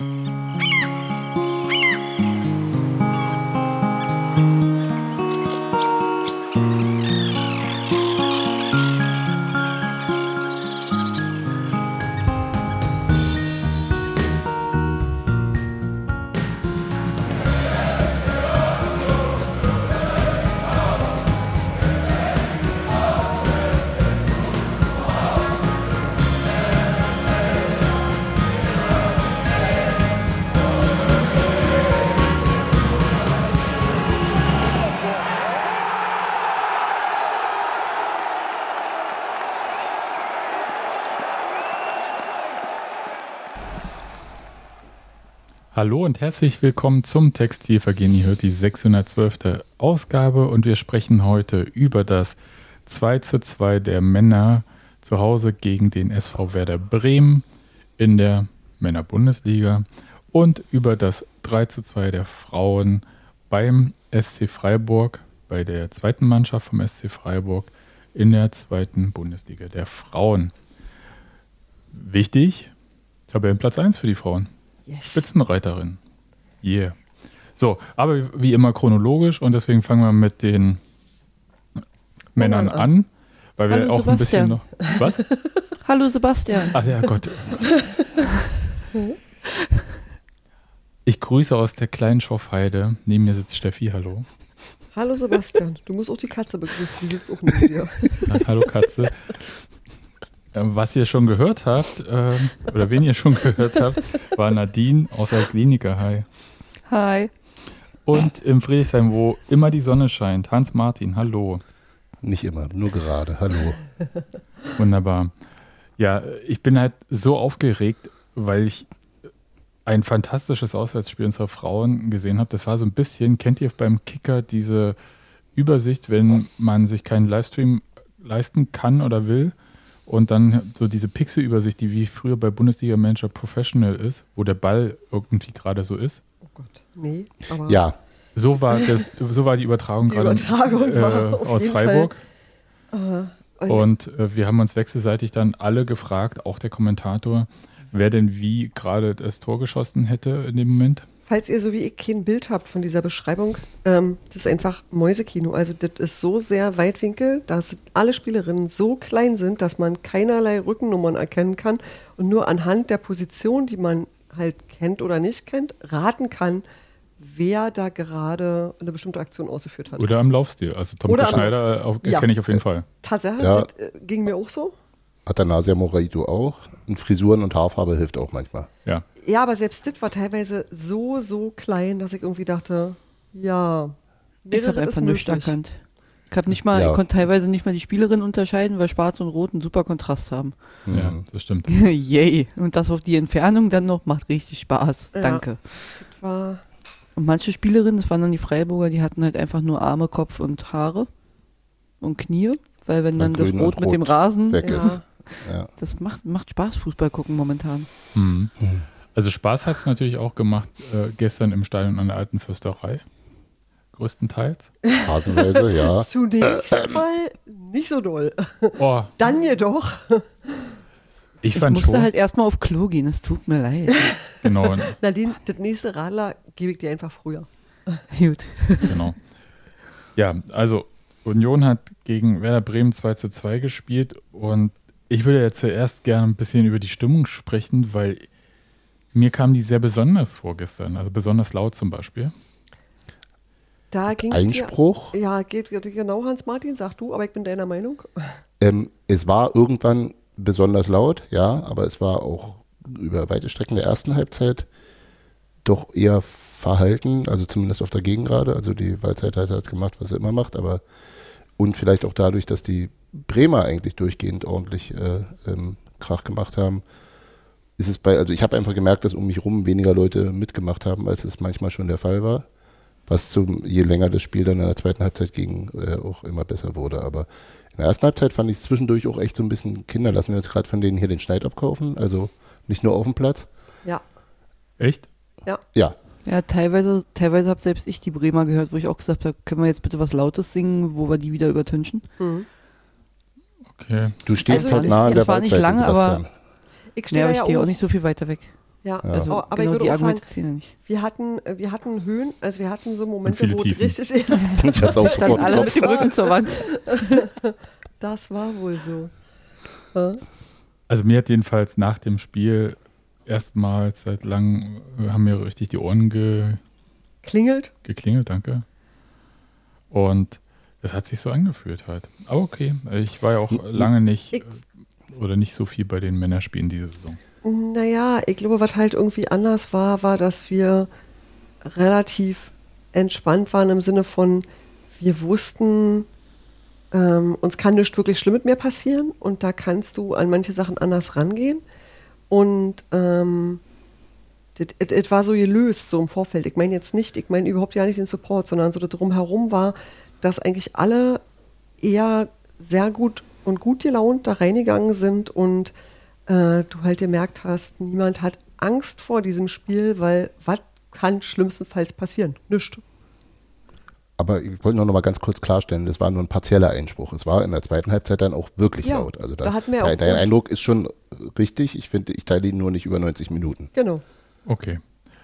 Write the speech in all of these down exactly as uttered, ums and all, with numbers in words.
Hallo und herzlich willkommen zum Textilvergehen. Ihr hört die sechshundertzwölfte Ausgabe und wir sprechen heute über das zwei zu zwei der Männer zu Hause gegen den S V Werder Bremen in der Männerbundesliga und über das drei zu zwei der Frauen beim S C Freiburg, bei der zweiten Mannschaft vom S C Freiburg in der zweiten Bundesliga der Frauen. Wichtig, Tabellenplatz eins für die Frauen. Yes. Spitzenreiterin. Yeah. So, aber wie immer chronologisch und deswegen fangen wir mit den Männern an, an weil wir Hallo auch Sebastian. ein bisschen noch. Was? Hallo Sebastian. Ach ja, Gott. Ich grüße aus der kleinen Schorfheide. Neben mir sitzt Steffi, hallo. Hallo Sebastian, du musst auch die Katze begrüßen, die sitzt auch neben dir. Ja, hallo Katze. Was ihr schon gehört habt, ähm, oder wen ihr schon gehört habt, war Nadine aus der Kliniker. Hi. Hi. Und im Friedrichshain, wo immer die Sonne scheint, Hans-Martin, hallo. Nicht immer, nur gerade, hallo. Wunderbar. Ja, ich bin halt so aufgeregt, weil ich ein fantastisches Auswärtsspiel unserer Frauen gesehen habe. Das war so ein bisschen, kennt ihr beim Kicker diese Übersicht, wenn man sich keinen Livestream leisten kann oder will? Und dann so diese Pixel-Übersicht, die wie früher bei Bundesliga Manager Professional ist, wo der Ball irgendwie gerade so ist. Oh Gott, nee. Aber ja. So war, das, so war die Übertragung die gerade Übertragung äh, war auf aus jeden Freiburg. Fall, uh, Und äh, wir haben uns wechselseitig dann alle gefragt, auch der Kommentator, wer denn wie gerade das Tor geschossen hätte in dem Moment. Falls ihr so wie ich kein Bild habt von dieser Beschreibung, ähm, das ist einfach Mäusekino. Also das ist so sehr Weitwinkel, dass alle Spielerinnen so klein sind, dass man keinerlei Rückennummern erkennen kann und nur anhand der Position, die man halt kennt oder nicht kennt, raten kann, wer da gerade eine bestimmte Aktion ausgeführt hat. Oder am Laufstil. Also Tom Schneider auf, ja. kenne ich auf jeden Fall. Tatsächlich, ja. das äh, ging mir auch so. Athanasia Moraito auch. Und Frisuren und Haarfarbe hilft auch manchmal. Ja. Ja, aber selbst das war teilweise so, so klein, dass ich irgendwie dachte, ja, Ich habe einfach nichts erkannt. Ich habe nicht mal, Ja. ich konnte teilweise nicht mal die Spielerin unterscheiden, weil Schwarz und Rot einen super Kontrast haben. Mhm. Ja, das stimmt. Yay. Und das auf die Entfernung dann noch macht richtig Spaß. Ja. Danke. Das war Und manche Spielerinnen, das waren dann die Freiburger, die hatten halt einfach nur Arme, Kopf und Haare und Knie, weil wenn Weil dann das grün Rot und mit dem rot Rasen, weg ja. ist. Ja. das macht, macht Spaß, Fußball gucken momentan. Mhm. Also Spaß hat es natürlich auch gemacht äh, gestern im Stadion an der Alten Fürsterei. Größtenteils. Phasenweise, ja. zunächst mal nicht so doll. Oh, Dann jedoch. ich Ich fand musste schon. halt erstmal auf Klo gehen, es tut mir leid. Genau, Nadine, das nächste Radler gebe ich dir einfach früher. Gut. genau. Ja, also Union hat gegen Werder Bremen zwei zu zwei gespielt und ich würde ja zuerst gerne ein bisschen über die Stimmung sprechen, weil mir kam die sehr besonders vor gestern, also besonders laut zum Beispiel. Da ging es dir. Einspruch. Ja, geht genau, Hans-Martin, sag du, aber ich bin deiner Meinung. Ähm, es war irgendwann besonders laut, ja, aber es war auch über weite Strecken der ersten Halbzeit doch eher verhalten, also zumindest auf der Gegengrade. Also die Waldseite hat halt gemacht, was sie immer macht, aber und vielleicht auch dadurch, dass die Bremer eigentlich durchgehend ordentlich äh, ähm, Krach gemacht haben, ist es bei, also ich habe einfach gemerkt, dass um mich rum weniger Leute mitgemacht haben, als es manchmal schon der Fall war. Was zum, je länger das Spiel dann in der zweiten Halbzeit ging, äh, auch immer besser wurde. Aber in der ersten Halbzeit fand ich es zwischendurch auch echt so ein bisschen, Kinder, lassen wir jetzt gerade von denen hier den Schneid abkaufen, also nicht nur auf dem Platz. Ja. Echt? Ja. Ja. Ja, teilweise, teilweise habe selbst ich die Bremer gehört, wo ich auch gesagt habe, können wir jetzt bitte was Lautes singen, wo wir die wieder übertünchen. Mhm. Okay. Du stehst Also halt ich- nah an das der war nicht Waldseite, lange, Sebastian. aber- Ich Ja, stehe aber da ich ja stehe auch auch. nicht so viel weiter weg. Ja, Ja. Also oh, aber genau ich würde die auch sagen, Argumente ziehen ja nicht. wir hatten, äh, wir hatten Höhen, also wir hatten so Momente, viele wo Tiefen. richtig, Ich hatte es auch Dann sofort im alle Kopf. mit dem Rücken zur Wand. das war wohl so. Ja? Also mir hat jedenfalls nach dem Spiel erstmals seit langem, äh, haben mir richtig die Ohren ge Klingelt? geklingelt, danke. Und das hat sich so angefühlt halt. Aber okay, ich war ja auch lange nicht Ich- äh, oder nicht so viel bei den Männerspielen diese Saison. Naja, ich glaube, was halt irgendwie anders war, war, dass wir relativ entspannt waren im Sinne von, wir wussten, ähm, uns kann nichts wirklich schlimm mit mir passieren und da kannst du an manche Sachen anders rangehen. Und ähm, es war so gelöst, so im Vorfeld. Ich meine jetzt nicht, ich meine überhaupt ja nicht den Support, sondern so das drumherum war, dass eigentlich alle eher sehr gut und gut gelaunt da reingegangen sind und äh, du halt gemerkt hast, niemand hat Angst vor diesem Spiel, weil was kann schlimmstenfalls passieren? Nichts. Aber ich wollte nur noch mal ganz kurz klarstellen, das war nur ein partieller Einspruch. Es war in der zweiten Halbzeit dann auch wirklich Ja, laut. Also da, da hatten wir der, auch- der Eindruck ist schon richtig. Ich finde, ich teile ihn nur nicht über neunzig Minuten. Genau. Okay.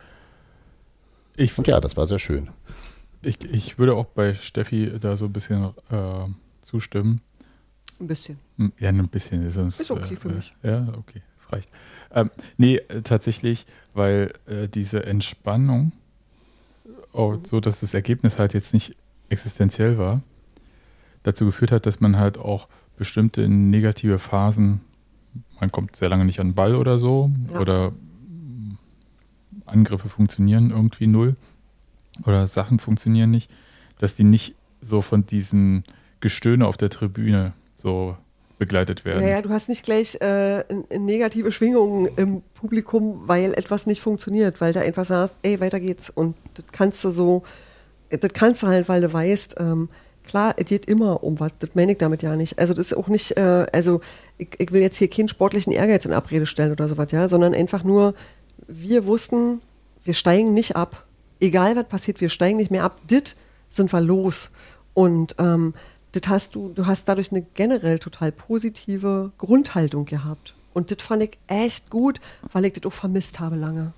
Ich, Und ja, das war sehr schön. ich, ich würde auch bei Steffi da so ein bisschen äh, zustimmen. Ein bisschen. Hm, Ja, ein bisschen. Sonst, Ist okay für äh, mich. Ja, okay, das reicht. Ähm, nee, äh, tatsächlich, weil äh, diese Entspannung, oh, so dass das Ergebnis halt jetzt nicht existenziell war, dazu geführt hat, dass man halt auch bestimmte negative Phasen, man kommt sehr lange nicht an den Ball oder so, Ja. oder mm, Angriffe funktionieren irgendwie null oder Sachen funktionieren nicht, dass die nicht so von diesen Gestöhne auf der Tribüne so begleitet werden. Ja, ja, du hast nicht gleich äh, n- negative Schwingungen im Publikum, weil etwas nicht funktioniert, weil du einfach sagst, ey, weiter geht's. Und das kannst du so, das kannst du halt, weil du weißt, ähm, klar, es geht immer um was, das meine ich damit ja nicht. Also das ist auch nicht, äh, also ich, ich will jetzt hier keinen sportlichen Ehrgeiz in Abrede stellen oder sowas, ja, sondern einfach nur, wir wussten, wir steigen nicht ab. Egal was passiert, wir steigen nicht mehr ab. Dit sind wir los. Und ähm, das hast du, du hast dadurch eine generell total positive Grundhaltung gehabt. Und das fand ich echt gut, weil ich das auch vermisst habe lange.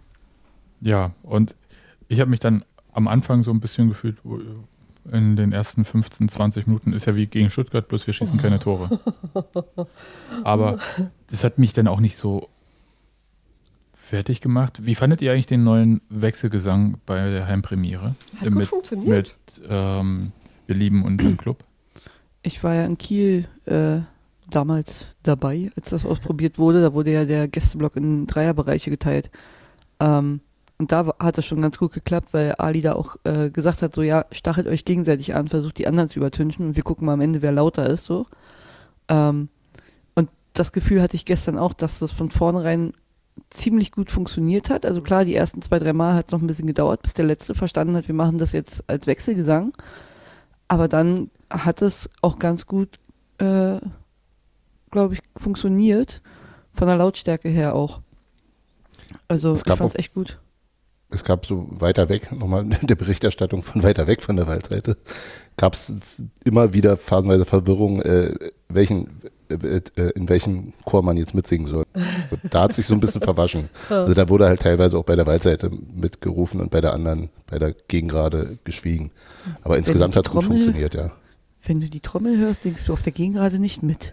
Ja, und ich habe mich dann am Anfang so ein bisschen gefühlt, wo- in den ersten fünfzehn, zwanzig Minuten ist ja wie gegen Stuttgart, bloß wir schießen keine Tore. Aber das hat mich dann auch nicht so fertig gemacht. Wie fandet ihr eigentlich den neuen Wechselgesang bei der Heimpremiere? Hat gut mit, funktioniert. Mit ähm, Wir lieben unseren Club. Ich war ja in Kiel äh, damals dabei, als das ausprobiert wurde. Da wurde ja der Gästeblock in Dreierbereiche geteilt. Ähm, und da wa- hat es schon ganz gut geklappt, weil Ali da auch äh, gesagt hat, so ja, stachelt euch gegenseitig an, versucht die anderen zu übertünchen und wir gucken mal am Ende, wer lauter ist. So. Ähm, und das Gefühl hatte ich gestern auch, dass das von vornherein ziemlich gut funktioniert hat. Also klar, die ersten zwei, drei Mal hat es noch ein bisschen gedauert, bis der Letzte verstanden hat, wir machen das jetzt als Wechselgesang. Aber dann hat es auch ganz gut, äh, glaube ich, funktioniert. Von der Lautstärke her auch. Also Es ich gab fand es auch- echt gut. Es gab so weiter weg, nochmal in der Berichterstattung von weiter weg von der Waldseite, gab es immer wieder phasenweise Verwirrung, äh, welchen, äh, äh, in welchem Chor man jetzt mitsingen soll. Da hat sich so ein bisschen verwaschen. Also da wurde halt teilweise auch bei der Waldseite mitgerufen und bei der anderen, bei der Gegengrade geschwiegen. Aber insgesamt die hat es gut Trommel- funktioniert, ja. Wenn du die Trommel hörst, denkst du auf der Gegengrade nicht mit.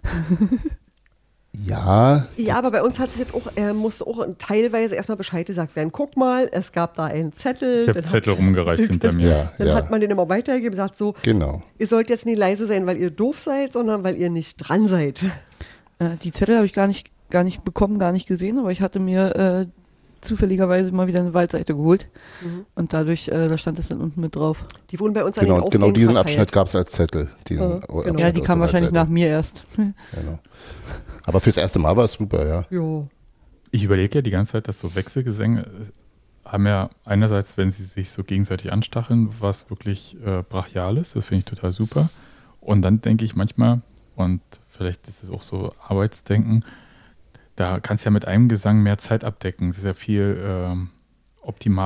Ja, Ja, aber bei uns hat sich das auch, äh, musste auch teilweise erstmal Bescheid gesagt werden. Guck mal, es gab da einen Zettel. Ich habe dann Zettel hat, rumgereicht hinter mir. ja, Dann ja, hat man den immer weitergegeben und sagt so, genau. ihr sollt jetzt nie leise sein, weil ihr doof seid, sondern weil ihr nicht dran seid. Äh, die Zettel habe ich gar nicht, gar nicht bekommen, gar nicht gesehen, aber ich hatte mir äh, zufälligerweise mal wieder eine Waldseite geholt. Mhm. Und dadurch, äh, da stand es dann unten mit drauf. Die wurden bei uns an den Genau, genau Aufgängen diesen verteilt. Abschnitt gab es als Zettel. Diesen Ja, Abschnitt genau. Ja, die aus kam der wahrscheinlich Waldseite. nach mir erst. Genau. Aber fürs erste Mal war es super, ja. Jo. Ich überlege ja die ganze Zeit, dass so Wechselgesänge äh, haben ja einerseits, wenn sie sich so gegenseitig anstacheln, was wirklich äh, Brachiales, das finde ich total super. Und dann denke ich manchmal, und vielleicht ist es auch so Arbeitsdenken, da kannst du ja mit einem Gesang mehr Zeit abdecken. Das ist ja viel ähm, optimaler.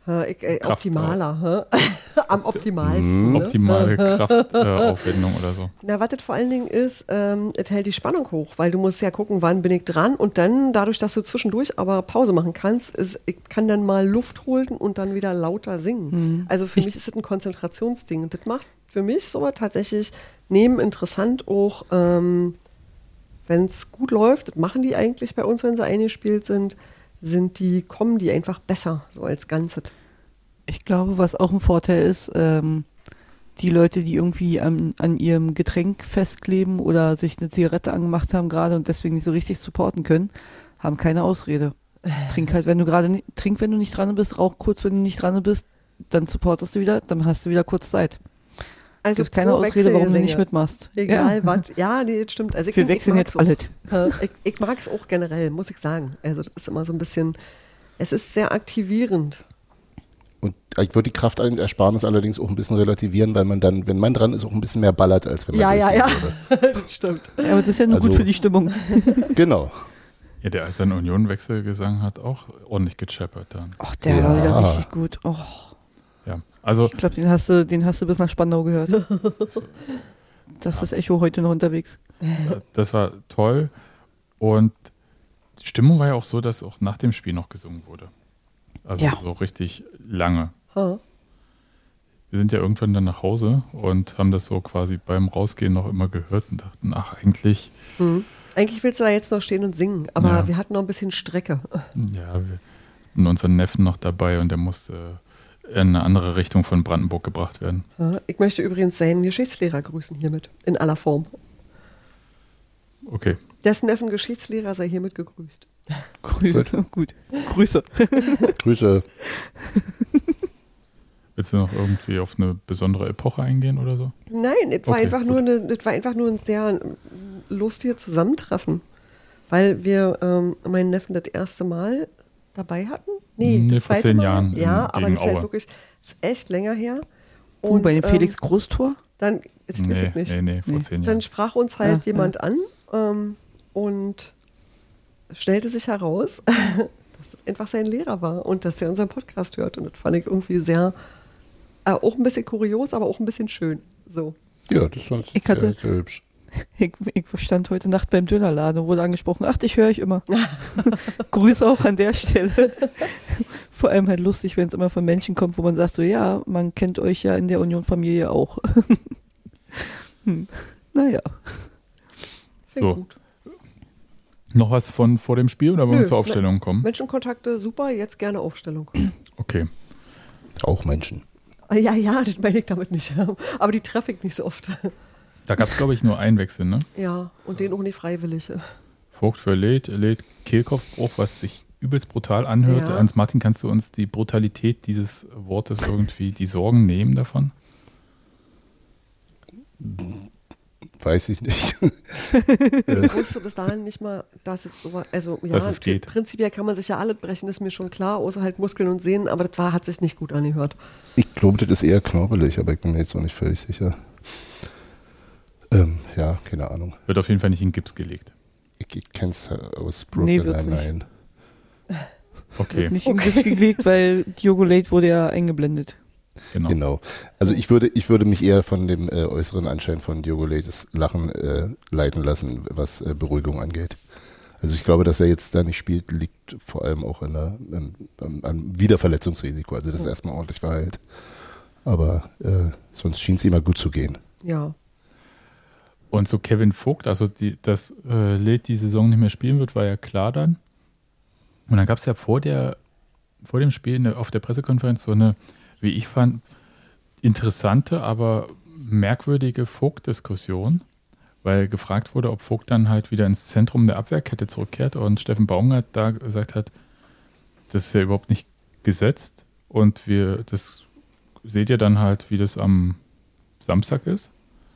Äh, ich, äh, Kraft, optimaler, hä? Am optimalsten. Ne? Optimale Kraftaufwendung äh, oder so. Na, was das vor allen Dingen ist, ähm, es hält die Spannung hoch, weil du musst ja gucken, wann bin ich dran und dann, dadurch, dass du zwischendurch aber Pause machen kannst, ist, ich kann dann mal Luft holen und dann wieder lauter singen. Mhm. Also für mich ist das ein Konzentrationsding und das macht für mich so tatsächlich neben interessant auch, ähm, wenn es gut läuft, das machen die eigentlich bei uns, wenn sie eingespielt sind, sind die, kommen die einfach besser, so als Ganzes. Ich glaube, was auch ein Vorteil ist, ähm, die Leute, die irgendwie an, an ihrem Getränk festkleben oder sich eine Zigarette angemacht haben gerade und deswegen nicht so richtig supporten können, haben keine Ausrede. Trink halt, wenn du gerade ni- trink, wenn du nicht dran bist, rauch kurz, wenn du nicht dran bist, dann supportest du wieder, dann hast du wieder kurz Zeit. Also Es gibt keine pro Ausrede, warum du nicht Wechselgesänge. mitmachst. Egal ja. was. Ja, nee, das stimmt. Also ich, Wir ich wechseln mag's jetzt alles. auch. Äh, Ich, ich mag es auch generell, muss ich sagen. Also das ist immer so ein bisschen, es ist sehr aktivierend. Und ich würde die Kraftersparnis allerdings auch ein bisschen relativieren, weil man dann, wenn man dran ist, auch ein bisschen mehr ballert, als wenn man Ja, ja, ja. durchsingen würde. Das stimmt. Ja, aber das ist ja nur Also- gut für die Stimmung. Genau. Ja, der Eisern Union-Wechselgesang hat auch ordentlich gechappert dann. Ach, der Ja. war wieder richtig gut. Oh, Ja, also ich glaube, den hast du, den hast du bis nach Spandau gehört. Das ist das Echo heute noch unterwegs. das war toll und die Stimmung war ja auch so, dass auch nach dem Spiel noch gesungen wurde. Also Ja. so richtig lange. Ha. Wir sind ja irgendwann dann nach Hause und haben das so quasi beim Rausgehen noch immer gehört und dachten, ach eigentlich, Hm. Eigentlich willst du da jetzt noch stehen und singen, aber Ja. wir hatten noch ein bisschen Strecke. ja, wir hatten unseren Neffen noch dabei und der musste in eine andere Richtung von Brandenburg gebracht werden. Ha. Ich möchte übrigens seinen Geschichtslehrer grüßen hiermit, in aller Form. Okay, Dessen Neffen Geschichtslehrer sei hiermit gegrüßt. Grüße. Gut. Gut. Grüße. Grüße. willst du noch irgendwie auf eine besondere Epoche eingehen oder so? Nein, es war, Okay, einfach gut. nur eine, es war einfach nur ein sehr lustiges Zusammentreffen, weil wir ähm, meinen Neffen das erste Mal dabei hatten. Nee, Nee, das vor zweite zehn Mal. Jahren Ja, in- aber gegen das ist halt Aue. wirklich das ist echt länger her. Und bei dem ähm, Felix Großtor? Dann, jetzt weiß Nee, ich nicht. nee, nee, vor Nee. zehn Dann Jahren. sprach uns halt Ah, jemand an ähm, und stellte sich heraus, dass das einfach sein Lehrer war und dass er unseren Podcast hört. Und das fand ich irgendwie sehr, äh, auch ein bisschen kurios, aber auch ein bisschen schön. So. Ja, das war Ich hatte- sehr, sehr hübsch. Ich, ich stand heute Nacht beim Dönerladen und wurde angesprochen, ach, dich höre ich immer. Grüße auch an der Stelle. Vor allem halt lustig, wenn es immer von Menschen kommt, wo man sagt so, ja, man kennt euch ja in der Union-Familie auch. hm. Naja. Finde So. ich gut. Noch was von vor dem Spiel oder wollen wir Nö, zur Aufstellung kommen? Menschenkontakte, super, jetzt gerne Aufstellung. Okay. Auch Menschen. Ah, Ja, ja, das meine ich damit nicht. Aber die treffe ich nicht so oft. Da gab es, glaube ich, nur einen Wechsel, ne? Ja, und den auch nicht freiwillig. Vogt für Led, Led Kehlkopfbruch, was sich übelst brutal anhört. Ja. Hans-Martin, kannst du uns die Brutalität dieses Wortes irgendwie, die Sorgen nehmen davon? Weiß ich nicht. Ich wusste bis dahin nicht mal, dass es so war. Also, ja, Dass es geht. prinzipiell kann man sich ja alle brechen, ist mir schon klar, außer halt Muskeln und Sehnen, aber das war, hat sich nicht gut angehört. Ich glaube, das ist eher knorpelig, aber ich bin mir jetzt auch nicht völlig sicher. Ähm, ja, keine Ahnung. Wird auf jeden Fall nicht in Gips gelegt. Ich, ich kenne es aus Nee, Brooklyn wird's nicht. Nine-Nine. Okay, Nicht im Griff gelegt, weil Diogo Late wurde ja eingeblendet. genau. Genau. Also ich würde, ich würde mich eher von dem äh, äußeren Anschein von Diogo Leites Lachen äh, leiten lassen, was äh, Beruhigung angeht. Also ich glaube, dass er jetzt da nicht spielt, liegt vor allem auch in der, ähm, am, am Wiederverletzungsrisiko. Also das ist erstmal ordentlich verheilt. Aber äh, sonst schien es ihm mal gut zu gehen. Ja. Und so Kevin Vogt, also die, dass äh, Led die Saison nicht mehr spielen wird, war ja klar dann. Und dann gab es ja vor, der, vor dem Spiel eine, auf der Pressekonferenz so eine, wie ich fand, interessante, aber merkwürdige Vogt-Diskussion, weil gefragt wurde, ob Vogt dann halt wieder ins Zentrum der Abwehrkette zurückkehrt und Steffen Baumgart da gesagt hat, das ist ja überhaupt nicht gesetzt und wir, das seht ihr dann halt, wie das am Samstag ist.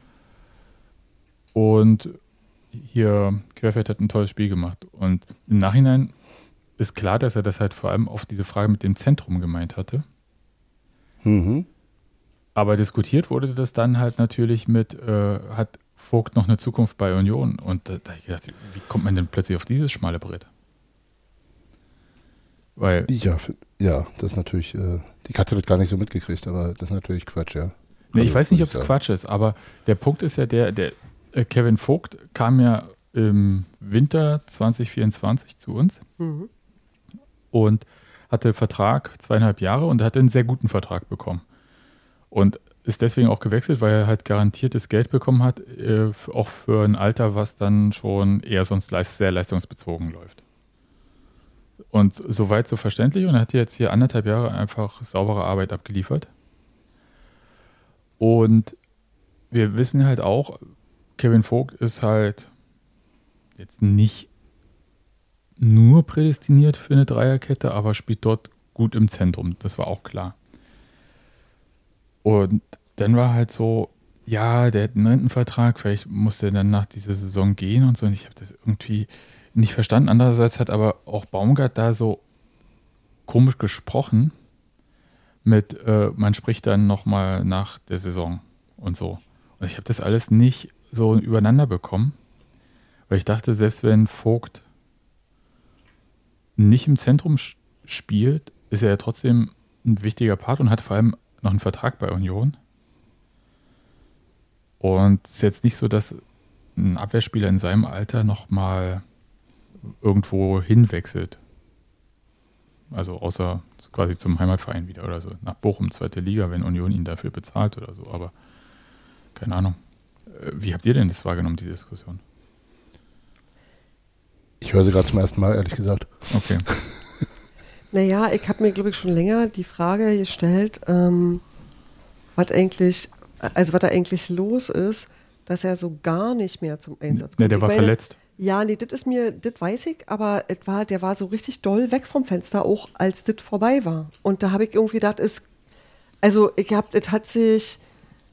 Und hier Querfeld hat ein tolles Spiel gemacht. Und im Nachhinein ist klar, dass er das halt vor allem auf diese Frage mit dem Zentrum gemeint hatte. Mhm. Aber diskutiert wurde das dann halt natürlich mit, äh, hat Vogt noch eine Zukunft bei Union? Und da, da hab ich gedacht, wie kommt man denn plötzlich auf dieses schmale Brett? Weil Ja, f- ja, das ist natürlich, äh, die Katze wird gar nicht so mitgekriegt, aber das ist natürlich Quatsch, ja. Nee, ich Also, weiß nicht, würd ob es sagen. Quatsch ist, aber der Punkt ist ja der, der äh, Kevin Vogt kam ja im Winter zwanzig vierundzwanzig zu uns Mhm. und hatte Vertrag zweieinhalb Jahre und hat einen sehr guten Vertrag bekommen. Und ist deswegen auch gewechselt, weil er halt garantiertes Geld bekommen hat, äh, f- auch für ein Alter, was dann schon eher sonst leist- sehr leistungsbezogen läuft. Und soweit so verständlich und er hat jetzt hier anderthalb Jahre einfach saubere Arbeit abgeliefert. Und wir wissen halt auch, Kevin Vogt ist halt jetzt nicht nur prädestiniert für eine Dreierkette, aber spielt dort gut im Zentrum. Das war auch klar. Und dann war halt so, ja, der hat einen Rentenvertrag, vielleicht musste er dann nach dieser Saison gehen und so. Und ich habe das irgendwie nicht verstanden. Andererseits hat aber auch Baumgart da so komisch gesprochen mit, äh, man spricht dann nochmal nach der Saison und so. Und ich habe das alles nicht so übereinander bekommen, weil ich dachte, selbst wenn Vogt nicht im Zentrum sch- spielt, ist er ja trotzdem ein wichtiger Part und hat vor allem noch einen Vertrag bei Union. Und es ist jetzt nicht so, dass ein Abwehrspieler in seinem Alter nochmal irgendwo hinwechselt. Also außer quasi zum Heimatverein wieder oder so. Nach Bochum, zweite Liga, wenn Union ihn dafür bezahlt oder so. Aber keine Ahnung. Äh, Wie habt ihr denn das wahrgenommen, die Diskussion? Ich höre sie gerade zum ersten Mal, ehrlich gesagt. Okay. Naja, ich habe mir, glaube ich, schon länger die Frage gestellt, ähm, was eigentlich, also was da eigentlich los ist, dass er so gar nicht mehr zum Einsatz kommt. Ne, der Ich war meine, verletzt. Ja, nee, das ist mir, das weiß ich, aber es war, der war so richtig doll weg vom Fenster, auch als das vorbei war. Und da habe ich irgendwie gedacht, es, also ich habe, es hat sich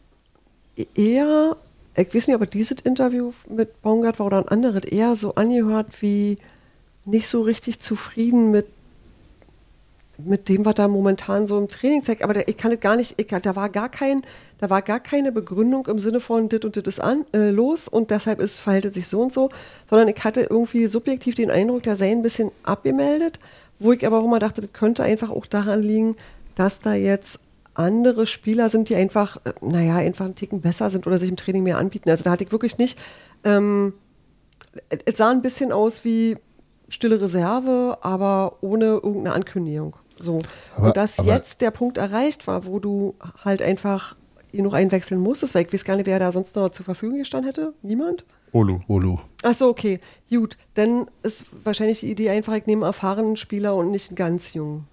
eher, ich weiß nicht, ob dieses Interview mit Baumgart war oder ein anderes, eher so angehört wie nicht so richtig zufrieden mit mit dem, was da momentan so im Training zeigt, aber der, ich kann es gar nicht, ich, da war gar kein, da war gar keine Begründung im Sinne von dit und dit ist an, äh, los und deshalb ist, verhält es sich so und so, sondern ich hatte irgendwie subjektiv den Eindruck, der sei ein bisschen abgemeldet, wo ich aber auch immer dachte, das könnte einfach auch daran liegen, dass da jetzt andere Spieler sind, die einfach, äh, naja, einfach einen Ticken besser sind oder sich im Training mehr anbieten. Also da hatte ich wirklich nicht, ähm, es sah ein bisschen aus wie stille Reserve, aber ohne irgendeine Ankündigung. So. Aber- und dass aber- jetzt der Punkt erreicht war, wo du halt einfach ihn noch einwechseln musstest, weil ich weiß gar nicht, wer da sonst noch zur Verfügung gestanden hätte. Niemand? Olu. Olu. Ach so, okay. Gut, dann ist wahrscheinlich die Idee einfach, ich nehme einen erfahrenen Spieler und nicht einen ganz jungen.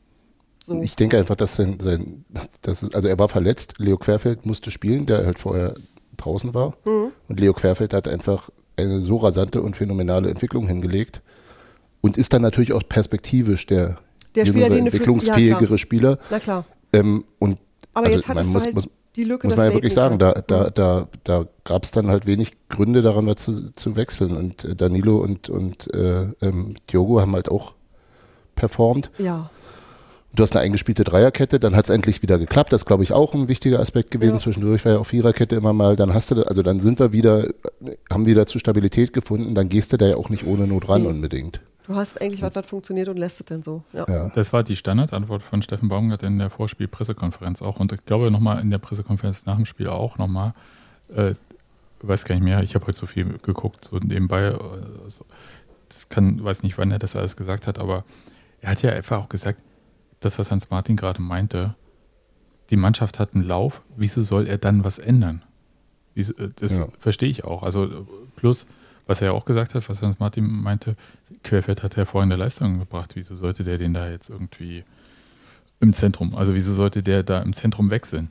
So. Ich denke einfach, dass sein, sein das ist, also er war verletzt, Leo Querfeld musste spielen, der halt vorher draußen war. Mhm. Und Leo Querfeld hat einfach eine so rasante und phänomenale Entwicklung hingelegt und ist dann natürlich auch perspektivisch der, Der Spieler, jüngere, den du für- entwicklungsfähigere ja, klar. Spieler. Na klar. Ähm, und Aber also jetzt man hattest muss, du halt muss, die Lücke, muss dass man ja du wirklich Aiden sagen, da, kann. da, da, da gab es dann halt wenig Gründe daran, was zu, zu wechseln. Und äh, Danilo und, und äh, ähm, Diogo haben halt auch performt. Ja. Du hast eine eingespielte Dreierkette, dann hat es endlich wieder geklappt. Das ist, glaube ich, auch ein wichtiger Aspekt gewesen. Ja. Zwischendurch war ja auch Viererkette immer mal. Dann hast du, also dann sind wir wieder, haben wieder zu Stabilität gefunden. Dann gehst du da ja auch nicht ohne Not ran Nee. unbedingt. Du hast eigentlich was, was funktioniert und lässt es denn so. Ja. Ja. Das war die Standardantwort von Steffen Baumgart in der Vorspiel-Pressekonferenz auch. Und ich glaube nochmal in der Pressekonferenz nach dem Spiel auch nochmal. Äh, weiß gar nicht mehr, ich habe heute so viel geguckt, so nebenbei. äh, So. Das kann, weiß nicht, wann er das alles gesagt hat, aber er hat ja einfach auch gesagt, das, was Hans Martin gerade meinte, die Mannschaft hat einen Lauf, wieso soll er dann was ändern? Wieso, äh, das Ja. verstehe ich auch. Also plus, was er ja auch gesagt hat, was Hans Martin meinte, Querfeld hat hervorragende Leistungen gebracht. Wieso sollte der den da jetzt irgendwie im Zentrum, also wieso sollte der da im Zentrum wechseln?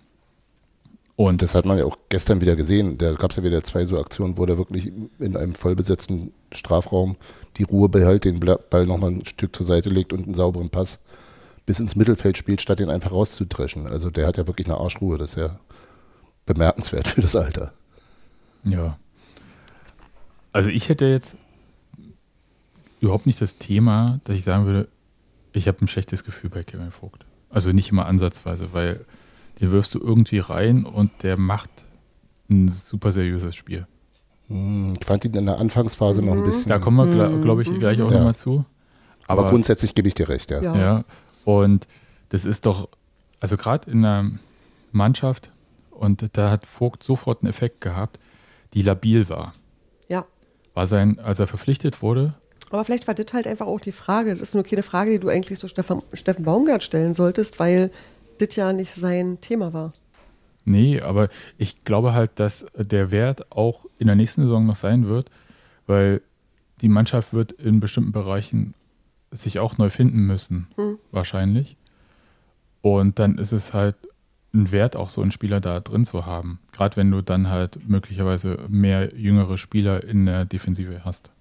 Und das hat man ja auch gestern wieder gesehen. Da gab es ja wieder zwei so Aktionen, wo der wirklich in einem vollbesetzten Strafraum die Ruhe behält, den Ball nochmal ein Stück zur Seite legt und einen sauberen Pass bis ins Mittelfeld spielt, statt ihn einfach rauszudreschen. Also der hat ja wirklich eine Arschruhe. Das ist ja bemerkenswert für das Alter. Ja. Also ich hätte jetzt überhaupt nicht das Thema, dass ich sagen würde, ich habe ein schlechtes Gefühl bei Kevin Vogt. Also nicht immer ansatzweise, weil den wirfst du irgendwie rein und der macht ein super seriöses Spiel. Hm, Ich fand ihn in der Anfangsphase noch ein bisschen. Da kommen wir, glaube ich, gleich auch Ja. nochmal zu. Aber, Aber grundsätzlich gebe ich dir recht, ja. Ja. Ja, und das ist doch, also gerade in einer Mannschaft, und da hat Vogt sofort einen Effekt gehabt, die labil war. Ja. War sein, als er verpflichtet wurde, Aber vielleicht war das halt einfach auch die Frage. Das ist nur keine Frage, die du eigentlich so Stefan, Steffen Baumgart stellen solltest, weil das ja nicht sein Thema war. nee, aber ich glaube halt, dass der Wert auch in der nächsten Saison noch sein wird, weil die Mannschaft wird in bestimmten Bereichen sich auch neu finden müssen, Hm. wahrscheinlich. Und dann ist es halt ein Wert, auch so einen Spieler da drin zu haben. Gerade wenn du dann halt möglicherweise mehr jüngere Spieler in der Defensive hast.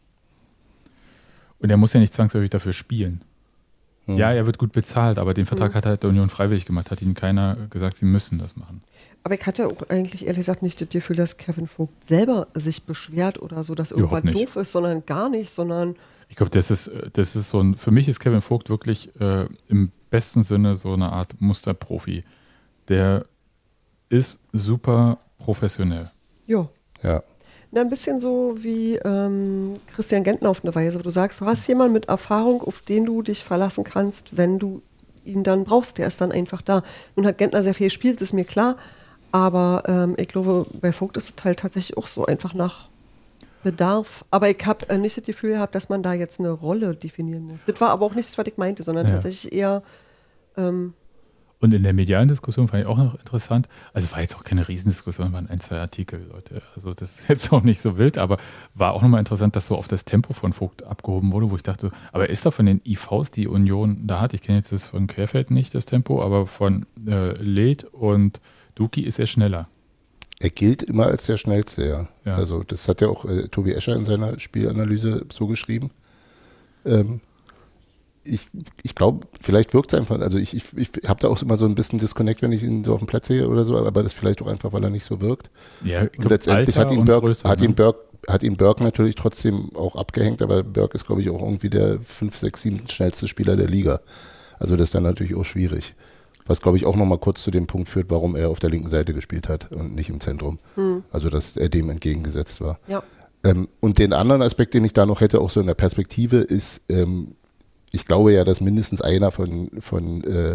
Und er muss ja nicht zwangsläufig dafür spielen. Hm. Ja, er wird gut bezahlt, aber den Vertrag Hm. hat halt der Union freiwillig gemacht, hat ihnen keiner gesagt, sie müssen das machen. Aber ich hatte auch eigentlich ehrlich gesagt nicht das Gefühl, dass Kevin Vogt selber sich beschwert oder so, dass irgendwas Überhaupt nicht. doof ist, sondern gar nicht, sondern Ich glaube, das ist, das ist so ein, für mich ist Kevin Vogt wirklich äh, im besten Sinne so eine Art Musterprofi. Der ist super professionell. ja. Ja. Na, ein bisschen so wie ähm, Christian Gentner auf eine Weise, wo du sagst, du hast jemanden mit Erfahrung, auf den du dich verlassen kannst, wenn du ihn dann brauchst. Der ist dann einfach da. Nun hat Gentner sehr viel gespielt, ist mir klar, aber ähm, ich glaube, bei Vogt ist es halt tatsächlich auch so, einfach nach Bedarf. Aber ich habe äh, nicht das Gefühl gehabt, dass man da jetzt eine Rolle definieren muss. Das war aber auch nicht das, was ich meinte, sondern Ja. tatsächlich eher, ähm, Und in der medialen Diskussion fand ich auch noch interessant, also war jetzt auch keine Riesendiskussion, waren ein, zwei Artikel, Leute. Also das ist jetzt auch nicht so wild, aber war auch nochmal interessant, dass so auf das Tempo von Vogt abgehoben wurde, wo ich dachte, aber ist da von den I Vs, die Union da hat, ich kenne jetzt das von Querfeld nicht, das Tempo, aber von äh, Leth und Duki ist er schneller. Er gilt immer als der Schnellste, ja. Ja. Also das hat ja auch äh, Tobi Escher in seiner Spielanalyse so geschrieben. Ähm, ich ich glaube, vielleicht wirkt es einfach, also ich, ich, ich habe da auch immer so ein bisschen Disconnect, wenn ich ihn so auf dem Platz sehe oder so, aber das vielleicht auch einfach, weil er nicht so wirkt. Ja, ich Und glaub, letztendlich Alter hat ihn, und Burke, Größe, hat, ne? ihn Burke, hat ihn Burke natürlich trotzdem auch abgehängt, aber Burke ist, glaube ich, auch irgendwie der fünf, sechs, sieben schnellste Spieler der Liga. Also das ist dann natürlich auch schwierig. Was, glaube ich, auch nochmal kurz zu dem Punkt führt, warum er auf der linken Seite gespielt hat und nicht im Zentrum. hm, Also dass er dem entgegengesetzt war. ja. Ähm, und den anderen Aspekt, den ich da noch hätte, auch so in der Perspektive, ist, ähm, ich glaube ja, dass mindestens einer von, von äh,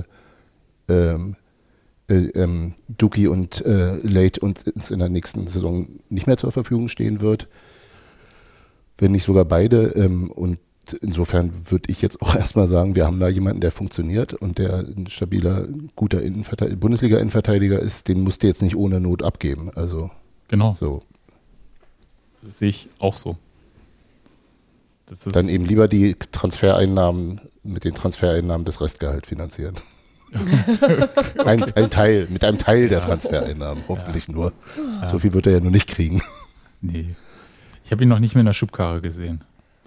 ähm, äh, ähm, Duki und äh, Late uns in der nächsten Saison nicht mehr zur Verfügung stehen wird. Wenn nicht sogar beide. Ähm, und insofern würde ich jetzt auch erstmal sagen, wir haben da jemanden, der funktioniert und der ein stabiler, guter Innenverteidiger, Bundesliga-Innenverteidiger ist, den musst du jetzt nicht ohne Not abgeben. Also Genau, so. sehe ich auch so. Das ist Dann eben lieber die Transfereinnahmen mit den Transfereinnahmen des Restgehalt finanzieren. ein, ein Teil, mit einem Teil der Transfereinnahmen, hoffentlich nur. So viel wird er ja nur nicht kriegen. Nee. Ich habe ihn noch nicht mehr in der Schubkarre gesehen.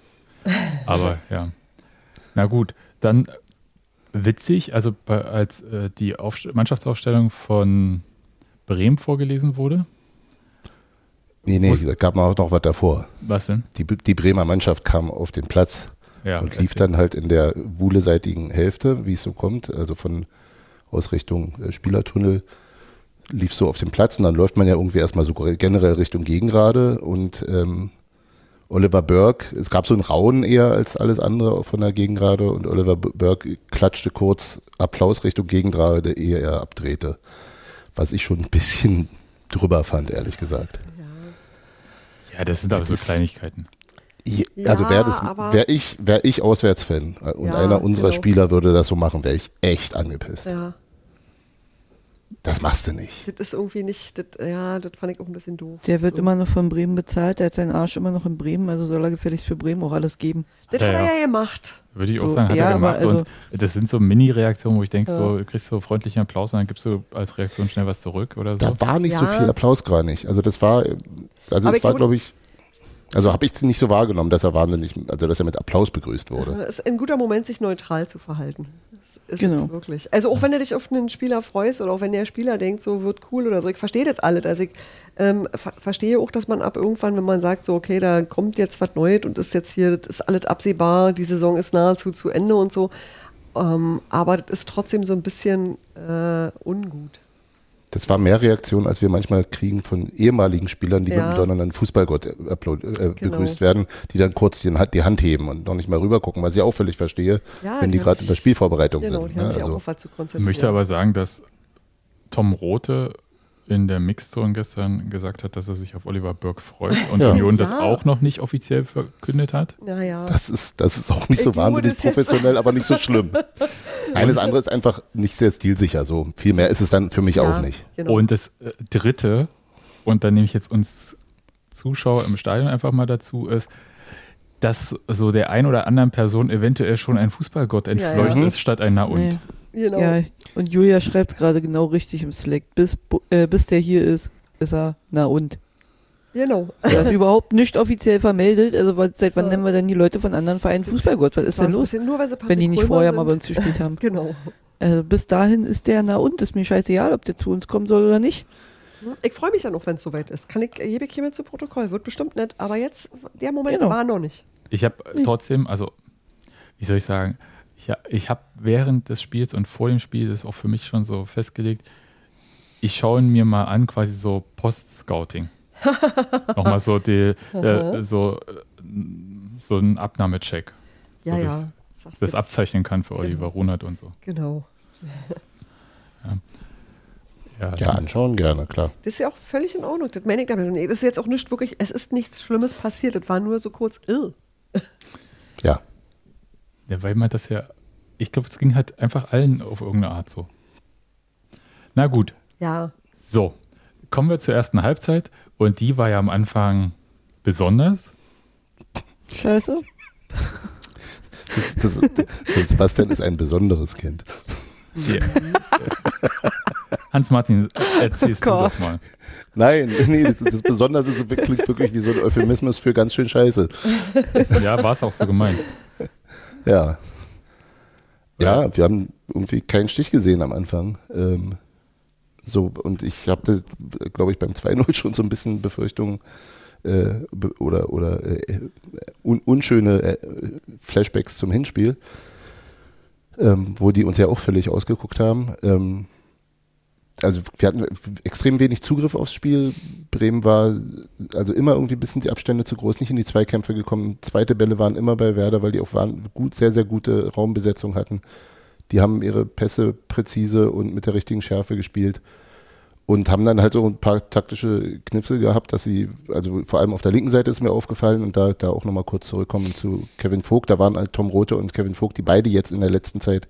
Aber ja. Na gut, dann witzig, also bei, als äh, die Aufst- Mannschaftsaufstellung von Bremen vorgelesen wurde. Nee, nee, Muss- es gab noch noch was davor. Was denn? Die, die Bremer Mannschaft kam auf den Platz Ja, und lief erzähl. dann halt in der wuhleseitigen Hälfte, wie es so kommt, also von aus Richtung äh, Spielertunnel, lief so auf den Platz und dann läuft man ja irgendwie erstmal so generell Richtung Gegengrade und ähm, Oliver Burke, es gab so ein Raunen eher als alles andere von der Gegengrade und Oliver Burke klatschte kurz Applaus Richtung Gegengrade, ehe er abdrehte. Was ich schon ein bisschen drüber fand, ehrlich gesagt. Ja, das sind aber Das so ist- Kleinigkeiten. Ich, Ja, also wäre das, aber- wäre ich, wäre ich Auswärtsfan äh, und Ja, einer unserer genau. Spieler würde das so machen, wäre ich echt angepisst. Ja, Das machst du nicht. das ist irgendwie nicht, das, ja, das fand ich auch ein bisschen doof. Der wird so. immer noch von Bremen bezahlt, der hat seinen Arsch immer noch in Bremen, also soll er gefälligst für Bremen auch alles geben. Das Ja, hat er ja. ja gemacht. Würde ich auch So, sagen, hat ja, er aber gemacht. also- und das sind so Mini-Reaktionen, wo ich denke, Ja. so, du kriegst so freundlichen Applaus und dann gibst du als Reaktion schnell was zurück oder so. Da war nicht so Ja. viel Applaus gar nicht. Also das war, also Aber es ich war, glaube- glaube ich, also habe ich es nicht so wahrgenommen, dass er wahnsinnig, also dass er mit Applaus begrüßt wurde. Es ist ein guter Moment, sich neutral zu verhalten. Das ist Genau. es wirklich. Also auch wenn du dich auf einen Spieler freust oder auch wenn der Spieler denkt, so wird cool oder so. Ich verstehe das alles. Also ich ähm, ver verstehe auch, dass man ab irgendwann, wenn man sagt, so okay, da kommt jetzt was Neues und ist jetzt hier, das ist alles absehbar, die Saison ist nahezu zu Ende und so. Ähm, aber das ist trotzdem so ein bisschen äh, ungut. Das war mehr Reaktion, als wir manchmal kriegen von ehemaligen Spielern, die Ja. mit dem donnernden Fußballgott upload, äh, Genau. begrüßt werden, die dann kurz die Hand, die Hand heben und noch nicht mal rübergucken, was ich auch völlig verstehe, Ja, wenn die die gerade haben in der sich- Spielvorbereitung Genau, sind. die haben ne? sich auch Also, auf was zu Ich konzentrieren. möchte aber sagen, dass Tom Rothe in der Mixzone gestern gesagt hat, dass er sich auf Oliver Burke freut und Ja. Union das Ja. auch noch nicht offiziell verkündet hat. Naja. das, ist, das ist auch nicht so Ich glaube, wahnsinnig das jetzt- professionell, aber nicht so schlimm. Eines andere ist einfach nicht sehr stilsicher. So viel mehr ist es dann für mich Ja, auch nicht. Genau. Und das äh, dritte, und dann nehme ich jetzt uns Zuschauer im Stadion einfach mal dazu, ist, dass so der ein oder anderen Person eventuell schon ein Fußballgott entfleucht Ja, ja. ist, statt ein Na und. Nee. genau. Ja, und Julia schreibt gerade genau richtig im Slack. Bis, Bu- äh, bis der hier ist, ist er na und. genau. Er ist überhaupt nicht offiziell vermeldet. Also was- seit wann Ja. nennen wir denn die Leute von anderen Vereinen Fußballgott? Was ist War denn so ein los? bisschen nur, wenn, sie Patrick Wenn die nicht Kohlmann vorher mal bei sind. uns gespielt haben. Genau. Also bis dahin ist der na und. Ist mir scheißegal, ob der zu uns kommen soll oder nicht. Ich freue mich ja noch, wenn es soweit ist. Kann ich, gebe ich hiermit zu Protokoll. Wird bestimmt nett. Aber jetzt, der Moment Genau. war noch nicht. Ich habe trotzdem, also, wie soll ich sagen, ich, ha- ich habe während des Spiels und vor dem Spiel, das ist auch für mich schon so festgelegt, ich schaue ihn mir mal an, quasi so Post-Scouting. Nochmal so, die, äh, so, äh, so ein Abnahmecheck. Ja, so, ja. dass Sag's ich das jetzt. abzeichnen kann für Oliver Runert und so. Genau. Ja, Ja, anschauen gerne, klar. Das ist ja auch völlig in Ordnung. Das meine ich damit. Und das ist jetzt auch nicht wirklich, es ist nichts Schlimmes passiert. Das war nur so kurz, ill. Ja. Ja, weil man das ja, ich glaube, es ging halt einfach allen auf irgendeine Art so. Na gut, Ja. so, kommen wir zur ersten Halbzeit und die war ja am Anfang besonders. Scheiße. Das, das, das Sebastian ist ein besonderes Kind. Ja. Hans-Martin, erzählst du Gott. doch mal. Nein, nee, das, das Besonders ist wirklich, wirklich wie so ein Euphemismus für ganz schön Scheiße. Ja, war es auch so gemeint. Ja. Ja, wir haben irgendwie keinen Stich gesehen am Anfang. Ähm, so, und ich hatte, glaube ich, beim zwei null schon so ein bisschen Befürchtungen äh, be- oder, oder äh, un, unschöne äh, Flashbacks zum Hinspiel, ähm, wo die uns ja auch völlig ausgeguckt haben. Ähm, also wir hatten extrem wenig Zugriff aufs Spiel. Bremen war also immer irgendwie ein bisschen die Abstände zu groß, nicht in die Zweikämpfe gekommen. Zweite Bälle waren immer bei Werder, weil die auch waren, gut, sehr, sehr gute Raumbesetzung hatten. Die haben ihre Pässe präzise und mit der richtigen Schärfe gespielt und haben dann halt so ein paar taktische Kniffe gehabt, dass sie, also vor allem auf der linken Seite ist mir aufgefallen und da, da auch nochmal kurz zurückkommen zu Kevin Vogt. Da waren halt Tom Rothe und Kevin Vogt, die beide jetzt in der letzten Zeit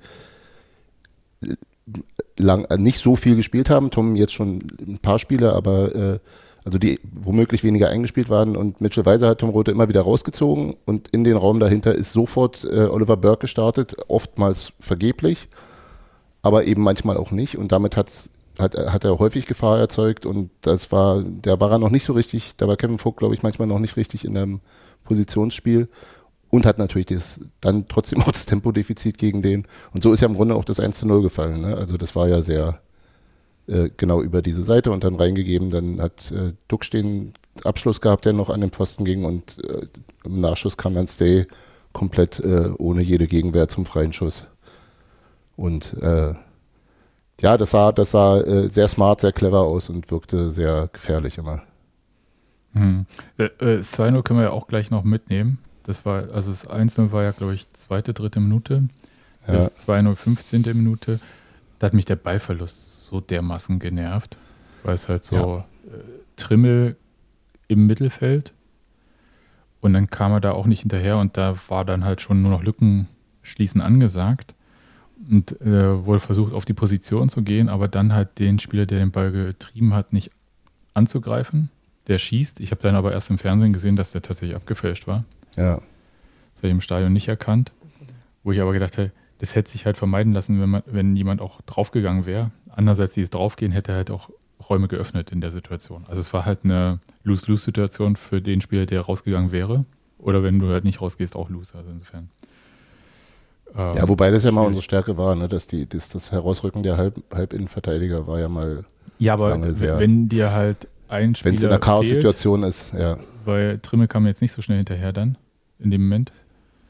lang äh, nicht so viel gespielt haben. Tom jetzt schon ein paar Spiele, aber äh, also die womöglich weniger eingespielt waren und Mitchell Weiser hat Tom Rothe immer wieder rausgezogen und in den Raum dahinter ist sofort äh, Oliver Burke gestartet, oftmals vergeblich, aber eben manchmal auch nicht und damit hat's, hat, hat er häufig Gefahr erzeugt und das war, da war er noch nicht so richtig, da war Kevin Vogt, glaube ich, manchmal noch nicht richtig in einem Positionsspiel und hat natürlich das, dann trotzdem auch das Tempodefizit gegen den und so ist ja im Grunde auch das eins zu null gefallen, ne? Also das war ja sehr äh, genau über diese Seite und dann reingegeben, dann hat äh, Duxch den Abschluss gehabt, der noch an den Pfosten ging und äh, im Nachschuss kam dann Stay komplett äh, ohne jede Gegenwehr zum freien Schuss und äh, ja, das sah, das sah äh, sehr smart, sehr clever aus und wirkte sehr gefährlich immer. Hm. Äh, äh, zwei null können wir ja auch gleich noch mitnehmen. Das war, also das eins null war ja, glaube ich, zweite, dritte Minute. Ja. Das zwei null, fünfzehnte Minute. Da hat mich der Ballverlust so dermaßen genervt, weil es halt so Ja. äh, Trimmel im Mittelfeld und dann kam er da auch nicht hinterher und da war dann halt schon nur noch Lückenschließen angesagt und äh, wurde versucht, auf die Position zu gehen, aber dann halt den Spieler, der den Ball getrieben hat, nicht anzugreifen. Der schießt. Ich habe dann aber erst im Fernsehen gesehen, dass der tatsächlich abgefälscht war. Ja. Das habe ich im Stadion nicht erkannt. Wo ich aber gedacht habe, das hätte sich halt vermeiden lassen, wenn, man, wenn jemand auch draufgegangen wäre. Andererseits, dieses Draufgehen hätte halt auch Räume geöffnet in der Situation. Also es war halt eine Lose-Lose-Situation für den Spieler, der rausgegangen wäre. Oder wenn du halt nicht rausgehst, auch Lose. Also insofern. Ähm, Ja, wobei das ja mal schwierig. unsere Stärke war, ne? dass die, das, das Herausrücken der Halb, Halbinnenverteidiger war ja mal, Ja, aber lange sehr- wenn dir halt ein Spieler wenn es in einer fehlt, Chaos-Situation ist, ja. weil Trimmel kam jetzt nicht so schnell hinterher dann, in dem Moment.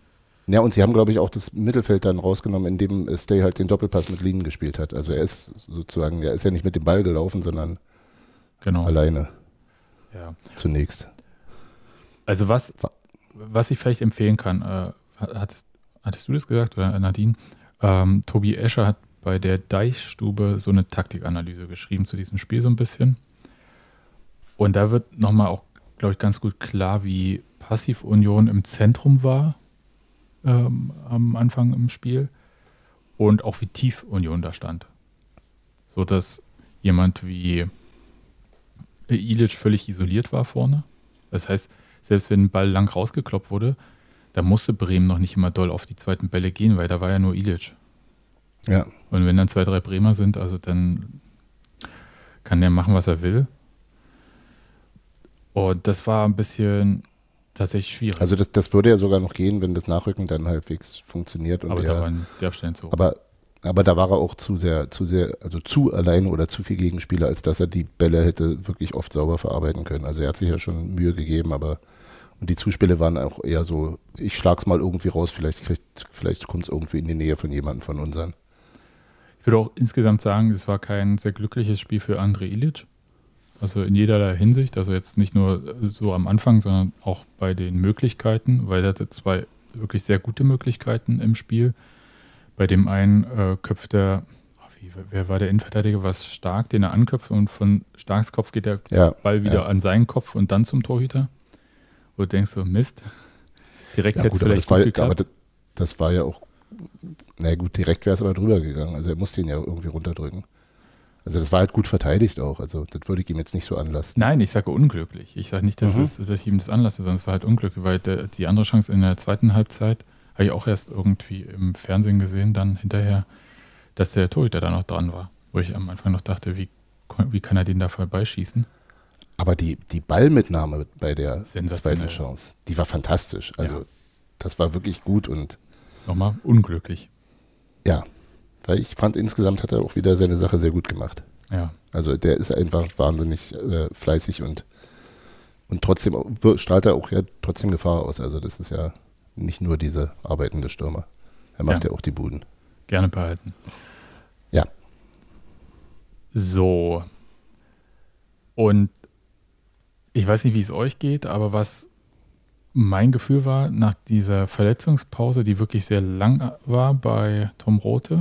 Ja, und sie haben, glaube ich, auch das Mittelfeld dann rausgenommen, indem Stay halt den Doppelpass mit Lien gespielt hat. Also er ist sozusagen, er ist ja nicht mit dem Ball gelaufen, sondern genau. alleine Ja. zunächst. Also was, was ich vielleicht empfehlen kann, äh, hattest, hattest du das gesagt oder Nadine? Ähm, Tobi Escher hat bei der Deichstube so eine Taktikanalyse geschrieben zu diesem Spiel so ein bisschen. Und da wird nochmal auch, glaube ich, ganz gut klar, wie passiv Union im Zentrum war ähm, am Anfang im Spiel und auch wie tief Union da stand. So dass jemand wie Ilic völlig isoliert war vorne. Das heißt, selbst wenn ein Ball lang rausgekloppt wurde, da musste Bremen noch nicht immer doll auf die zweiten Bälle gehen, weil da war ja nur Ilic. Ja. Und wenn dann zwei, drei Bremer sind, also dann kann der machen, was er will. Und das war ein bisschen tatsächlich schwierig. Also das, das würde ja sogar noch gehen, wenn das Nachrücken dann halbwegs funktioniert. Und aber er, da waren die Abstände zu hoch. aber, aber da war er auch zu sehr, zu sehr, also zu alleine oder zu viel Gegenspieler, als dass er die Bälle hätte wirklich oft sauber verarbeiten können. Also er hat sich ja schon Mühe gegeben, aber und die Zuspiele waren auch eher so, ich schlag's mal irgendwie raus, vielleicht kriegt, vielleicht kommt es irgendwie in die Nähe von jemandem von unseren. Ich würde auch insgesamt sagen, es war kein sehr glückliches Spiel für André Ilic. Also in jederlei Hinsicht, also jetzt nicht nur so am Anfang, sondern auch bei den Möglichkeiten, weil er hatte zwei wirklich sehr gute Möglichkeiten im Spiel. Bei dem einen äh, köpft er, oh, wie, wer war der Innenverteidiger, was Stark, den er anköpft und von Starks Kopf geht der Ja, Ball wieder ja. an seinen Kopf und dann zum Torhüter. Wo du denkst so, Mist, direkt Ja, hätte es gut, aber, vielleicht das war, gut geklappt. aber das, das war ja auch, na gut, direkt wäre es aber drüber gegangen. Also er musste ihn ja irgendwie runterdrücken. Also das war halt gut verteidigt auch. Also das würde ich ihm jetzt nicht so anlassen. Nein, ich sage unglücklich. Ich sage nicht, dass, Mhm. es, dass ich ihm das anlasse, sondern es war halt unglücklich, weil der, die andere Chance in der zweiten Halbzeit habe ich auch erst irgendwie im Fernsehen gesehen, dann hinterher, dass der Torhüter da noch dran war. Wo ich am Anfang noch dachte, wie, wie kann er den da vorbeischießen? Aber die, die Ballmitnahme bei der Sensationell. zweiten Chance, die war fantastisch. Also Ja. das war wirklich gut und Nochmal unglücklich. ja, weil ich fand insgesamt hat er auch wieder seine Sache sehr gut gemacht. Ja. Also der ist einfach wahnsinnig äh, fleißig und, und trotzdem strahlt er auch ja trotzdem Gefahr aus. Also das ist ja nicht nur diese arbeitende Stürmer. Er macht ja, Ja. auch die Buden. Gerne behalten. Ja. So. Und ich weiß nicht, wie es euch geht, aber was mein Gefühl war, nach dieser Verletzungspause, die wirklich sehr lang war bei Tom Rothe,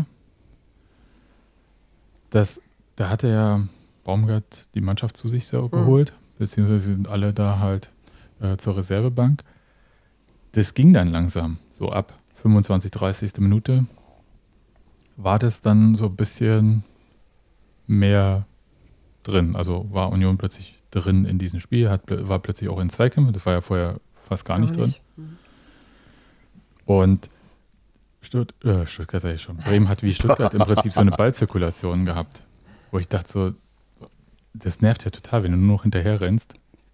dass da hatte ja Baumgart die Mannschaft zu sich so geholt, beziehungsweise sie sind alle da halt äh, zur Reservebank. Das ging dann langsam, so ab fünfundzwanzig, dreißigste Minute war das dann so ein bisschen mehr drin. Also war Union plötzlich drin in diesem Spiel, hat, war plötzlich auch in Zweikämpfen, das war ja vorher fast gar nicht drin. Mhm. Und Stutt, äh, Stuttgart sag ich schon. Bremen hat wie Stuttgart im Prinzip so eine Ballzirkulation gehabt, wo ich dachte so, das nervt ja total, wenn du nur noch hinterher rennst.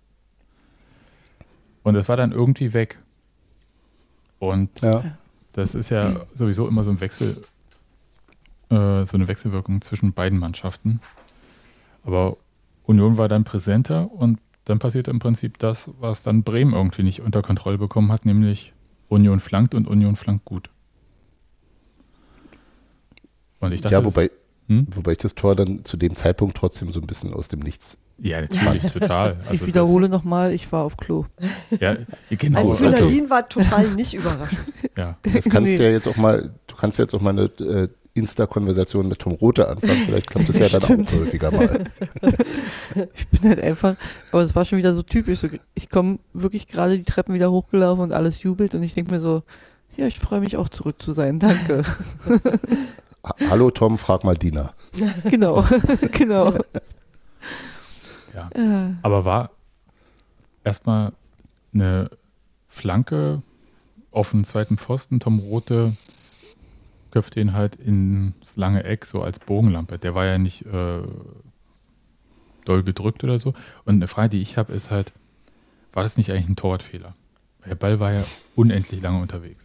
Und das war dann irgendwie weg. Und Ja. das ist ja sowieso immer so ein Wechsel, äh, so eine Wechselwirkung zwischen beiden Mannschaften. Aber Union war dann präsenter und dann passierte im Prinzip das, was dann Bremen irgendwie nicht unter Kontrolle bekommen hat, nämlich Union flankt und Union flankt gut. Und ich dachte, Ja, wobei, Hm? wobei ich das Tor dann zu dem Zeitpunkt trotzdem so ein bisschen aus dem Nichts. ja, natürlich, total. Also Ich wiederhole nochmal, ich war auf Klo. Das, ja, genau. Also für also, Nadine war total nicht überraschend. ja. Das kannst Nee. du ja jetzt auch mal, du kannst jetzt auch mal eine äh, Insta-Konversation mit Tom Rothe anfangen. Vielleicht klappt das ja dann Stimmt. auch häufiger mal. Ich bin halt einfach, aber es war schon wieder so typisch. So, ich komme wirklich gerade die Treppen wieder hochgelaufen und alles jubelt und ich denke mir so, ja, ich freue mich auch zurück zu sein, danke. Ha- Hallo Tom, frag mal Dina. Genau, genau. Ja. Ja. Aber war erstmal eine Flanke auf den zweiten Pfosten. Tom Rothe köpfte ihn halt ins lange Eck, so als Bogenlampe. Der war ja nicht äh, doll gedrückt oder so. Und eine Frage, die ich habe, ist halt, war das nicht eigentlich ein Torwartfehler? Weil der Ball war ja unendlich lange unterwegs.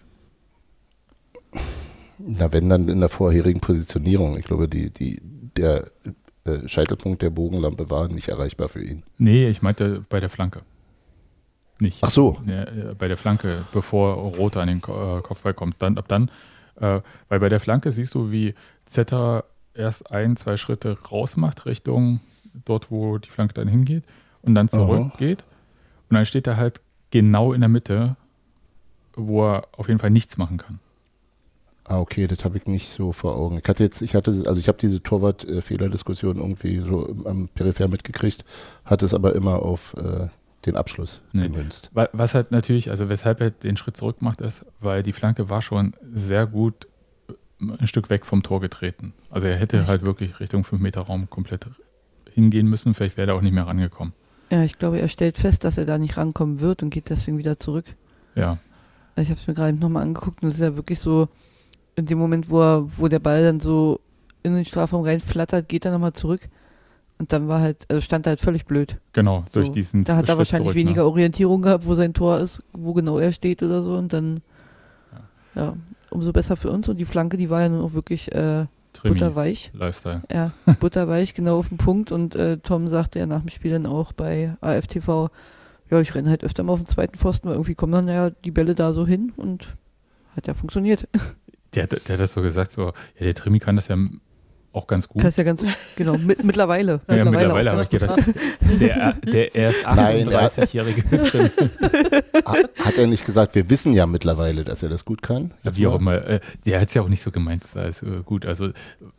Na, wenn dann in der vorherigen Positionierung. Ich glaube, die, die, der äh, Scheitelpunkt der Bogenlampe war nicht erreichbar für ihn. Nee, ich meinte bei der Flanke. Nicht Ach so. äh, bei der Flanke, bevor Rother an den Ko- äh, Kopfball kommt. Dann, ab dann, äh, weil bei der Flanke siehst du, wie Zetter erst ein, zwei Schritte raus macht, Richtung dort, wo die Flanke dann hingeht und dann zurückgeht. Und dann steht er halt genau in der Mitte, wo er auf jeden Fall nichts machen kann. Ah, okay, das habe ich nicht so vor Augen. Ich hatte jetzt, ich hatte, also ich habe diese Torwart-Fehler-Diskussion irgendwie so am Peripher mitgekriegt, hatte es aber immer auf äh, den Abschluss Nee. gemünzt. Wa- Was halt natürlich, also weshalb er den Schritt zurück macht, ist, weil die Flanke war schon sehr gut ein Stück weg vom Tor getreten. Also er hätte halt wirklich Richtung fünf Meter Raum komplett hingehen müssen, vielleicht wäre er auch nicht mehr rangekommen. Ja, ich glaube, er stellt fest, dass er da nicht rankommen wird und geht deswegen wieder zurück. Ja, Ich habe es mir gerade nochmal angeguckt und es ist ja wirklich so, in dem Moment, wo, er, wo der Ball dann so in den Strafraum reinflattert, geht er nochmal zurück. Und dann war halt, also stand er halt völlig blöd. genau, So, durch diesen Da hat er Schritt wahrscheinlich zurück, weniger ne? Orientierung gehabt, wo sein Tor ist, wo genau er steht oder so. Und dann, ja, umso besser für uns. Und die Flanke, die war ja nun auch wirklich äh, Trimi, butterweich. Lifestyle. Ja, butterweich, genau auf den Punkt. Und äh, Tom sagte ja nach dem Spiel dann auch bei A F T V, ja, ich renne halt öfter mal auf den zweiten Pfosten, weil irgendwie kommen dann ja die Bälle da so hin und hat ja funktioniert. Der, hat- der hat das so gesagt, so, ja, der Trimi kann das ja auch ganz gut. Das ist ja ganz, genau, mit, mittlerweile. Ja, mittlerweile auch, habe ich gedacht, der, der erst Nein, er- achtunddreißigjährige Trimi. Ha- Hat er nicht gesagt, wir wissen ja mittlerweile, dass er das gut kann? Ja, Jetzt wie auch mal. immer. Äh, Der hat es ja auch nicht so gemeint, das ist alles äh, gut. Also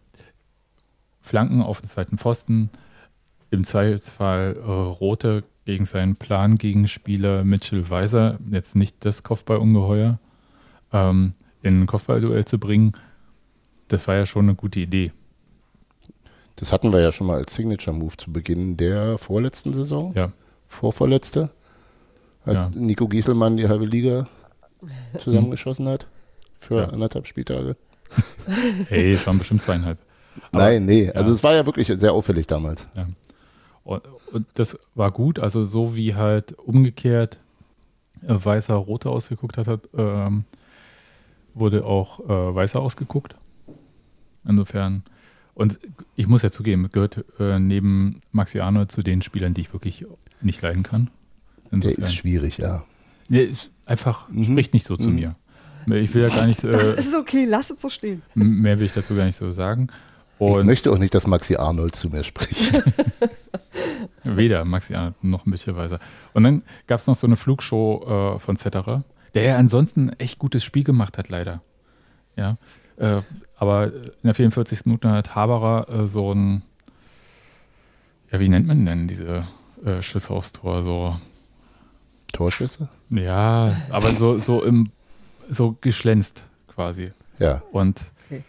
Flanken auf den zweiten Pfosten, im Zweifelsfall äh, Rote gegen seinen Plan-Gegenspieler Mitchell Weiser, jetzt nicht das Kopfballungeheuer, ähm, in ein Kopfballduell zu bringen, das war ja schon eine gute Idee. Das hatten wir ja schon mal als Signature-Move zu Beginn der vorletzten Saison, Ja, vorvorletzte, als Ja. Nico Gieselmann die halbe Liga zusammengeschossen hat für Ja. anderthalb Spieltage. hey, es waren bestimmt zweieinhalb. Aber- Nein, nee, also ja. es war ja wirklich sehr auffällig damals. Und, und das war gut, also so wie halt umgekehrt äh, Weißer Rote ausgeguckt hat, hat ähm, wurde auch äh, Weißer ausgeguckt. Insofern, und ich muss ja zugeben, gehört äh, neben Maxi Arnold zu den Spielern, die ich wirklich nicht leiden kann. Der Insofern. ist schwierig, ja. Nee, ist einfach, Mhm. spricht nicht so zu Mhm. mir. Ich will ja gar nicht, Das äh, ist okay, lass es so stehen. mehr will ich dazu gar nicht so sagen. Ich Und möchte auch nicht, dass Maxi Arnold zu mir spricht. weder Maxi Arnold noch Michel Weiser. Und dann gab es noch so eine Flugshow äh, von Zetterer, der ja ansonsten ein echt gutes Spiel gemacht hat, leider. Ja, äh, aber in der vierundvierzigsten Minute hat Haberer äh, so ein, ja, wie nennt man denn diese äh, Schüsse aufs Tor? So, Torschüsse? ja, aber so, so im, so geschlänzt quasi. Ja, Und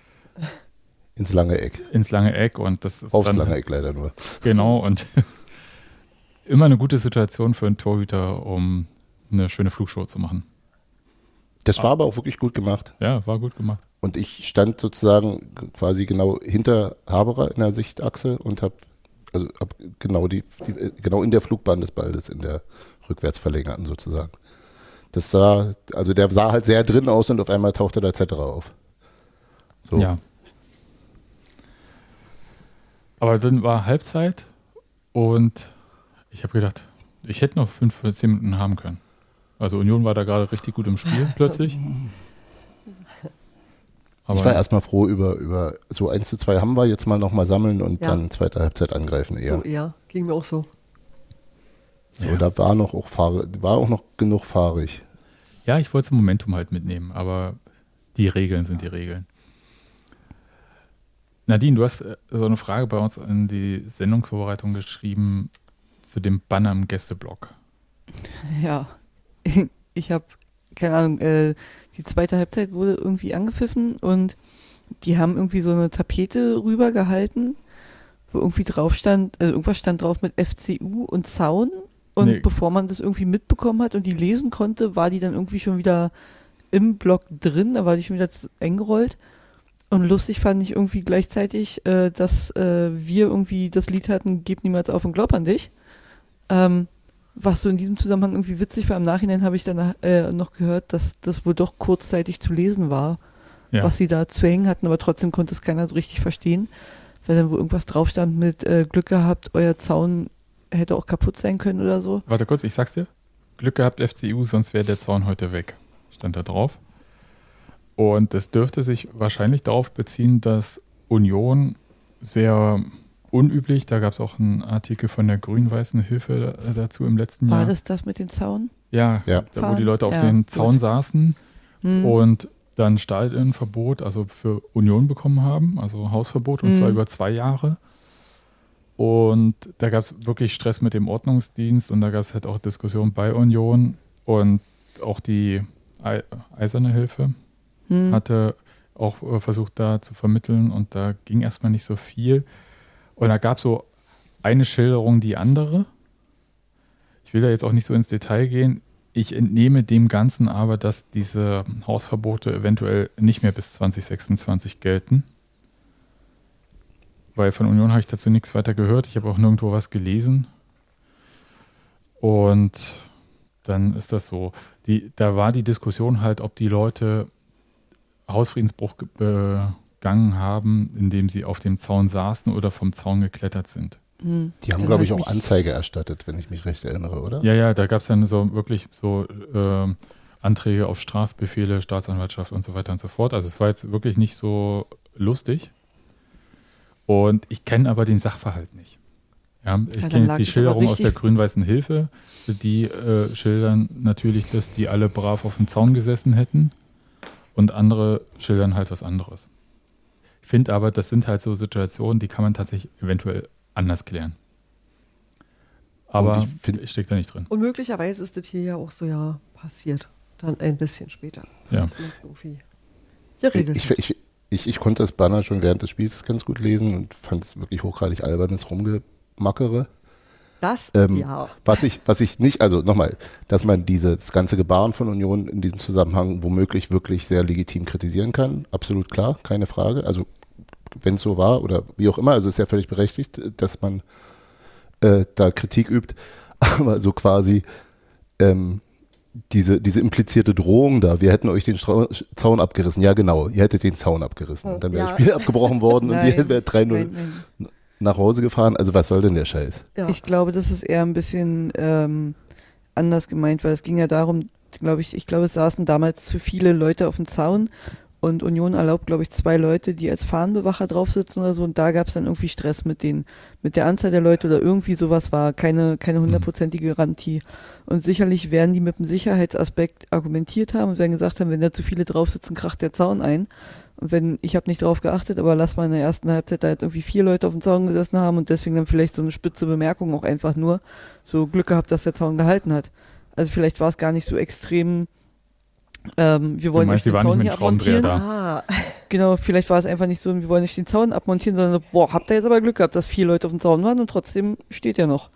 ins lange Eck. ins lange Eck und das ist Aufs dann, lange Eck leider nur. Genau, und immer eine gute Situation für einen Torhüter, um eine schöne Flugshow zu machen. Das war aber auch wirklich gut gemacht. Ja, war gut gemacht. Und ich stand sozusagen quasi genau hinter Haberer in der Sichtachse und habe also hab genau die, die genau in der Flugbahn des Balles in der rückwärtsverlängerten sozusagen. Das sah, also der sah halt sehr drin aus und auf einmal tauchte der Zetterer auf. So. Ja. Aber dann war Halbzeit und ich habe gedacht, ich hätte noch fünf, zehn Minuten haben können. Also Union war da gerade richtig gut im Spiel plötzlich. Aber Ich war erstmal froh über, über so eins zu zwei haben wir jetzt mal nochmal sammeln und Ja. dann zweite Halbzeit angreifen eher. So, ja, ging mir auch so. So, Ja. da war noch auch fahre, war auch noch genug fahrig. ja, ich wollte das Momentum halt mitnehmen, aber die Regeln sind die Regeln. Nadine, du hast äh, so eine Frage bei uns in die Sendungsvorbereitung geschrieben zu dem Banner im Gästeblock. Ja, ich habe, keine Ahnung, äh, die zweite Halbzeit wurde irgendwie angepfiffen und die haben irgendwie so eine Tapete rübergehalten, wo irgendwie drauf stand, also irgendwas stand drauf mit F C U und Zaun. Und Nee. bevor man das irgendwie mitbekommen hat und die lesen konnte, war die dann irgendwie schon wieder im Block drin, da war die schon wieder zu- eingerollt. Und lustig fand ich irgendwie gleichzeitig, äh, dass äh, wir irgendwie das Lied hatten, Gib niemals auf und glaub an dich. Ähm, was so in diesem Zusammenhang irgendwie witzig war. Im Nachhinein habe ich dann äh, noch gehört, dass das wohl doch kurzzeitig zu lesen war, Ja. was sie da zu hängen hatten, aber trotzdem konnte es keiner so richtig verstehen, weil dann wo irgendwas drauf stand mit äh, Glück gehabt, euer Zaun hätte auch kaputt sein können oder so. Warte kurz, ich sag's dir. Glück gehabt, F C U, sonst wäre der Zaun heute weg. Stand da drauf. Und das dürfte sich wahrscheinlich darauf beziehen, dass Union sehr unüblich, da gab es auch einen Artikel von der grün-weißen Hilfe dazu im letzten Jahr. War das das mit den Zaun? Ja, Ja. da wo die Leute auf Ja, den gut. Zaun saßen Hm. und dann Stadionverbot, also für Union bekommen haben, also Hausverbot, und Mhm. zwar über zwei Jahre. Und da gab es wirklich Stress mit dem Ordnungsdienst und da gab es halt auch Diskussionen bei Union und auch die Ei- Eiserne Hilfe Hm. hatte auch äh, versucht da zu vermitteln und da ging erstmal nicht so viel. Und da gab es so eine Schilderung die andere. Ich will da jetzt auch nicht so ins Detail gehen. Ich entnehme dem Ganzen aber, dass diese Hausverbote eventuell nicht mehr bis zwanzig sechsundzwanzig gelten. Weil von Union habe ich dazu nichts weiter gehört. Ich habe auch nirgendwo was gelesen. Und dann ist das so. Die, da war die Diskussion halt, ob die Leute Hausfriedensbruch ge- begangen haben, indem sie auf dem Zaun saßen oder vom Zaun geklettert sind. Hm. Die haben, Dann glaube ich, halt auch nicht- Anzeige erstattet, wenn ich mich recht erinnere, oder? Ja, ja, da gab es dann so wirklich so ähm, Anträge auf Strafbefehle, Staatsanwaltschaft und so weiter und so fort. Also es war jetzt wirklich nicht so lustig. Und ich kenne aber den Sachverhalt nicht. Ja, ich dann kenne lag jetzt die es aber Schilderung aus richtig- der grün-weißen Hilfe. Die äh, schildern natürlich, dass die alle brav auf dem Zaun gesessen hätten. Und andere schildern halt was anderes. Ich finde aber, das sind halt so Situationen, die kann man tatsächlich eventuell anders klären. Aber Und ich, ich find- ich stecke da nicht drin. Und möglicherweise ist das hier ja auch so ja passiert. Dann ein bisschen später. Ja. Dass man es irgendwie geregelt Ich, hat. ich, ich, ich konnte das Banner schon während des Spiels ganz gut lesen und fand es wirklich hochgradig albernes Rumgemackere. Das, Ähm, ja. Was ich, was ich nicht, also nochmal, dass man dieses ganze Gebaren von Union in diesem Zusammenhang womöglich wirklich sehr legitim kritisieren kann, absolut klar, keine Frage. Also wenn es so war oder wie auch immer, also ist ja völlig berechtigt, dass man äh, da Kritik übt, aber so quasi ähm, diese, diese implizierte Drohung da, wir hätten euch den Stra Zaun abgerissen, ja genau, ihr hättet den Zaun abgerissen. Und dann wäre Ja. das Spiel abgebrochen worden und Nein, ihr wärt drei null nein, nein. nach Hause gefahren. Also was soll denn der Scheiß? Ja. Ich glaube, das ist eher ein bisschen ähm, anders gemeint, weil es ging ja darum, glaube ich, ich glaube, es saßen damals zu viele Leute auf dem Zaun und Union erlaubt, glaube ich, zwei Leute, die als Fahnenbewacher drauf sitzen oder so, und da gab es dann irgendwie Stress mit den, mit der Anzahl der Leute oder irgendwie sowas war, keine, keine hundertprozentige Garantie. Und sicherlich werden die mit dem Sicherheitsaspekt argumentiert haben und werden gesagt haben, wenn da zu viele drauf sitzen, kracht der Zaun ein. Und wenn, ich habe nicht drauf geachtet, aber lass mal in der ersten Halbzeit da jetzt irgendwie vier Leute auf dem Zaun gesessen haben und deswegen dann vielleicht so eine spitze Bemerkung auch einfach nur so Glück gehabt, dass der Zaun gehalten hat. Also vielleicht war es gar nicht so extrem, ähm, wir wollen meinst, euch die den waren Zaun nicht hier mit Schraubendreher abmontieren. da? Ah, Genau, vielleicht war es einfach nicht so, wir wollen nicht den Zaun abmontieren, sondern so, boah, habt ihr jetzt aber Glück gehabt, dass vier Leute auf dem Zaun waren und trotzdem steht er noch.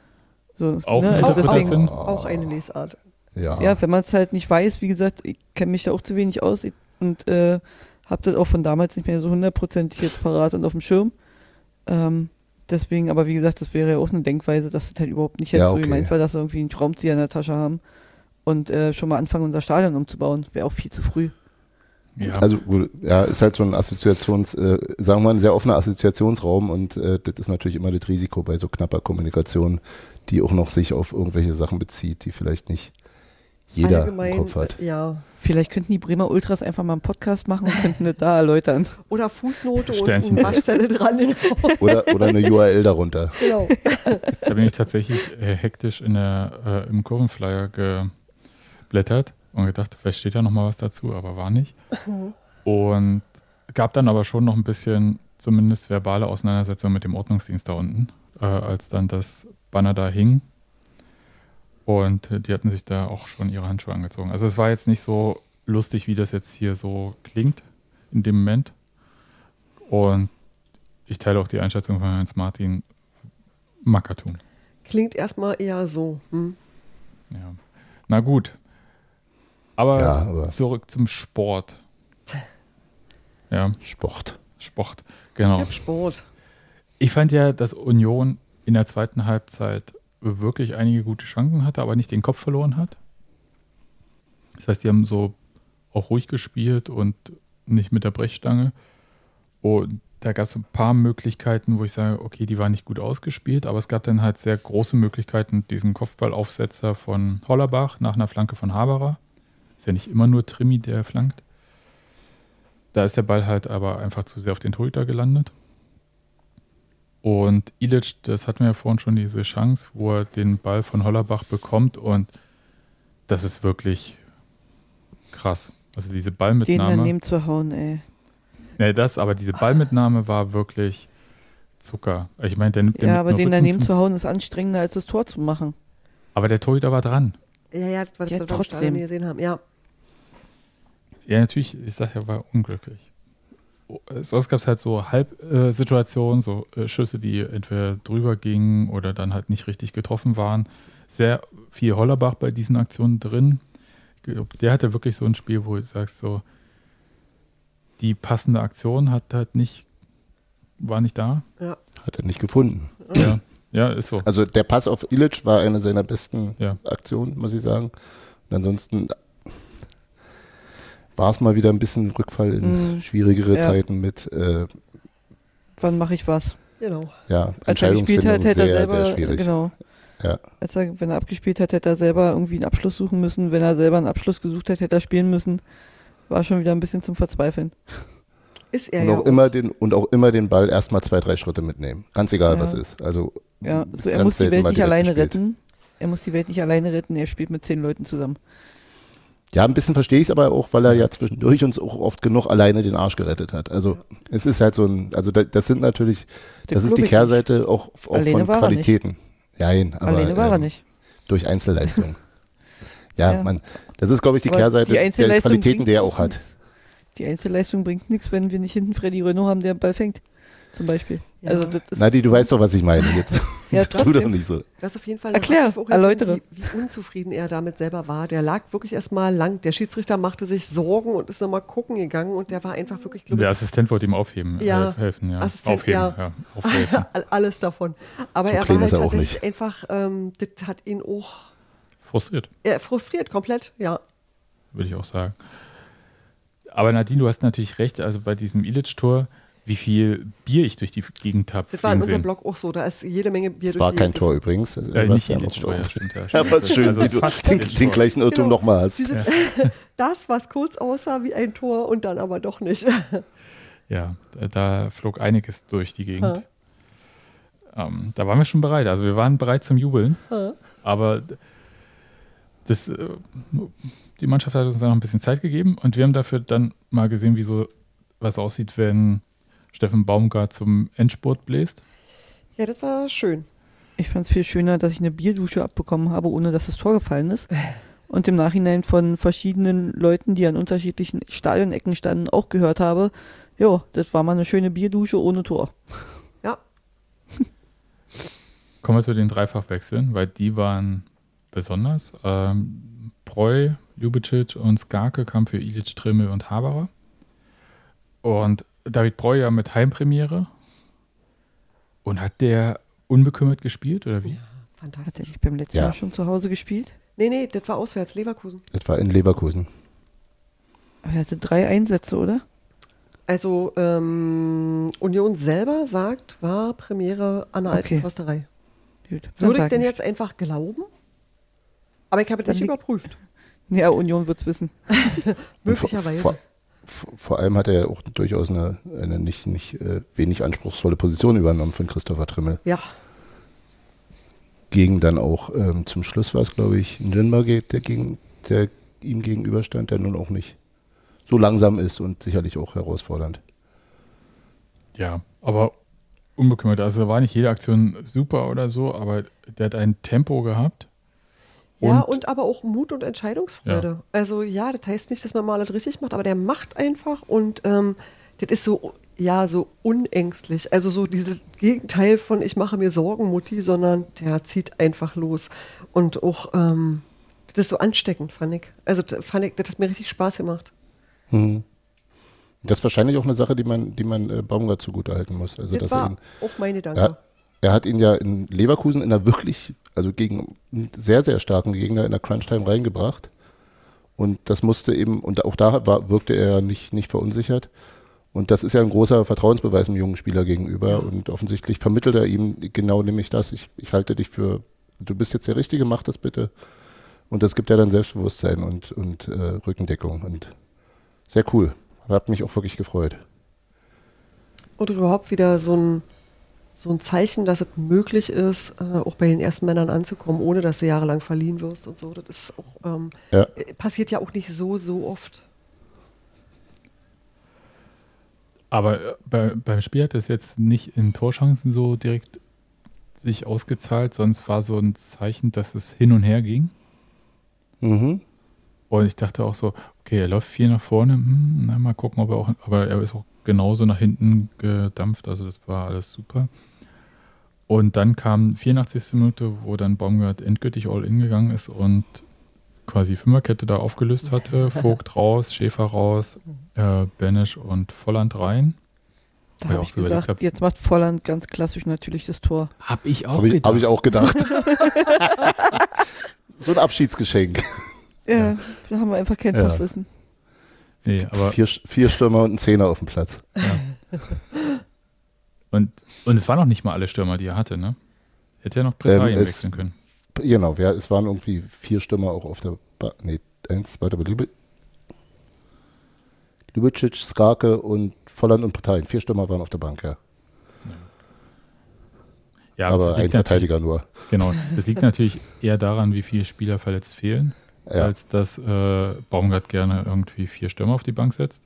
So, Auch ne? eine Also deswegen, Interpretation? auch eine Lesart. Ja. ja, wenn man es halt nicht weiß, wie gesagt, ich kenne mich da auch zu wenig aus ich- und äh, habe das auch von damals nicht mehr so hundertprozentig jetzt parat und auf dem Schirm. Ähm, deswegen, aber wie gesagt, das wäre ja auch eine Denkweise, dass das halt überhaupt nicht jetzt Ja, so okay. gemeint war, dass wir irgendwie einen Schraubenzieher in der Tasche haben und äh, schon mal anfangen, unser Stadion umzubauen. Wäre auch viel zu früh. Ja, Also gut, ja, ist halt so ein Assoziations, äh, sagen wir mal, ein sehr offener Assoziationsraum und äh, das ist natürlich immer das Risiko bei so knapper Kommunikation, die auch noch sich auf irgendwelche Sachen bezieht, die vielleicht nicht jeder Allgemein, im Kopf hat. äh, ja. Vielleicht könnten die Bremer Ultras einfach mal einen Podcast machen und könnten das da erläutern. Oder Fußnote und Sternchen. eine Waschzelle dran. Oder, oder eine U R L darunter. Genau. da bin ich tatsächlich äh, hektisch in der, äh, im Kurvenflyer geblättert und gedacht, vielleicht steht da noch mal was dazu, aber war nicht. Und gab dann aber schon noch ein bisschen, zumindest verbale Auseinandersetzung mit dem Ordnungsdienst da unten, äh, als dann das Banner da hing. Und äh, die hatten sich da auch schon ihre Handschuhe angezogen. Also es war jetzt nicht so lustig, wie das jetzt hier so klingt in dem Moment. Und ich teile auch die Einschätzung von Hans Martin, Mackertum. Klingt erstmal eher so. Hm? Ja. Na gut. Aber, Ja, aber- zurück zum Sport. Ja, Sport. Sport, genau. Ja, Sport. Ich fand ja, dass Union in der zweiten Halbzeit wirklich einige gute Chancen hatte, aber nicht den Kopf verloren hat. Das heißt, die haben so auch ruhig gespielt und nicht mit der Brechstange. Und da gab es ein paar Möglichkeiten, wo ich sage, okay, die waren nicht gut ausgespielt, aber es gab dann halt sehr große Möglichkeiten, diesen Kopfballaufsetzer von Hollerbach nach einer Flanke von Haberer. Ist ja nicht immer nur Trimi, der flankt. Da ist der Ball halt aber einfach zu sehr auf den Torhüter gelandet. Und Ilic, das hatten wir ja vorhin schon, diese Chance, wo er den Ball von Hollerbach bekommt und das ist wirklich krass. Also diese Ballmitnahme. Den daneben zu hauen, ey. Nee, das, aber diese Ballmitnahme war wirklich Zucker. Ich meine, der nimmt den Ja, aber mit den dem daneben Rücken zu hauen ist anstrengender, als das Tor zu machen. Aber der Torhüter war dran. Ja, ja, das war das, Ja, was wir im trotzdem. Stadion gesehen haben. Ja. Ja, natürlich, ich sag ja, war unglücklich. Sonst gab es halt so Halbsituationen, so äh, Schüsse, die entweder drüber gingen oder dann halt nicht richtig getroffen waren. Sehr viel Hollerbach bei diesen Aktionen drin. Ich glaub, der hatte wirklich so ein Spiel, wo du sagst, so die passende Aktion hat halt nicht, war nicht da. Ja. Hat er nicht gefunden. Ja, ja, ist so. Also der Pass auf Ilic war eine seiner besten Ja. Aktionen, muss ich sagen. Und ansonsten war es mal wieder ein bisschen Rückfall in Mm, schwierigere ja. Zeiten mit äh, Wann mache ich was? Genau. ja, Als er gespielt hat, Entscheidungsfindung hätte sehr, er selber, sehr schwierig. genau. Ja. Als er, wenn er abgespielt hat, hätte er selber irgendwie einen Abschluss suchen müssen. Wenn er selber einen Abschluss gesucht hat, hätte er spielen müssen. War schon wieder ein bisschen zum Verzweifeln. Ist er Und, ja auch immer den, und auch immer den Ball erstmal zwei, drei Schritte mitnehmen. Ganz egal, Ja. was ist. Also, Ja, also er ganz muss die selten Welt mal nicht direkt alleine gespielt. retten. Er muss die Welt nicht alleine retten. Er spielt mit zehn Leuten zusammen. Ja, ein bisschen verstehe ich es aber auch, weil er ja zwischendurch uns auch oft genug alleine den Arsch gerettet hat. Also es ist halt so ein, also da, das sind natürlich, Den das ist glaub die ich Kehrseite auch, auch Alleine von war er Qualitäten. Nein, aber Alleine war er ähm, nicht. durch Einzelleistung. ja, Ja. man, das ist, glaube ich, die Aber Kehrseite die der Einzelleistung Qualitäten, bringt die er auch auch hat. nichts. Die Einzelleistung bringt nichts, wenn wir nicht hinten Freddy Renault haben, der den Ball fängt. Zum Beispiel. Ja. Also das ist, Nadi, du weißt doch, was ich meine. Jetzt Ja, tu doch trotzdem. nicht so. Das ist auf jeden Fall Erklär, auch gesehen, erläutere. Wie, wie unzufrieden er damit selber war. Der lag wirklich erstmal lang. Der Schiedsrichter machte sich Sorgen und ist nochmal gucken gegangen und der war einfach wirklich glücklich. Der Assistent wollte ihm aufheben, Ja. äh, helfen, ja. Assistent, aufheben, ja. ja. Aufhelfen. Alles davon. Aber So er klein war ist halt er auch tatsächlich nicht. einfach, ähm, das hat ihn auch Frustriert, er, frustriert, komplett, ja. würde ich auch sagen. Aber Nadine, du hast natürlich recht, also bei diesem Ilic-Tor, wie viel Bier ich durch die Gegend habe. Das war in unserem Blog auch so. Da ist jede Menge Bier Das war durch kein die Tor übrigens. Äh, nicht ja Ilic-Tor, ja, stimmt. Ja, Ja, stimmt. aber schön, Also wie du fast den, Ilic-Tor. den gleichen Irrtum Genau. nochmal hast. Diese, Das, was kurz aussah wie ein Tor und dann aber doch nicht. Ja, da, da flog einiges durch die Gegend. Ha. Ähm, da waren wir schon bereit. Also wir waren bereit zum Jubeln. Ha. Aber das, äh, die Mannschaft hat uns da noch ein bisschen Zeit gegeben und wir haben dafür dann mal gesehen, wie so was aussieht, wenn Steffen Baumgart zum Endspurt bläst. Ja, das war schön. Ich fand es viel schöner, dass ich eine Bierdusche abbekommen habe, ohne dass das Tor gefallen ist. Und im Nachhinein von verschiedenen Leuten, die an unterschiedlichen Stadionecken standen, auch gehört habe, jo, das war mal eine schöne Bierdusche ohne Tor. Ja. Kommen wir zu den Dreifachwechseln, weil die waren besonders. Ähm, Preu, Ljubicic und Skarke kamen für Ilic, Trimmel und Haberer. Und David Preu ja mit Heimpremiere. Und hat der unbekümmert gespielt, oder wie? Hat er Fantastisch. nicht beim letzten Ja. Mal schon zu Hause gespielt? Nee, nee, das war auswärts, Leverkusen. Das war in Leverkusen. Aber er hatte drei Einsätze, oder? Also ähm, Union selber sagt, war Premiere an der alten Okay. Forsterei. Gut, dann Würde ich sag denn nicht. jetzt einfach glauben? Aber ich habe es Dann nicht liegt- überprüft. Ja, Union wird's wissen. Möglicherweise. Vor, vor, vor allem hat er ja auch durchaus eine, eine nicht, nicht äh, wenig anspruchsvolle Position übernommen von Christopher Trimmel. Ja, Gegen dann auch ähm, zum Schluss war es, glaube ich, ein Jinma, der, gegen, der ihm gegenüberstand, der nun auch nicht so langsam ist und sicherlich auch herausfordernd. Ja, aber unbekümmert. Also da war nicht jede Aktion super oder so, aber der hat ein Tempo gehabt. ja, Und- und aber auch Mut und Entscheidungsfreude. Also ja, das heißt nicht, dass man mal alles richtig macht, aber der macht einfach und ähm, das ist so, ja, so unängstlich. Also so dieses Gegenteil von ich mache mir Sorgen, Mutti, sondern der zieht einfach los. Und auch, ähm, das ist so ansteckend, fand ich. Also das fand ich, das hat mir richtig Spaß gemacht. Mhm. Das ist wahrscheinlich auch eine Sache, die man, die man äh, Baumgart zugutehalten muss. Also, Das dass war er ihn, auch mein Gedanke. er, er hat ihn ja in Leverkusen in einer wirklich, also gegen einen sehr, sehr starken Gegner in der Crunch-Time reingebracht. Und das musste eben, und auch da war, wirkte er nicht, nicht verunsichert. Und das ist ja ein großer Vertrauensbeweis einem jungen Spieler gegenüber. Ja. Und offensichtlich vermittelt er ihm genau nämlich das. Ich, ich halte dich für, du bist jetzt der Richtige, mach das bitte. Und das gibt ja dann Selbstbewusstsein und, und äh, Rückendeckung. Und sehr cool. Hat mich auch wirklich gefreut. Oder überhaupt wieder so ein, so ein Zeichen, dass es möglich ist, äh, auch bei den ersten Männern anzukommen, ohne dass du jahrelang verliehen wirst und so. Das ist auch, ähm, ja. passiert ja auch nicht so, so oft. Aber bei, beim Spiel hat es jetzt nicht in Torchancen so direkt sich ausgezahlt, sonst war so ein Zeichen, dass es hin und her ging. Mhm. Und ich dachte auch so, okay, er läuft viel nach vorne, hm, na, mal gucken, ob er auch, aber er ist auch genauso nach hinten gedampft, also das war alles super. Und dann kam vierundachtzigste Minute, wo dann Baumgart endgültig all in gegangen ist und quasi Fünferkette da aufgelöst hatte. Vogt raus, Schäfer raus, äh, Benesch und Volland rein. Da habe ich so gesagt, hab, jetzt macht Volland ganz klassisch natürlich das Tor. Hab ich auch hab ich, gedacht. Hab ich auch gedacht. So ein Abschiedsgeschenk. Ja, ja, da haben wir einfach kein ja. Fachwissen. Nee, aber vier, vier Stürmer und ein Zehner auf dem Platz. Ja. und, und es waren noch nicht mal alle Stürmer, die er hatte, ne? Hätte ja noch Britannien ähm, wechseln können. Genau, ja, es waren irgendwie vier Stürmer auch auf der ba- nee, eins, zwei, aber Lübe- Lubicic, Skarke und Volland und Britannien. Vier Stürmer waren auf der Bank, ja. Ja, aber ein Verteidiger nur. Genau, das liegt natürlich eher daran, wie viele Spieler verletzt fehlen, ja. als dass äh, Baumgart gerne irgendwie vier Stürmer auf die Bank setzt.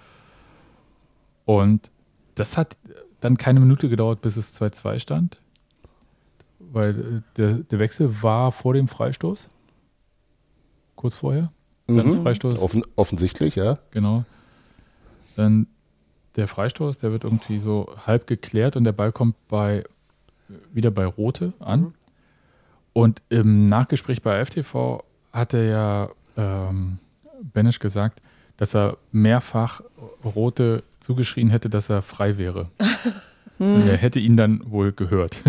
Und das hat dann keine Minute gedauert, bis es zwei zwei stand, weil äh, der, der Wechsel war vor dem Freistoß, kurz vorher. Dann Mhm. Freistoß. Offen, offensichtlich, ja. Genau. Dann der Freistoß, der wird irgendwie so halb geklärt und der Ball kommt bei wieder bei Rote an. Mhm. Und im Nachgespräch bei F T V hatte ja ähm, Benesch gesagt, dass er mehrfach Rote zugeschrien hätte, dass er frei wäre. Und er hätte ihn dann wohl gehört.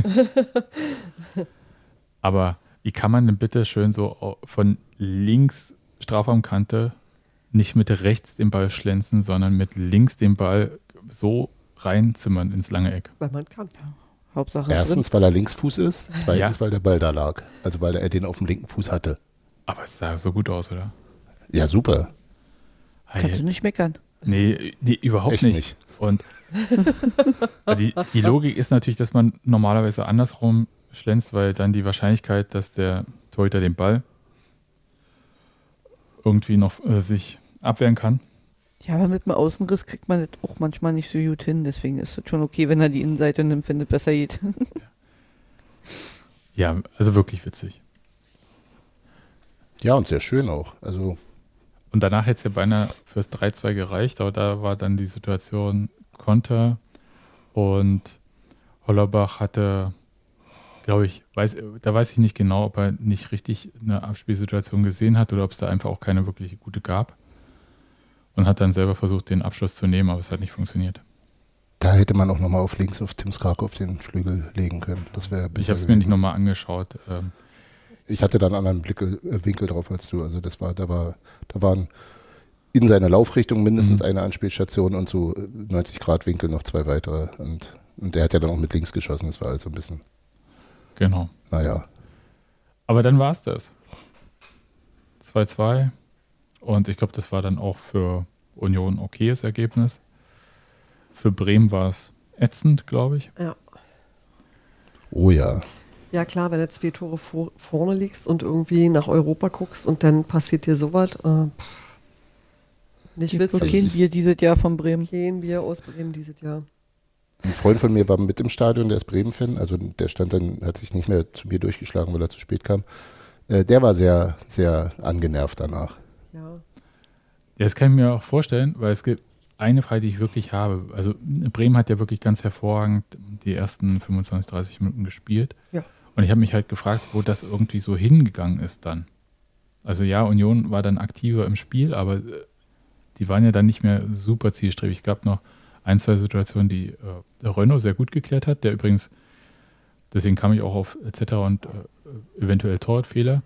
Aber wie kann man denn bitte schön so von links Strafraumkante nicht mit rechts den Ball schlänzen, sondern mit links den Ball so reinzimmern ins lange Eck? Weil man kann. Ja. Hauptsache Erstens, drin. weil er Linksfuß ist. Zweitens, Ja. weil der Ball da lag. Also, weil er den auf dem linken Fuß hatte. Aber es sah so gut aus, oder? Ja, super. Kannst du nicht meckern. Nee, die, überhaupt Echt nicht. nicht. Und die, die Logik ist natürlich, dass man normalerweise andersrum schlänzt, weil dann die Wahrscheinlichkeit, dass der Torhüter den Ball irgendwie noch äh, sich abwehren kann. Ja, aber mit dem Außenriss kriegt man das auch manchmal nicht so gut hin. Deswegen ist es schon okay, wenn er die Innenseite nimmt, wenn es besser geht. Ja, also wirklich witzig. Ja, und sehr schön auch. Also, Und danach hätte es ja beinahe fürs drei zwei gereicht, aber da war dann die Situation Konter und Hollerbach hatte, glaube ich, weiß, da weiß ich nicht genau, ob er nicht richtig eine Abspielsituation gesehen hat oder ob es da einfach auch keine wirkliche gute gab. Und hat dann selber versucht, den Abschluss zu nehmen, aber es hat nicht funktioniert. da hätte man auch nochmal auf links auf Tim Skarke auf den Flügel legen können. Das wäre Ich habe es mir nicht nochmal angeschaut. Ähm, Ich hatte da einen anderen Blickel, äh, Winkel drauf als du. Also das war, da war, da waren in seiner Laufrichtung mindestens Mhm. eine Anspielstation und so neunzig Grad Winkel noch zwei weitere. Und, und der hat ja dann auch mit links geschossen. Das war also ein bisschen, genau. naja. Aber dann war es das. zwei zwei. Und ich glaube, das war dann auch für Union ein okayes Ergebnis. Für Bremen war es ätzend, glaube ich. Ja. Oh ja. Ja klar, wenn du zwei Tore vor, vorne liegst und irgendwie nach Europa guckst und dann passiert dir sowas, äh, pff, nicht Gibt wohl witzig. kein Bier dieses Jahr von Bremen. Kein Bier aus Bremen dieses Jahr. Ein Freund von mir war mit im Stadion, der ist Bremen-Fan. Also der stand dann, hat sich nicht mehr zu mir durchgeschlagen, weil er zu spät kam. Äh, der war sehr, sehr angenervt danach. Ja. Ja, das kann ich mir auch vorstellen, weil es gibt eine Frage, die ich wirklich habe. Also Bremen hat ja wirklich ganz hervorragend die ersten fünfundzwanzig, dreißig Minuten gespielt. Ja. Und ich habe mich halt gefragt, wo das irgendwie so hingegangen ist dann. Also ja, Union war dann aktiver im Spiel, aber äh, die waren ja dann nicht mehr super zielstrebig. Es gab noch ein, zwei Situationen, die äh, Renault sehr gut geklärt hat, der übrigens, deswegen kam ich auch auf et cetera und äh, eventuell Torwartfehler.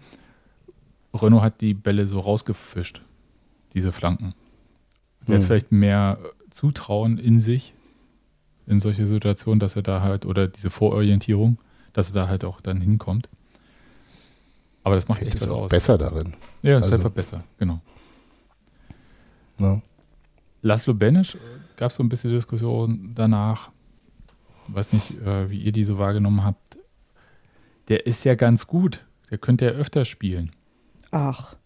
Renault hat die Bälle so rausgefischt, diese Flanken. Der Hm. hat vielleicht mehr Zutrauen in sich, in solche Situationen, dass er da halt, oder diese Vororientierung, dass er da halt auch dann hinkommt. Aber das macht Vielleicht echt ist was er auch aus. besser darin. Ja, ist Also- einfach besser, genau. Ne? Laszlo Benesch, gab es so ein bisschen Diskussion danach, weiß nicht, äh, wie ihr die so wahrgenommen habt. Der ist ja ganz gut, der könnte ja öfter spielen. Ach,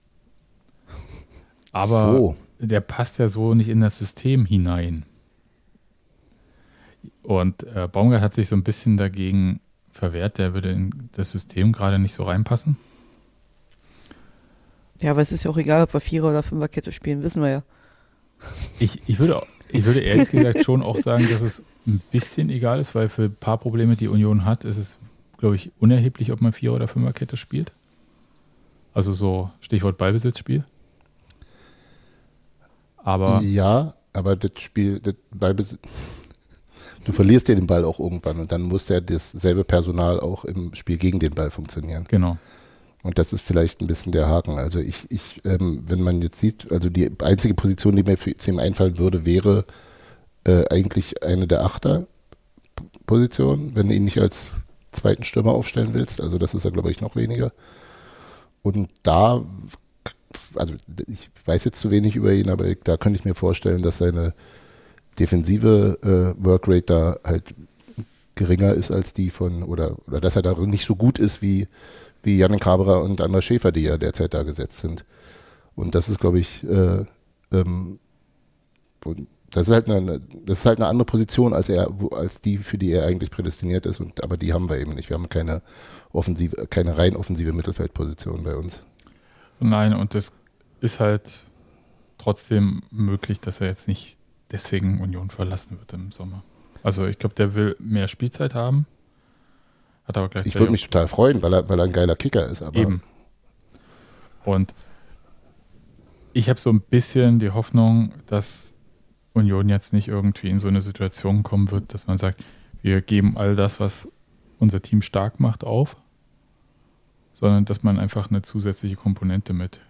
Aber Wo? der passt ja so nicht in das System hinein. Und äh, Baumgart hat sich so ein bisschen dagegen verwehrt, der würde in das System gerade nicht so reinpassen. ja, aber es ist ja auch egal, ob wir Vierer- oder Fünferkette spielen, wissen wir ja. Ich, ich, würde, ich würde ehrlich gesagt schon auch sagen, dass es ein bisschen egal ist, weil für ein paar Probleme, die Union hat, ist es, glaube ich, unerheblich, ob man Vierer- oder Fünferkette spielt. Also so Stichwort Ballbesitzspiel. Aber Ja, aber das Spiel, das Ballbesitz, du verlierst ja den Ball auch irgendwann und dann muss ja dasselbe Personal auch im Spiel gegen den Ball funktionieren. genau. Und das ist vielleicht ein bisschen der Haken. Also ich, ich ähm, wenn man jetzt sieht, also die einzige Position, die mir für zu ihm einfallen würde, wäre äh, eigentlich eine der Achter-Positionen, wenn du ihn nicht als zweiten Stürmer aufstellen willst. Also das ist ja, glaube ich, noch weniger. Und da, also ich weiß jetzt zu wenig über ihn, aber ich, da könnte ich mir vorstellen, dass seine defensive äh, Workrate da halt geringer ist als die von, oder, oder dass er da nicht so gut ist wie wie Yannick Haberer und André Schäfer, die ja derzeit da gesetzt sind. Und das ist, glaube ich, äh, ähm, und das ist halt eine, das ist halt eine andere Position als er, wo, als die, für die er eigentlich prädestiniert ist. Und aber die haben wir eben nicht. Wir haben keine offensive, keine rein offensive Mittelfeldposition bei uns. Nein, und das ist halt trotzdem möglich, dass er jetzt nicht deswegen Union verlassen wird im Sommer. Also ich glaube, der will mehr Spielzeit haben. Hat aber gleichzeitig Ich würde mich total freuen, weil er, weil er ein geiler Kicker ist. Aber eben. Und ich habe so ein bisschen die Hoffnung, dass Union jetzt nicht irgendwie in so eine Situation kommen wird, dass man sagt, wir geben all das, was unser Team stark macht, auf, sondern dass man einfach eine zusätzliche Komponente mit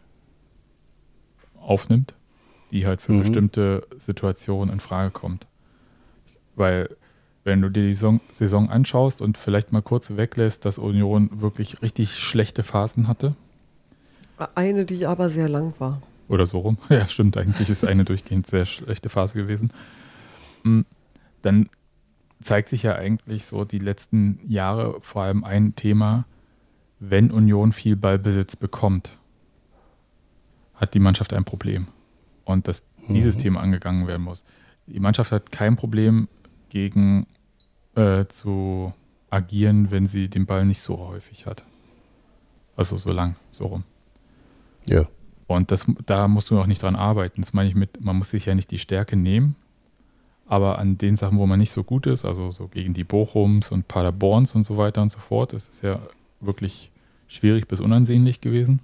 aufnimmt, die halt für Mhm. bestimmte Situationen in Frage kommt. Weil wenn du dir die Saison, Saison anschaust und vielleicht mal kurz weglässt, dass Union wirklich richtig schlechte Phasen hatte, Eine, die aber sehr lang war. oder so rum, ja stimmt, eigentlich ist eine durchgehend sehr schlechte Phase gewesen, dann zeigt sich ja eigentlich so die letzten Jahre vor allem ein Thema, wenn Union viel Ballbesitz bekommt, hat die Mannschaft ein Problem. Und dass dieses Mhm. Thema angegangen werden muss. Die Mannschaft hat kein Problem gegen äh, zu agieren, wenn sie den Ball nicht so häufig hat. Also so lang, so rum. ja. Und das, da musst du auch nicht dran arbeiten. Das meine ich mit, man muss sich ja nicht die Stärke nehmen, aber an den Sachen, wo man nicht so gut ist, also so gegen die Bochums und Paderborns und so weiter und so fort, das ist ja wirklich schwierig bis unansehnlich gewesen.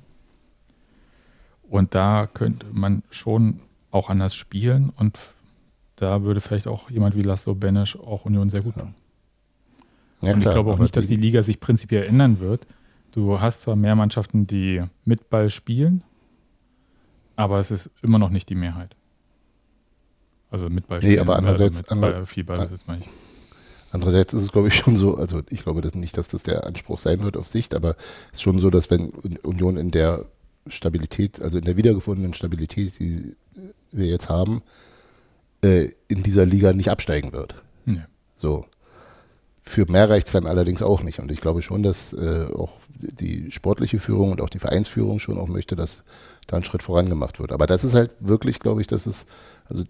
Und da könnte man schon auch anders spielen und da würde vielleicht auch jemand wie Laszlo Benesch auch Union sehr gut tun. Ja, und ich klar, glaube auch aber nicht, dass die Liga sich prinzipiell ändern wird. Du hast zwar mehr Mannschaften, die mit Ball spielen, aber es ist immer noch nicht die Mehrheit. Also mit Ball Nee, spielen, aber andererseits- also mit Ball, viel Ballbesitz meine ich. Andererseits ist es, glaube ich, schon so, also ich glaube das nicht, dass das der Anspruch sein wird auf Sicht, aber es ist schon so, dass wenn Union in der Stabilität, also in der wiedergefundenen Stabilität, die wir jetzt haben, äh, in dieser Liga nicht absteigen wird. Nee. So. Für mehr reicht es dann allerdings auch nicht. Und ich glaube schon, dass äh, auch die sportliche Führung und auch die Vereinsführung schon auch möchte, dass da ein Schritt vorangemacht wird. Aber das ist halt wirklich, glaube ich, das ist, also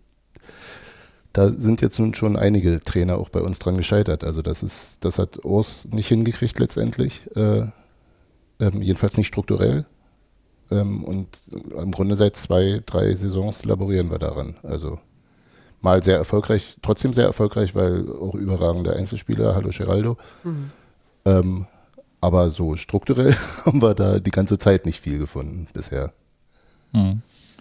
da sind jetzt nun schon einige Trainer auch bei uns dran gescheitert. Also das ist, das hat Urs nicht hingekriegt letztendlich, äh, ähm, jedenfalls nicht strukturell. Ähm, und im Grunde seit zwei, drei Saisons laborieren wir daran. Also mal sehr erfolgreich, trotzdem sehr erfolgreich, weil auch überragende Einzelspieler, hallo Geraldo. Mhm. Ähm, aber so strukturell haben wir da die ganze Zeit nicht viel gefunden bisher. Mhm.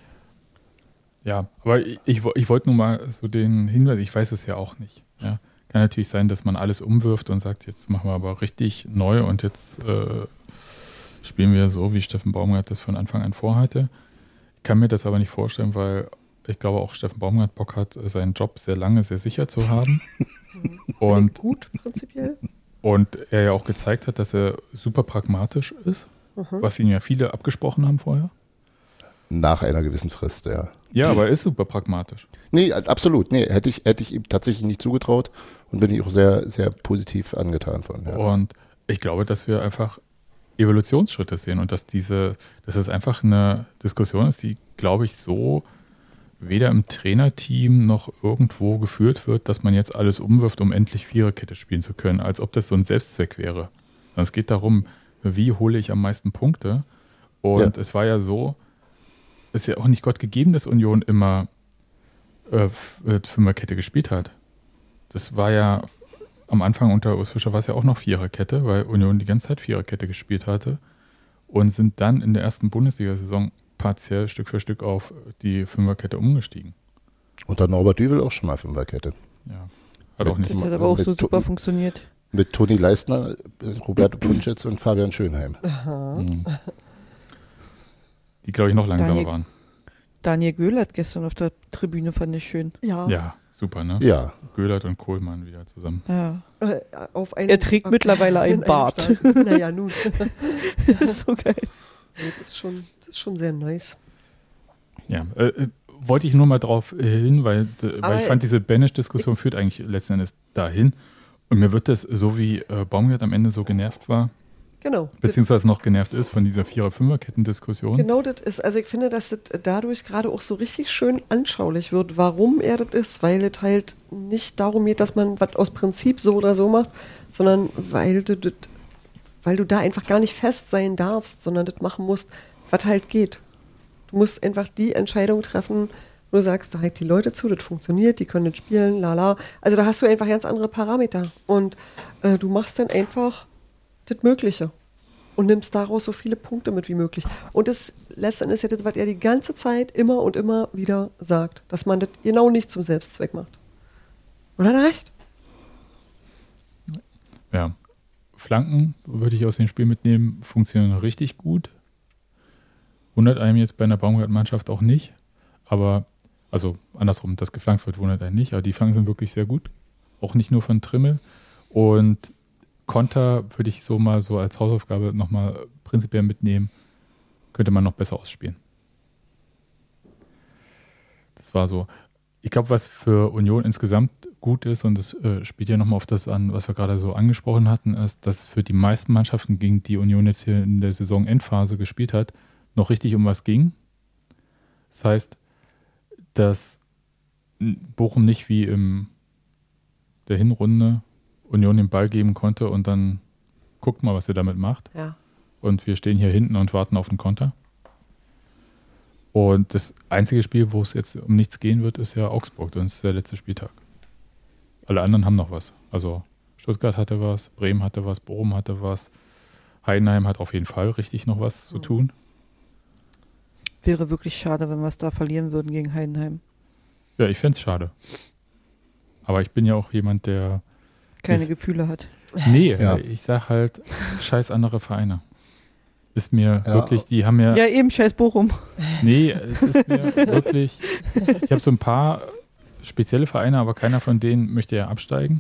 Ja, aber ich, ich, ich wollte nur mal so den Hinweis, ich weiß es ja auch nicht. Ja. Kann natürlich sein, dass man alles umwirft und sagt, jetzt machen wir aber richtig neu und jetzt äh, spielen wir so, wie Steffen Baumgart das von Anfang an vorhatte. Ich kann mir das aber nicht vorstellen, weil ich glaube auch Steffen Baumgart Bock hat, seinen Job sehr lange sehr sicher zu haben. und, gut, prinzipiell. Und er ja auch gezeigt hat, dass er super pragmatisch ist, mhm. was ihn ja viele abgesprochen haben vorher. Nach einer gewissen Frist, ja. Ja, aber er ist super pragmatisch. Nee, absolut. Nee, hätte ich, hätte ich ihm tatsächlich nicht zugetraut und bin ich auch sehr, sehr positiv angetan von. Ja. Und ich glaube, dass wir einfach Evolutionsschritte sehen und dass diese, dass es einfach eine Diskussion ist, die, glaube ich, so weder im Trainerteam noch irgendwo geführt wird, dass man jetzt alles umwirft, um endlich Viererkette spielen zu können, als ob das so ein Selbstzweck wäre. Es geht darum, wie hole ich am meisten Punkte? Und ja. es war ja so, es ist ja auch nicht Gott gegeben, dass Union immer äh, Fünferkette gespielt hat. Das war ja am Anfang unter Urs Fischer war es ja auch noch Viererkette, weil Union die ganze Zeit Viererkette gespielt hatte und sind dann in der ersten Bundesliga-Saison partiell Stück für Stück auf die Fünferkette umgestiegen. Unter Norbert Düvel auch schon mal Fünferkette. Ja, hat auch nicht. Das hat aber auch so super funktioniert. Mit Toni Leistner, Roberto Punschitz und Fabian Schönheim. Aha. Mhm. Die, glaube ich, noch langsamer Daniel, waren. Daniel Göhlert gestern auf der Tribüne fand ich schön. Ja. Ja, super, ne? Ja. Göhlert und Kohlmann wieder zusammen. Ja. Äh, Auf einen, Er trägt auf, mittlerweile einen Bart. Stein. Naja, nun. Das ist so geil. Das ist schon, das ist schon sehr nice. Ja, äh, wollte ich nur mal drauf hin, weil, äh, weil ich fand, diese Banish-Diskussion führt eigentlich letzten Endes dahin. Und mir wird das, so wie äh, Baumgart am Ende so genervt war, Genau. beziehungsweise noch genervt ist von dieser Vierer-Fünfer-Ketten-Diskussion. Genau das ist, also ich finde, dass das dadurch gerade auch so richtig schön anschaulich wird, warum er das ist, weil es halt nicht darum geht, dass man was aus Prinzip so oder so macht, sondern weil du, das, weil du da einfach gar nicht fest sein darfst, sondern das machen musst, was halt geht. Du musst einfach die Entscheidung treffen, wo du sagst, da halt die Leute zu, das funktioniert, die können das spielen, lala. Also da hast du einfach ganz andere Parameter und äh, du machst dann einfach das Mögliche und nimmst daraus so viele Punkte mit wie möglich. Und das letztendlich ist ja das, was er die ganze Zeit immer und immer wieder sagt, dass man das genau nicht zum Selbstzweck macht. Oder hat er recht? Ja, Flanken, würde ich aus dem Spiel mitnehmen, funktionieren richtig gut. Wundert einem jetzt bei einer Baumgart-Mannschaft auch nicht, aber, also andersrum, dass geflankt wird, wundert einen nicht, aber die Flanken sind wirklich sehr gut. Auch nicht nur von Trimmel. Und Konter würde ich so mal so als Hausaufgabe nochmal prinzipiell mitnehmen, könnte man noch besser ausspielen. Das war so. Ich glaube, was für Union insgesamt gut ist, und das äh, spielt ja nochmal auf das an, was wir gerade so angesprochen hatten, ist, dass für die meisten Mannschaften, gegen die Union jetzt hier in der Saison-Endphase gespielt hat, noch richtig um was ging. Das heißt, dass Bochum nicht wie in der Hinrunde Union den Ball geben konnte und dann guckt mal, was ihr damit macht. Ja. Und wir stehen hier hinten und warten auf den Konter. Und das einzige Spiel, wo es jetzt um nichts gehen wird, ist ja Augsburg. Das ist der letzte Spieltag. Alle anderen haben noch was. Also Stuttgart hatte was, Bremen hatte was, Bochum hatte was. Heidenheim hat auf jeden Fall richtig noch was zu tun. Wäre wirklich schade, wenn wir es da verlieren würden gegen Heidenheim. Ja, ich fände es schade. Aber ich bin ja auch jemand, der keine ist, Gefühle hat. Nee, ja. ich sag halt, scheiß andere Vereine. Ist mir ja. wirklich, die haben ja... Ja, eben, scheiß Bochum. Nee, es ist mir wirklich... Ich habe so ein paar spezielle Vereine, aber keiner von denen möchte ja absteigen.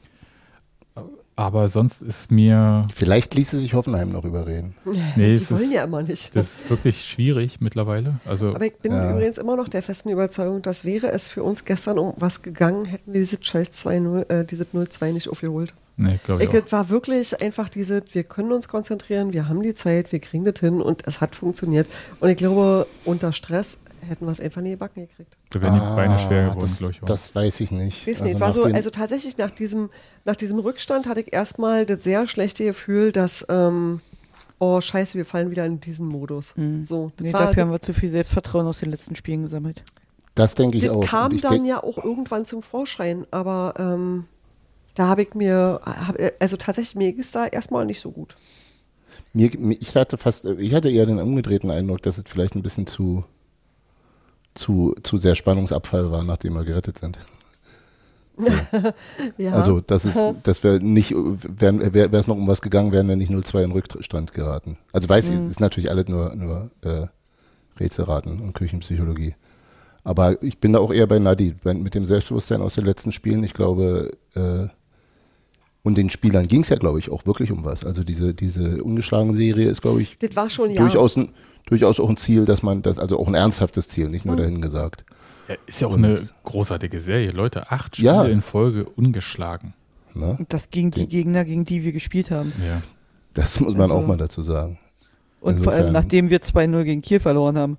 Aber sonst ist mir... Vielleicht ließe sich Hoffenheim noch überreden. Nee, die wollen ist, ja immer nicht. Das ist wirklich schwierig mittlerweile. Also, aber ich bin ja. übrigens immer noch der festen Überzeugung, dass wäre es für uns gestern um was gegangen, hätten wir dieses scheiß zwei null, äh, dieses null zwei nicht aufgeholt. Nee, glaube ich ich, auch. Es war wirklich einfach diese, wir können uns konzentrieren, wir haben die Zeit, wir kriegen das hin und es hat funktioniert. Und ich glaube, unter Stress hätten wir es einfach nie gebacken gekriegt. Da wären die ah, Beine schwer geworden, das, glaube ich. Auch. Das weiß ich nicht. Ich weiß nicht, also, war so, also tatsächlich nach diesem, nach diesem Rückstand hatte ich erstmal das sehr schlechte Gefühl, dass, ähm, oh scheiße, wir fallen wieder in diesen Modus. Hm. So, nee, war, dafür haben wir zu viel Selbstvertrauen aus den letzten Spielen gesammelt. Das denke ich das auch. Das kam ich dann denk, ja auch irgendwann zum Vorschein, aber ähm, da habe ich mir, hab, also tatsächlich, mir ging es da erstmal nicht so gut. Mir, ich hatte fast, ich hatte eher den umgedrehten Eindruck, dass es vielleicht ein bisschen zu Zu, zu sehr Spannungsabfall war, nachdem wir gerettet sind. Ja. Also das ist, dass wir nicht, wäre wär, es noch um was gegangen, wären wir nicht null zwei in Rückstand geraten. Also weiß ich, mhm. ist natürlich alles nur, nur äh, Rätselraten und Küchenpsychologie. Aber ich bin da auch eher bei Nadi, mit dem Selbstbewusstsein aus den letzten Spielen. Ich glaube, äh, und den Spielern ging es ja, glaube ich, auch wirklich um was. Also diese, diese ungeschlagene Serie ist, glaube ich, Das war schon, ja. durchaus, ein, durchaus auch ein Ziel, dass man das, also auch ein ernsthaftes Ziel, nicht nur dahin gesagt. Ja, ist ja auch Und- eine großartige Serie. Leute, acht Spiele Ja. in Folge ungeschlagen. Ne? Und das gegen die Gegner, gegen die wir gespielt haben. Ja. Das muss man Also- auch mal dazu sagen. Und vor allem, Insofern- nachdem wir zwei null gegen Kiel verloren haben.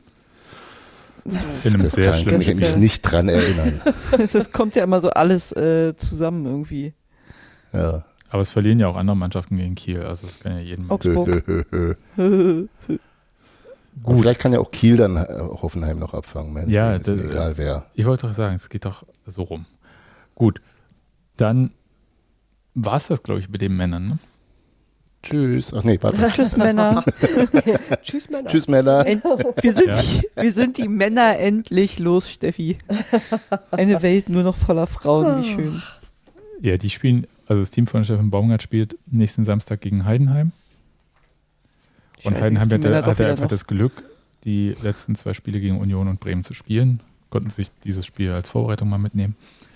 In einem Das sehr kann schlimmen ich mich ja- nicht dran erinnern. Das kommt ja immer so alles äh, zusammen irgendwie. Ja. Aber es verlieren ja auch andere Mannschaften gegen Kiel. Also das kann ja jeden mal. Augsburg. Aber vielleicht kann ja auch Kiel dann äh, Hoffenheim noch abfangen. Mensch, Ja, ist mir das- egal wer. Ich wollte doch sagen, es geht doch so rum. Gut, dann war es das, glaube ich, mit den Männern. Ne? Tschüss. Ach nee, warte. Tschüss, Männer. Tschüss, Männer. Tschüss, Männer. End wir, sind Ja. die, wir sind die Männer endlich los, Steffi. Eine Welt nur noch voller Frauen, wie schön. Ja, die spielen, also das Team von Steffen Baumgart spielt nächsten Samstag gegen Heidenheim. Und Scheiße, Heidenheim die hatte, Männer doch hatte wieder einfach noch. das Glück, die letzten zwei Spiele gegen Union und Bremen zu spielen. Konnten sich dieses Spiel als Vorbereitung mal mitnehmen.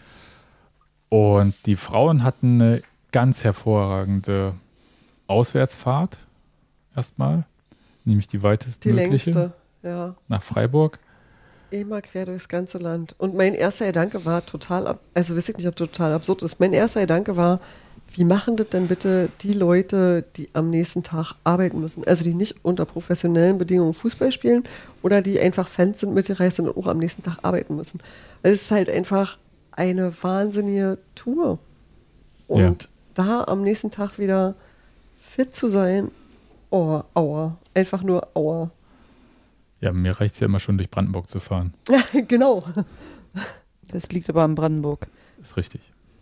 Und die Frauen hatten eine ganz hervorragende Auswärtsfahrt erstmal, nämlich die Die weitestmögliche längste, ja. nach Freiburg. Immer quer durchs ganze Land. Und mein erster Gedanke war total, ab, also weiß ich nicht, ob total absurd ist. Mein erster Gedanke war, wie machen das denn bitte die Leute, die am nächsten Tag arbeiten müssen? Also die nicht unter professionellen Bedingungen Fußball spielen oder die einfach Fans sind, mitgereist sind und auch am nächsten Tag arbeiten müssen. Weil es ist halt einfach eine wahnsinnige Tour. Und Ja. da am nächsten Tag wieder fit zu sein, oh, aua. Einfach nur aua. Ja, mir reicht es ja immer schon, durch Brandenburg zu fahren. Genau. Das liegt aber in Brandenburg. Ist richtig.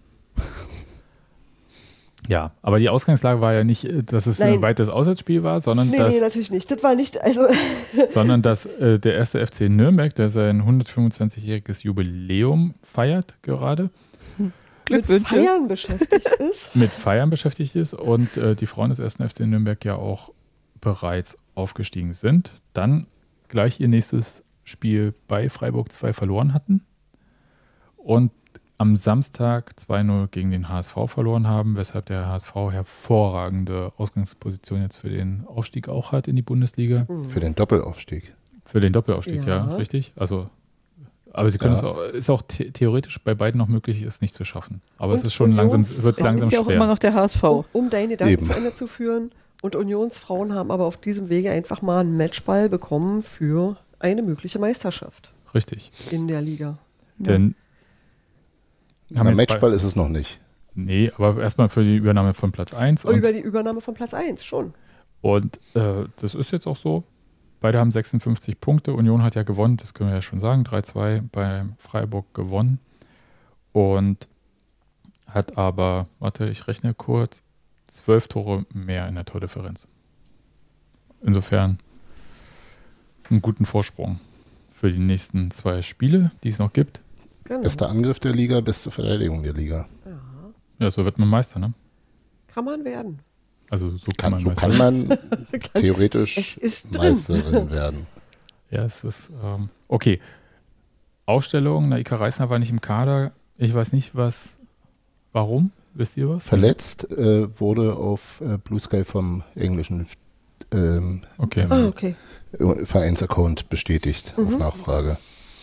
Ja, aber die Ausgangslage war ja nicht, äh, dass es Nein. ein weites Auswärtsspiel war, sondern Nee, dass, nee, natürlich nicht. Das war nicht, also sondern dass äh, der erste F C Nürnberg, der sein hundertfünfundzwanzigjähriges Jubiläum feiert gerade, mit Glückwünsche. Feiern beschäftigt ist. mit Feiern beschäftigt ist und äh, die Frauen des ersten F C Nürnberg ja auch bereits aufgestiegen sind, dann gleich ihr nächstes Spiel bei Freiburg zwei verloren hatten und am Samstag zwei null gegen den H S V verloren haben, weshalb der H S V hervorragende Ausgangsposition jetzt für den Aufstieg auch hat in die Bundesliga. Für den Doppelaufstieg. Für den Doppelaufstieg, ja, Ja. richtig. Also, aber sie können Ja. es auch, ist auch the theoretisch bei beiden noch möglich, es nicht zu schaffen. Aber es Und ist schon langsam, Unions- es wird Es langsam ist ja auch schwer. immer noch der H S Um, V. um deine Gedanken Eben. zu Ende zu führen. Und Unionsfrauen haben aber auf diesem Wege einfach mal einen Matchball bekommen für eine mögliche Meisterschaft Richtig. in der Liga. Denn haben Am jetzt Matchball bei- ist es noch nicht. Nee, aber erstmal für die Übernahme von Platz eins. Und, Über die Übernahme von Platz eins schon. und äh, das ist jetzt auch so. Beide haben sechsundfünfzig Punkte. Union hat ja gewonnen, das können wir ja schon sagen. drei zwei bei Freiburg gewonnen. Und hat aber, warte, ich rechne kurz, zwölf Tore mehr in der Tordifferenz. Insofern einen guten Vorsprung für die nächsten zwei Spiele, die es noch gibt. Genau. Bester Angriff der Liga, beste Verteidigung der Liga. Ja, so wird man Meister, ne? Kann man werden. Also so kann, Kann, man so Meister. kann man theoretisch Es ist drin. Meisterin werden. Ja, es ist, ähm, okay. Aufstellung, Naika Reisner war nicht im Kader. Ich weiß nicht, was, warum? Wisst ihr was? Verletzt äh, wurde auf äh, Blue Sky vom englischen ähm, Okay. Ah, okay. Vereinsaccount bestätigt auf Nachfrage.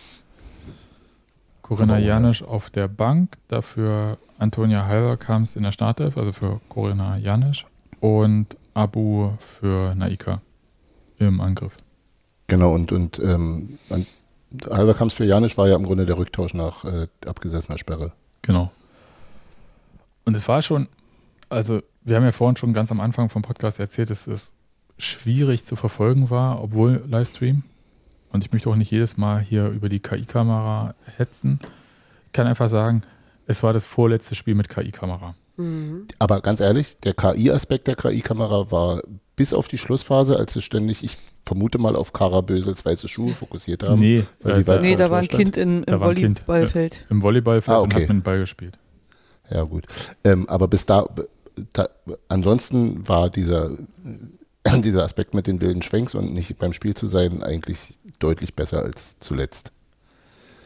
Corinna Aber, Janisch auf der Bank, dafür Antonia Halverkamps in der Startelf, also für Corinna Janisch und Abu für Naika im Angriff. Genau, und, und ähm, an- Halberkamps für Janisch war ja im Grunde der Rücktausch nach äh, abgesessener Sperre. Genau. Und es war schon, also wir haben ja vorhin schon ganz am Anfang vom Podcast erzählt, dass es schwierig zu verfolgen war, obwohl Livestream. Und ich möchte auch nicht jedes Mal hier über die K I-Kamera hetzen. Ich kann einfach sagen, es war das vorletzte Spiel mit K I-Kamera. Aber ganz ehrlich, der K I-Aspekt der K I-Kamera war bis auf die Schlussphase, als sie ständig, ich vermute mal, auf Kara Bösels weiße Schuhe fokussiert haben. Nee, weil äh, die da- weit Nee, vor da dem war ein Tor Kind in, Da im war ein Kind. Volleyballfeld. Im Volleyballfeld Ah, und okay. hat mit dem Ball gespielt. Ja, gut. Ähm, aber bis da, da, ansonsten war dieser, dieser Aspekt mit den wilden Schwenks und nicht beim Spiel zu sein eigentlich deutlich besser als zuletzt.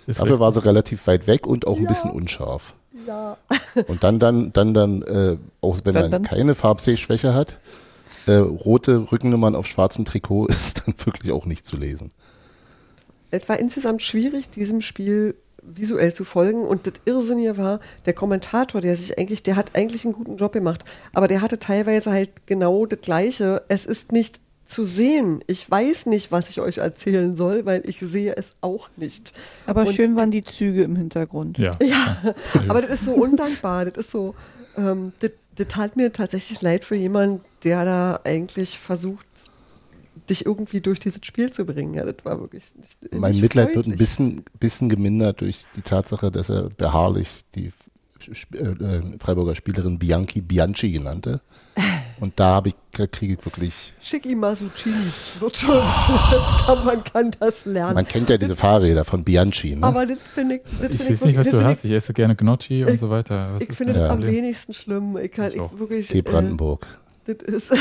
Ist Dafür richtig. war sie relativ weit weg und auch ein Ja. bisschen unscharf. Ja. Und dann, dann, dann, dann, äh, auch wenn Dann, er dann. keine Farbsehschwäche hat, äh, rote Rückennummern auf schwarzem Trikot ist dann wirklich auch nicht zu lesen. Es war insgesamt schwierig, diesem Spiel visuell zu folgen und das Irrsinnige war, der Kommentator, der sich eigentlich, der hat eigentlich einen guten Job gemacht, aber der hatte teilweise halt genau das Gleiche. Es ist nicht zu sehen. Ich weiß nicht, was ich euch erzählen soll, weil ich sehe es auch nicht. Aber Und- schön waren die Züge im Hintergrund. Ja. Ja, aber das ist so undankbar. Das ist so, ähm, das, das tat mir tatsächlich leid für jemanden, der da eigentlich versucht, dich irgendwie durch dieses Spiel zu bringen. Ja, das war wirklich nicht, Mein nicht Mitleid wird ein freundlich. bisschen, bisschen gemindert durch die Tatsache, dass er beharrlich die Sp- äh, Freiburger Spielerin Bianchi Bianchi genannte. Und da habe ich, kriege ich wirklich, Schick ihm mal so Chilis. Wird schon. kann, man kann das lernen. man kennt ja diese Fahrräder von Bianchi, ne? Aber das finde ich, das Ich find weiß nicht, was das du find hast. Ich esse gerne Gnocchi und so weiter. Was Ich, ich ist finde denn das das am Problem? wenigsten schlimm. Ich kann Ich ich auch. wirklich. Tee Brandenburg. Äh, das ist.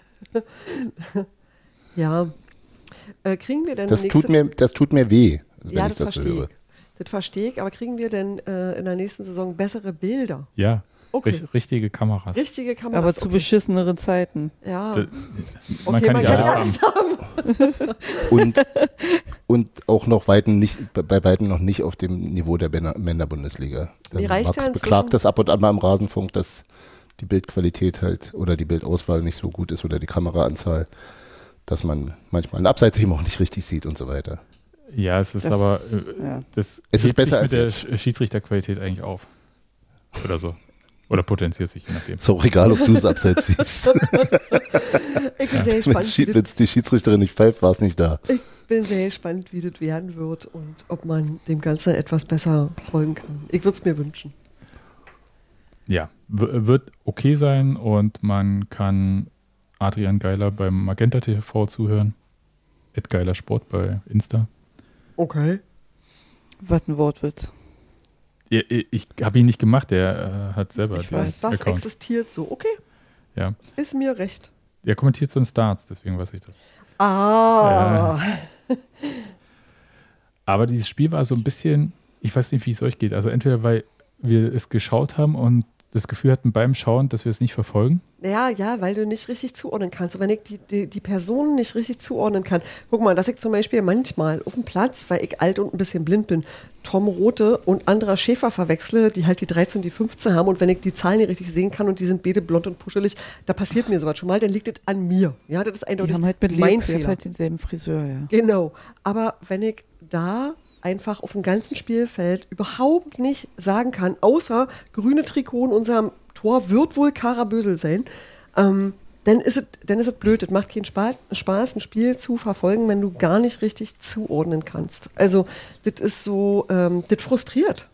ja. Äh, kriegen wir denn Das nächste tut mir, das tut mir weh, wenn Ja, ich das das verstehe höre. ich. Das verstehe ich, aber kriegen wir denn äh, in der nächsten Saison bessere Bilder? Ja, Okay. richt- richtige Kameras. Richtige Kameras. Aber zu okay. beschisseneren Zeiten. Ja. D- Man Okay, kann man nicht kann alles ja haben. alles haben. Und, und auch noch weiten nicht, bei- bei weitem noch nicht auf dem Niveau der Männer- Männer-Bundesliga. Mir Ähm, reicht Max ja inzwischen- beklagt das ab und an mal im Rasenfunk, dass die Bildqualität halt oder die Bildauswahl nicht so gut ist oder die Kameraanzahl, dass man manchmal einen Abseits eben auch nicht richtig sieht und so weiter. Ja, es ist Das- aber, äh, ja. das Es ist hebt besser sich als mit der jetzt. Sch- Schiedsrichterqualität eigentlich auf. Oder so. Oder potenziert sich, je nachdem. Ist auch egal, ob du es Abseits siehst. Ich bin sehr Wenn gespannt, wie das, es die Schiedsrichterin nicht pfeift, war es nicht da. ich bin sehr gespannt, wie das werden wird und ob man dem Ganzen etwas besser folgen kann. Ich würde es mir wünschen. Ja, w- wird okay sein und man kann Adrian Geiler beim Magenta T V zuhören. Ed Geiler Sport bei Insta. Okay. Was ein Wortwitz. Ja, ich habe ihn nicht gemacht, der äh, hat selber Ich den weiß. Das, das Account. existiert so. Okay, Ja. ist mir recht. Er kommentiert so ein Starts, deswegen weiß ich das. Ah. Aber dieses Spiel war so ein bisschen, ich weiß nicht, wie es euch geht. Also entweder weil wir es geschaut haben und das Gefühl hatten beim Schauen, dass wir es nicht verfolgen. Ja, ja, weil du nicht richtig zuordnen kannst. Und wenn ich die, die, die Personen nicht richtig zuordnen kann, guck mal, dass ich zum Beispiel manchmal auf dem Platz, weil ich alt und ein bisschen blind bin, Tom Rote und Andra Schäfer verwechsle, die halt die dreizehn und die fünfzehn haben und wenn ich die Zahlen nicht richtig sehen kann und die sind beide blond und puschelig, da passiert mir sowas schon mal, dann liegt das an mir. Ja, das ist Die eindeutig haben halt mit mein Leo Fehler. halt denselben Friseur, ja. Genau. Aber wenn ich da einfach auf dem ganzen Spielfeld überhaupt nicht sagen kann, außer grüne Trikot in unserem Tor wird wohl Kara Bösel sein, ähm, dann ist es dann ist es blöd. Es macht keinen Spaß, Spaß, ein Spiel zu verfolgen, wenn du gar nicht richtig zuordnen kannst. Also das ist so, ähm, das frustriert.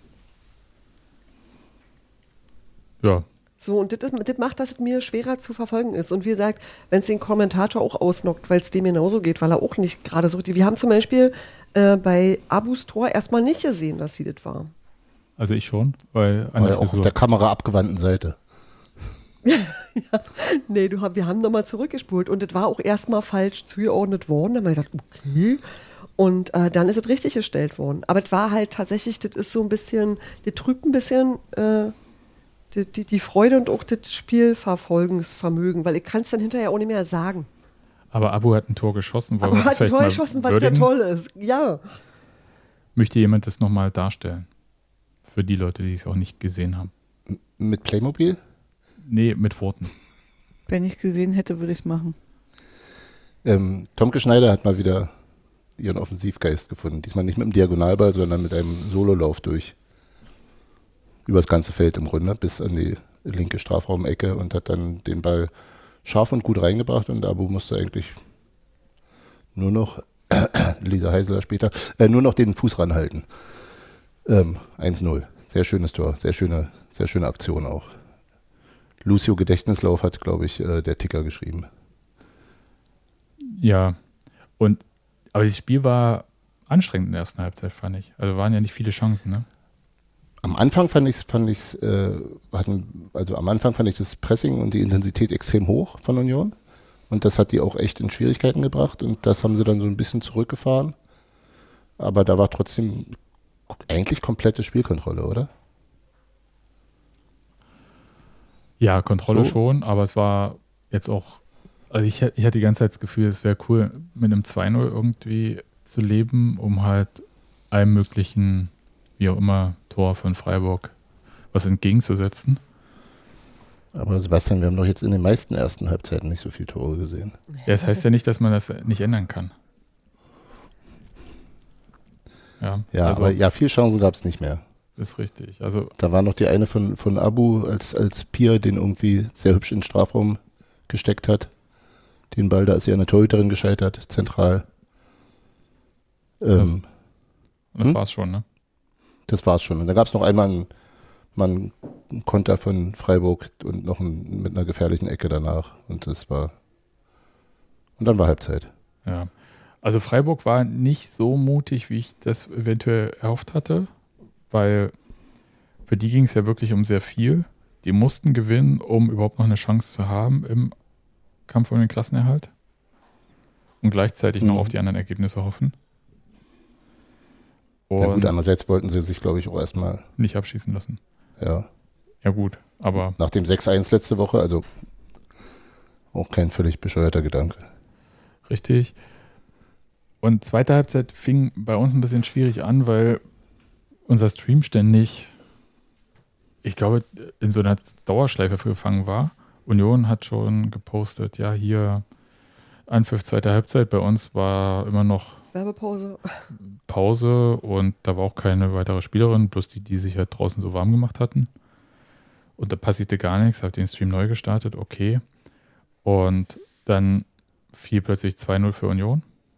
Ja, So, und das, ist- das macht, dass es mir schwerer zu verfolgen ist. Und wie gesagt, wenn es den Kommentator auch ausnockt, weil es dem genauso geht, weil er auch nicht gerade so. Wir haben zum Beispiel äh, bei Abus Tor erstmal nicht gesehen, dass sie das war. also ich schon, weil an War der ja auch auf Frisur. der Kamera abgewandten Seite. Nee, du, hab- wir haben nochmal zurückgespult und das war auch erstmal falsch zugeordnet worden. Dann haben wir gesagt, okay. Und äh, dann ist es richtig gestellt worden. Aber es war halt tatsächlich, das ist so ein bisschen, das trübt ein bisschen äh, die, die, die Freude und auch das Spielverfolgensvermögen, weil ich kann es dann hinterher auch nicht mehr sagen. Aber Abu hat ein Tor geschossen. Wollen Aber wir das hat ein vielleicht Tor mal geschossen, was sehr würdigen? toll ist. Ja. Möchte jemand das nochmal darstellen? Für die Leute, die es auch nicht gesehen haben. Mit Playmobil? Nee, mit Worten. Wenn ich gesehen hätte, würde ich es machen. Ähm, Tomke Schneider hat mal wieder ihren Offensivgeist gefunden. Diesmal nicht mit einem Diagonalball, sondern mit einem Sololauf durch. Übers ganze Feld im Grunde, bis an die linke Strafraumecke und hat dann den Ball scharf und gut reingebracht und Abu musste eigentlich nur noch, Lisa Heiseler später, äh, nur noch den Fuß ranhalten. Ähm, eins null. Sehr schönes Tor, sehr schöne, sehr schöne Aktion auch. Lucio Gedächtnislauf hat, glaube ich, äh, der Ticker geschrieben. Ja, und aber das Spiel war anstrengend in der ersten Halbzeit, fand ich. Also waren ja nicht viele Chancen, ne? Am Anfang fand ich fand ich's, äh, hatten, also am Anfang fand ich das Pressing und die Intensität extrem hoch von Union. Und das hat die auch echt in Schwierigkeiten gebracht und das haben sie dann so ein bisschen zurückgefahren. Aber da war trotzdem eigentlich komplette Spielkontrolle, oder? Ja, Kontrolle So? schon, aber es war jetzt auch, also ich, ich hatte die ganze Zeit das Gefühl, es wäre cool, mit einem zwei null irgendwie zu leben, um halt einem möglichen, wie auch immer, Tor von Freiburg was entgegenzusetzen. Aber Sebastian, wir haben doch jetzt in den meisten ersten Halbzeiten nicht so viele Tore gesehen. Ja, das heißt ja nicht, dass man das nicht ändern kann. Ja, Ja, also, aber ja, viele Chancen gab es nicht mehr. ist richtig. Also, Da war noch die eine von, von Abu, als, als Pia den irgendwie sehr hübsch in den Strafraum gesteckt hat. Den Ball, da ist sie an der Torhüterin gescheitert, zentral. Ähm, das Hm? war's schon, ne? das war's schon. Und da gab es noch einmal einen, mal einen Konter von Freiburg und noch ein, mit einer gefährlichen Ecke danach. Und das war. Und dann war Halbzeit. Ja. Also Freiburg war nicht so mutig, wie ich das eventuell erhofft hatte, weil für die ging es ja wirklich um sehr viel. Die mussten gewinnen, um überhaupt noch eine Chance zu haben im Kampf um den Klassenerhalt und gleichzeitig noch Mhm. auf die anderen Ergebnisse hoffen. Und Ja gut, andererseits wollten sie sich, glaube ich, auch erstmal, nicht abschießen lassen. ja, Ja gut, aber nach dem sechs eins letzte Woche, also auch kein völlig bescheuerter Gedanke. richtig. Und zweite Halbzeit fing bei uns ein bisschen schwierig an, weil unser Stream ständig, ich glaube, in so einer Dauerschleife gefangen war. Union hat schon gepostet, ja, hier Anpfiff zweite Halbzeit. Bei uns war immer noch Werbepause. Pause und da war auch keine weitere Spielerin, bloß die, die sich halt draußen so warm gemacht hatten. Und da passierte gar nichts, habe den Stream neu gestartet, okay. Und dann fiel plötzlich zwei null für Union.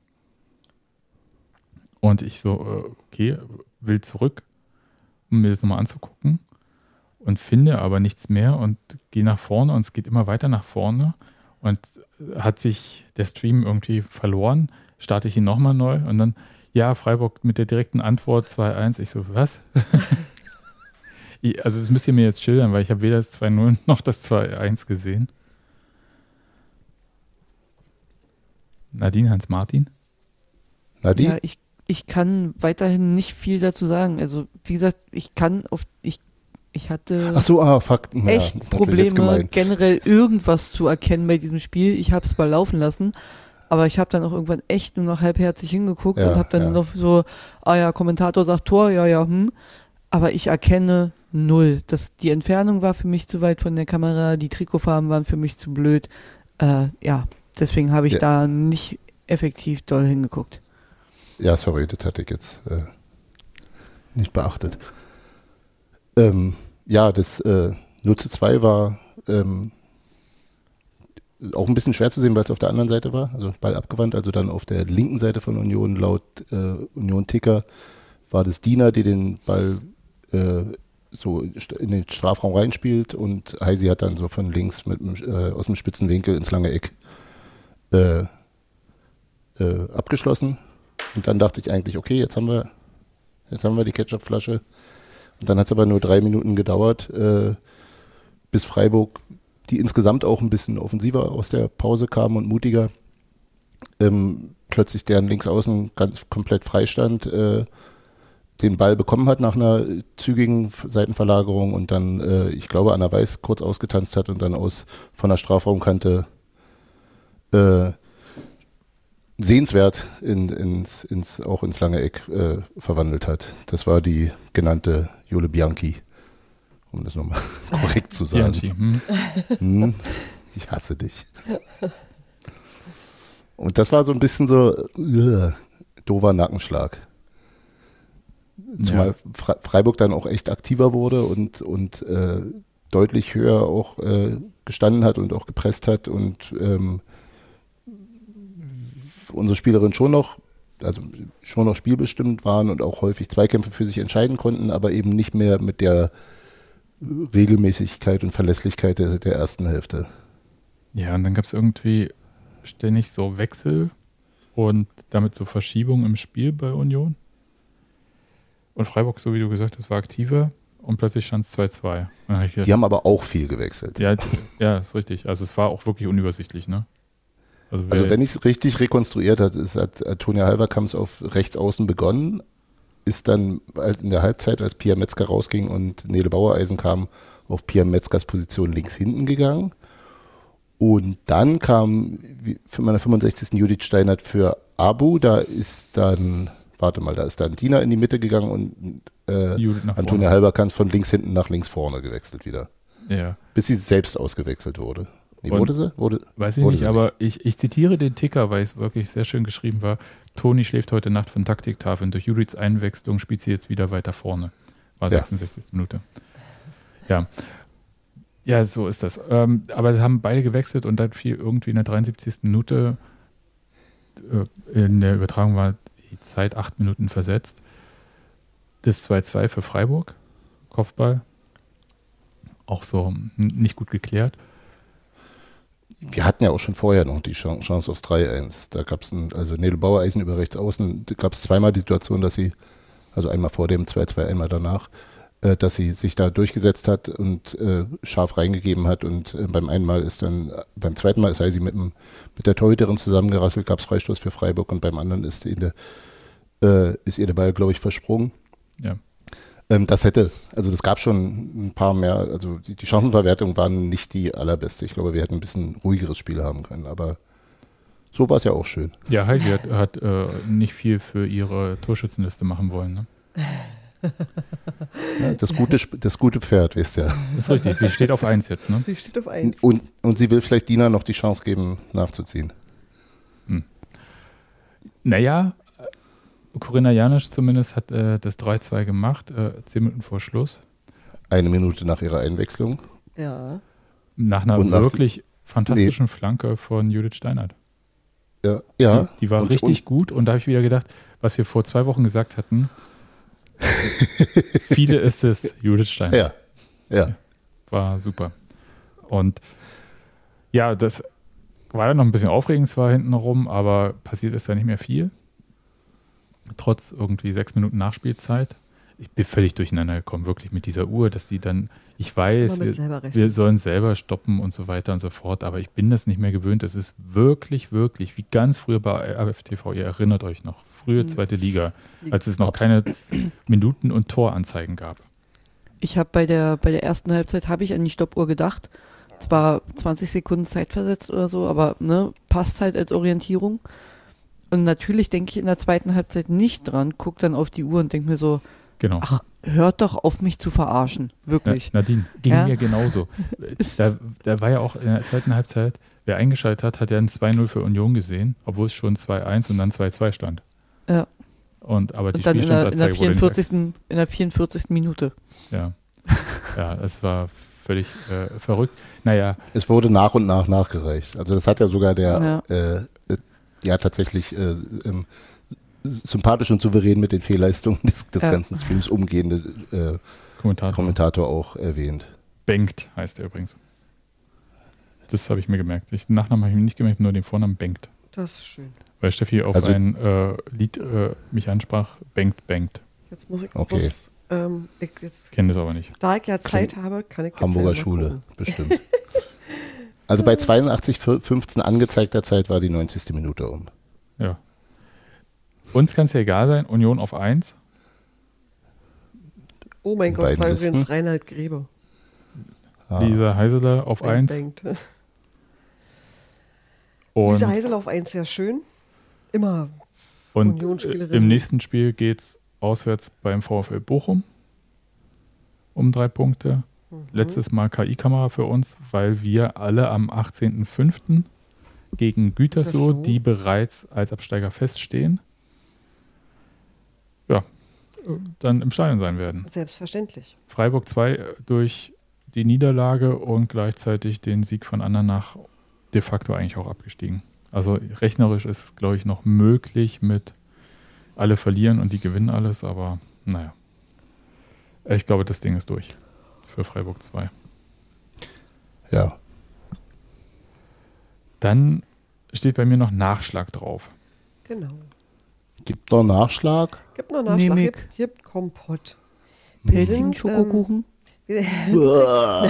Und ich so, äh, okay, will zurück, um mir das nochmal anzugucken. Und finde aber nichts mehr und gehe nach vorne und es geht immer weiter nach vorne. Und hat sich der Stream irgendwie verloren, starte ich ihn nochmal neu und dann, ja, Freiburg mit der direkten Antwort zwei eins. Ich so, was? Ich- also das müsst ihr mir jetzt schildern, weil ich habe weder das zwei null noch das zwei eins gesehen. Nadine, Hans-Martin? Nadine? Ja, ich, ich kann weiterhin nicht viel dazu sagen. Also, wie gesagt, ich kann auf, ich, ich hatte Ach so, ah, Fakten. echt ja, das ist natürlich jetzt Probleme, gemein. generell irgendwas zu erkennen bei diesem Spiel. Ich habe es mal laufen lassen, aber ich habe dann auch irgendwann echt nur noch halbherzig hingeguckt Ja, und habe dann ja. noch so, ah ja, Kommentator sagt Tor, ja, ja, hm. Aber ich erkenne null. Das, die Entfernung war für mich zu weit von der Kamera, die Trikotfarben waren für mich zu blöd. Äh, ja, deswegen habe ich Ja. da nicht effektiv doll hingeguckt. Ja, sorry, das hatte ich jetzt äh, nicht beachtet. Ähm, ja, das äh, null zu zwei war ähm, auch ein bisschen schwer zu sehen, weil es auf der anderen Seite war, also Ball abgewandt, also dann auf der linken Seite von Union, laut äh, Union Ticker, war das Diener, die den Ball äh, so in den Strafraum reinspielt und Heisi hat dann so von links mit, dem, äh, aus dem spitzen Winkel ins lange Eck äh, äh, abgeschlossen. Und dann dachte ich eigentlich, okay, jetzt haben wir, jetzt haben wir die Ketchupflasche. Und dann hat es aber nur drei Minuten gedauert, äh, bis Freiburg, die insgesamt auch ein bisschen offensiver aus der Pause kamen und mutiger, ähm, plötzlich deren Linksaußen ganz komplett freistand, äh, den Ball bekommen hat nach einer zügigen Seitenverlagerung und dann, äh, ich glaube, Anna Weiß kurz ausgetanzt hat und dann aus von der Strafraumkante äh, sehenswert in, ins, ins, auch ins lange Eck äh, verwandelt hat. Das war die genannte Jule Bianchi, um das nochmal korrekt zu sagen. Bianchi, hm? Hm, ich hasse dich. Und das war so ein bisschen so uh, doofer Nackenschlag. Zumal Fre- Freiburg dann auch echt aktiver wurde und, und äh, deutlich höher auch äh, gestanden hat und auch gepresst hat und ähm, unsere Spielerinnen schon noch, also schon noch spielbestimmt waren und auch häufig Zweikämpfe für sich entscheiden konnten, aber eben nicht mehr mit der Regelmäßigkeit und Verlässlichkeit der, der ersten Hälfte. Ja, und dann gab es irgendwie ständig so Wechsel und damit so Verschiebungen im Spiel bei Union. Und Freiburg, so wie du gesagt hast, war aktiver und plötzlich stand es zwei zwei. Dann hab ich gedacht, Die haben aber auch viel gewechselt. ja, ja, ist richtig. Also es war auch wirklich unübersichtlich, ne? Also, wer Also wenn jetzt- ich es richtig rekonstruiert habe, ist, hat Antonia Halverkamps auf rechts außen begonnen ist dann in der Halbzeit, als Pia Metzger rausging und Nele Bauereisen kam, auf Pia Metzgers Position links hinten gegangen. Und dann kam für meine fünfundsechzigsten Judith Steinert für Abu. Da ist dann, warte mal, da ist dann Dina in die Mitte gegangen und äh, Antonia Halberkans von links hinten nach links vorne gewechselt wieder. Ja. Bis sie selbst ausgewechselt wurde. Nee, wurde sie? Wurde, weiß ich wurde nicht, sie aber ich, ich zitiere den Ticker, weil es wirklich sehr schön geschrieben war. Toni schläft heute Nacht von Taktiktafeln. Durch Judiths Einwechslung spielt sie jetzt wieder weiter vorne. War Ja. sechsundsechzigste Minute. Ja. Ja, so ist das. Ähm, aber sie haben beide gewechselt und dann fiel irgendwie in der dreiundsiebzigsten Minute, äh, in der Übertragung war die Zeit acht Minuten versetzt. Das zwei zwei für Freiburg. Kopfball. Auch so n- nicht gut geklärt. Wir hatten ja auch schon vorher noch die Chan- Chance aufs drei eins. Da gab es, also Nele Bauereisen über rechts außen, da gab es zweimal die Situation, dass sie, also einmal vor dem zwei zwei, einmal danach, äh, dass sie sich da durchgesetzt hat und äh, scharf reingegeben hat. Und äh, beim einen Mal ist dann, beim zweiten Mal sei sie mit, dem, mit der Torhüterin zusammengerasselt, gab es Freistoß für Freiburg und beim anderen ist, ihr der, äh, ist ihr der Ball, glaube ich, versprungen. Ja. Ähm, das hätte, also das gab schon ein paar mehr, also die, die Chancenverwertung waren nicht die allerbeste. Ich glaube, wir hätten ein bisschen ruhigeres Spiel haben können, aber so war es ja auch schön. Ja, Heidi hat, hat äh, nicht viel für ihre Torschützenliste machen wollen. Ne? Ja, das, gute, Sp- das gute Pferd, wisst ihr. Das ist richtig, sie steht auf eins jetzt. Ne? Sie steht auf eins. Und, und sie will vielleicht Dina noch die Chance geben, nachzuziehen. Naja, Corinna Janisch zumindest hat äh, das drei zwei gemacht, äh, zehn Minuten vor Schluss. Eine Minute nach ihrer Einwechslung. Ja. Nach einer Und nach wirklich fantastischen Flanke von Judith Steinert. Ja, ja. Die, die war und, richtig und, gut und da habe ich wieder gedacht, was wir vor zwei Wochen gesagt hatten, viele Assists, Judith Steinert. Ja, ja. War super. Und ja, das war dann noch ein bisschen aufregend zwar hinten rum, aber passiert ist da nicht mehr viel. Trotz irgendwie sechs Minuten Nachspielzeit. Ich bin völlig durcheinander gekommen, wirklich mit dieser Uhr, dass die dann, ich weiß, wir, wir sollen selber stoppen und so weiter und so fort, aber ich bin das nicht mehr gewöhnt. Es ist wirklich, wirklich, wie ganz früher bei R F T V, ihr erinnert euch noch, frühe zweite Liga, als es noch keine Minuten- und Toranzeigen gab. Ich habe bei der, bei der ersten Halbzeit habe ich an die Stoppuhr gedacht. Zwar zwanzig Sekunden Zeit versetzt oder so, aber ne, passt halt als Orientierung. Und natürlich denke ich in der zweiten Halbzeit nicht dran, gucke dann auf die Uhr und denke mir so, Genau. ach, hört doch auf mich zu verarschen, wirklich. Na, Nadine, ging Ja. mir genauso. Da, da war ja auch in der zweiten Halbzeit, wer eingeschaltet hat, hat ja ein zwei null für Union gesehen, obwohl es schon zwei eins und dann zwei zwei stand. Ja. Und, aber die Und dann in der, in der Spielstandsanzeige wurde nicht vierundvierzigsten in der vierundvierzigsten Minute. Ja. Ja, es war völlig äh, verrückt. Naja, Es wurde nach und nach nachgereicht. Also das hat ja sogar der, Ja. äh, äh, ja tatsächlich äh, ähm, sympathisch und souverän mit den Fehlleistungen des, des Ja. ganzen Streams umgehende äh, Kommentator. Kommentator auch erwähnt. Bengt heißt er übrigens. Das habe ich mir gemerkt. Ich, den Nachnamen habe ich mir nicht gemerkt, nur den Vornamen Bengt. Das ist schön. Weil Steffi auf Also- ein äh, Lied äh, mich ansprach, Bengt, Bengt. Jetzt muss ich Okay. bloß, ähm, ich jetzt, Kenne das aber nicht. da ich ja Zeit habe, kann ich jetzt Hamburger selber Schule, gucken. bestimmt. Also bei zweiundachtzig fünfzehn angezeigter Zeit war die neunzigste Minute um. Ja. Uns kann es ja egal sein, Union auf eins. Oh mein In Gott, beiden war Listen. übrigens Reinhard Grebe. Ah. Lisa Heiseler auf Bang, eins. bangt. Und, Lisa Heisel auf eins, sehr schön. Immer. und Union-Spielerin. äh, im nächsten Spiel geht es auswärts beim VfL Bochum um drei Punkte. Mhm. Letztes Mal K I-Kamera für uns, weil wir alle am achtzehnten fünften gegen Gütersloh, Gütersloh. die bereits als Absteiger feststehen, ja, äh, dann im Stadion sein werden. Selbstverständlich. Freiburg zwei durch die Niederlage und gleichzeitig den Sieg von Andernach de facto eigentlich auch abgestiegen. Also rechnerisch ist es, glaube ich, noch möglich mit alle verlieren und die gewinnen alles, aber naja. Ich glaube, das Ding ist durch für Freiburg zwei. Ja. Dann steht bei mir noch Nachschlag drauf. Genau. Gibt noch Nachschlag? Gibt noch Nachschlag. Nehm ich. Gibt, gibt Kompott. Wir Pelzchen sind, Schokokuchen. Die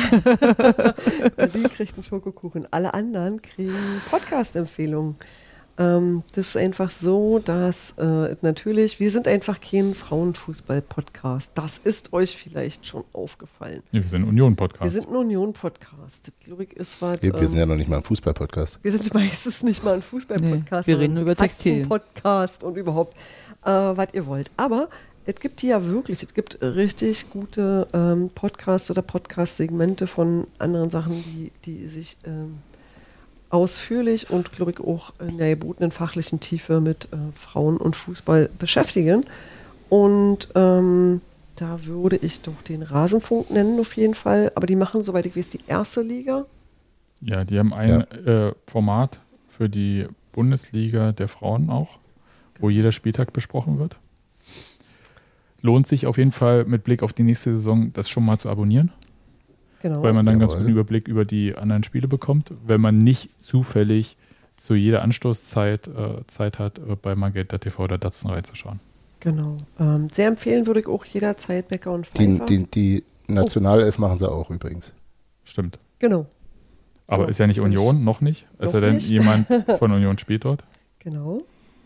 kriegt einen Schokokuchen. Alle anderen kriegen Podcast-Empfehlungen. Ähm, das ist einfach so, dass äh, natürlich, wir sind einfach kein Frauenfußball-Podcast. Das ist euch vielleicht schon aufgefallen. Ja, wir sind ein Union-Podcast. Wir sind ein Union-Podcast. Das, glaube ich, ist was. Wir, wir ähm, sind ja noch nicht mal ein Fußball-Podcast. Wir sind meistens nicht mal ein Fußball-Podcast. Nee, wir reden über Textilien. Podcast und überhaupt, äh, was ihr wollt. Aber es gibt hier ja wirklich, es gibt richtig gute ähm, Podcasts oder Podcast-Segmente von anderen Sachen, die, die sich ähm, ausführlich und, glaube ich, auch in der gebotenen fachlichen Tiefe mit äh, Frauen und Fußball beschäftigen. Und ähm, da würde ich doch den Rasenfunk nennen auf jeden Fall. Aber die machen, soweit ich weiß, die erste Liga. Ja, die haben ein äh, Format für die Bundesliga der Frauen auch, wo jeder Spieltag besprochen wird. Lohnt sich auf jeden Fall mit Blick auf die nächste Saison, das schon mal zu abonnieren. Genau. Weil man dann Jawohl. ganz guten Überblick über die anderen Spiele bekommt, wenn man nicht zufällig zu jeder Anstoßzeit äh, Zeit hat, äh, bei Magenta T V oder Datsun reinzuschauen. Genau. Ähm, sehr empfehlen würde ich auch jederzeit Becker und Die, Pfeiffer. die, die Nationalelf machen sie auch übrigens. Stimmt. Genau. Aber Genau. ist ja nicht Union, noch nicht. Es Noch sei denn, nicht. jemand von Union spielt dort. Genau.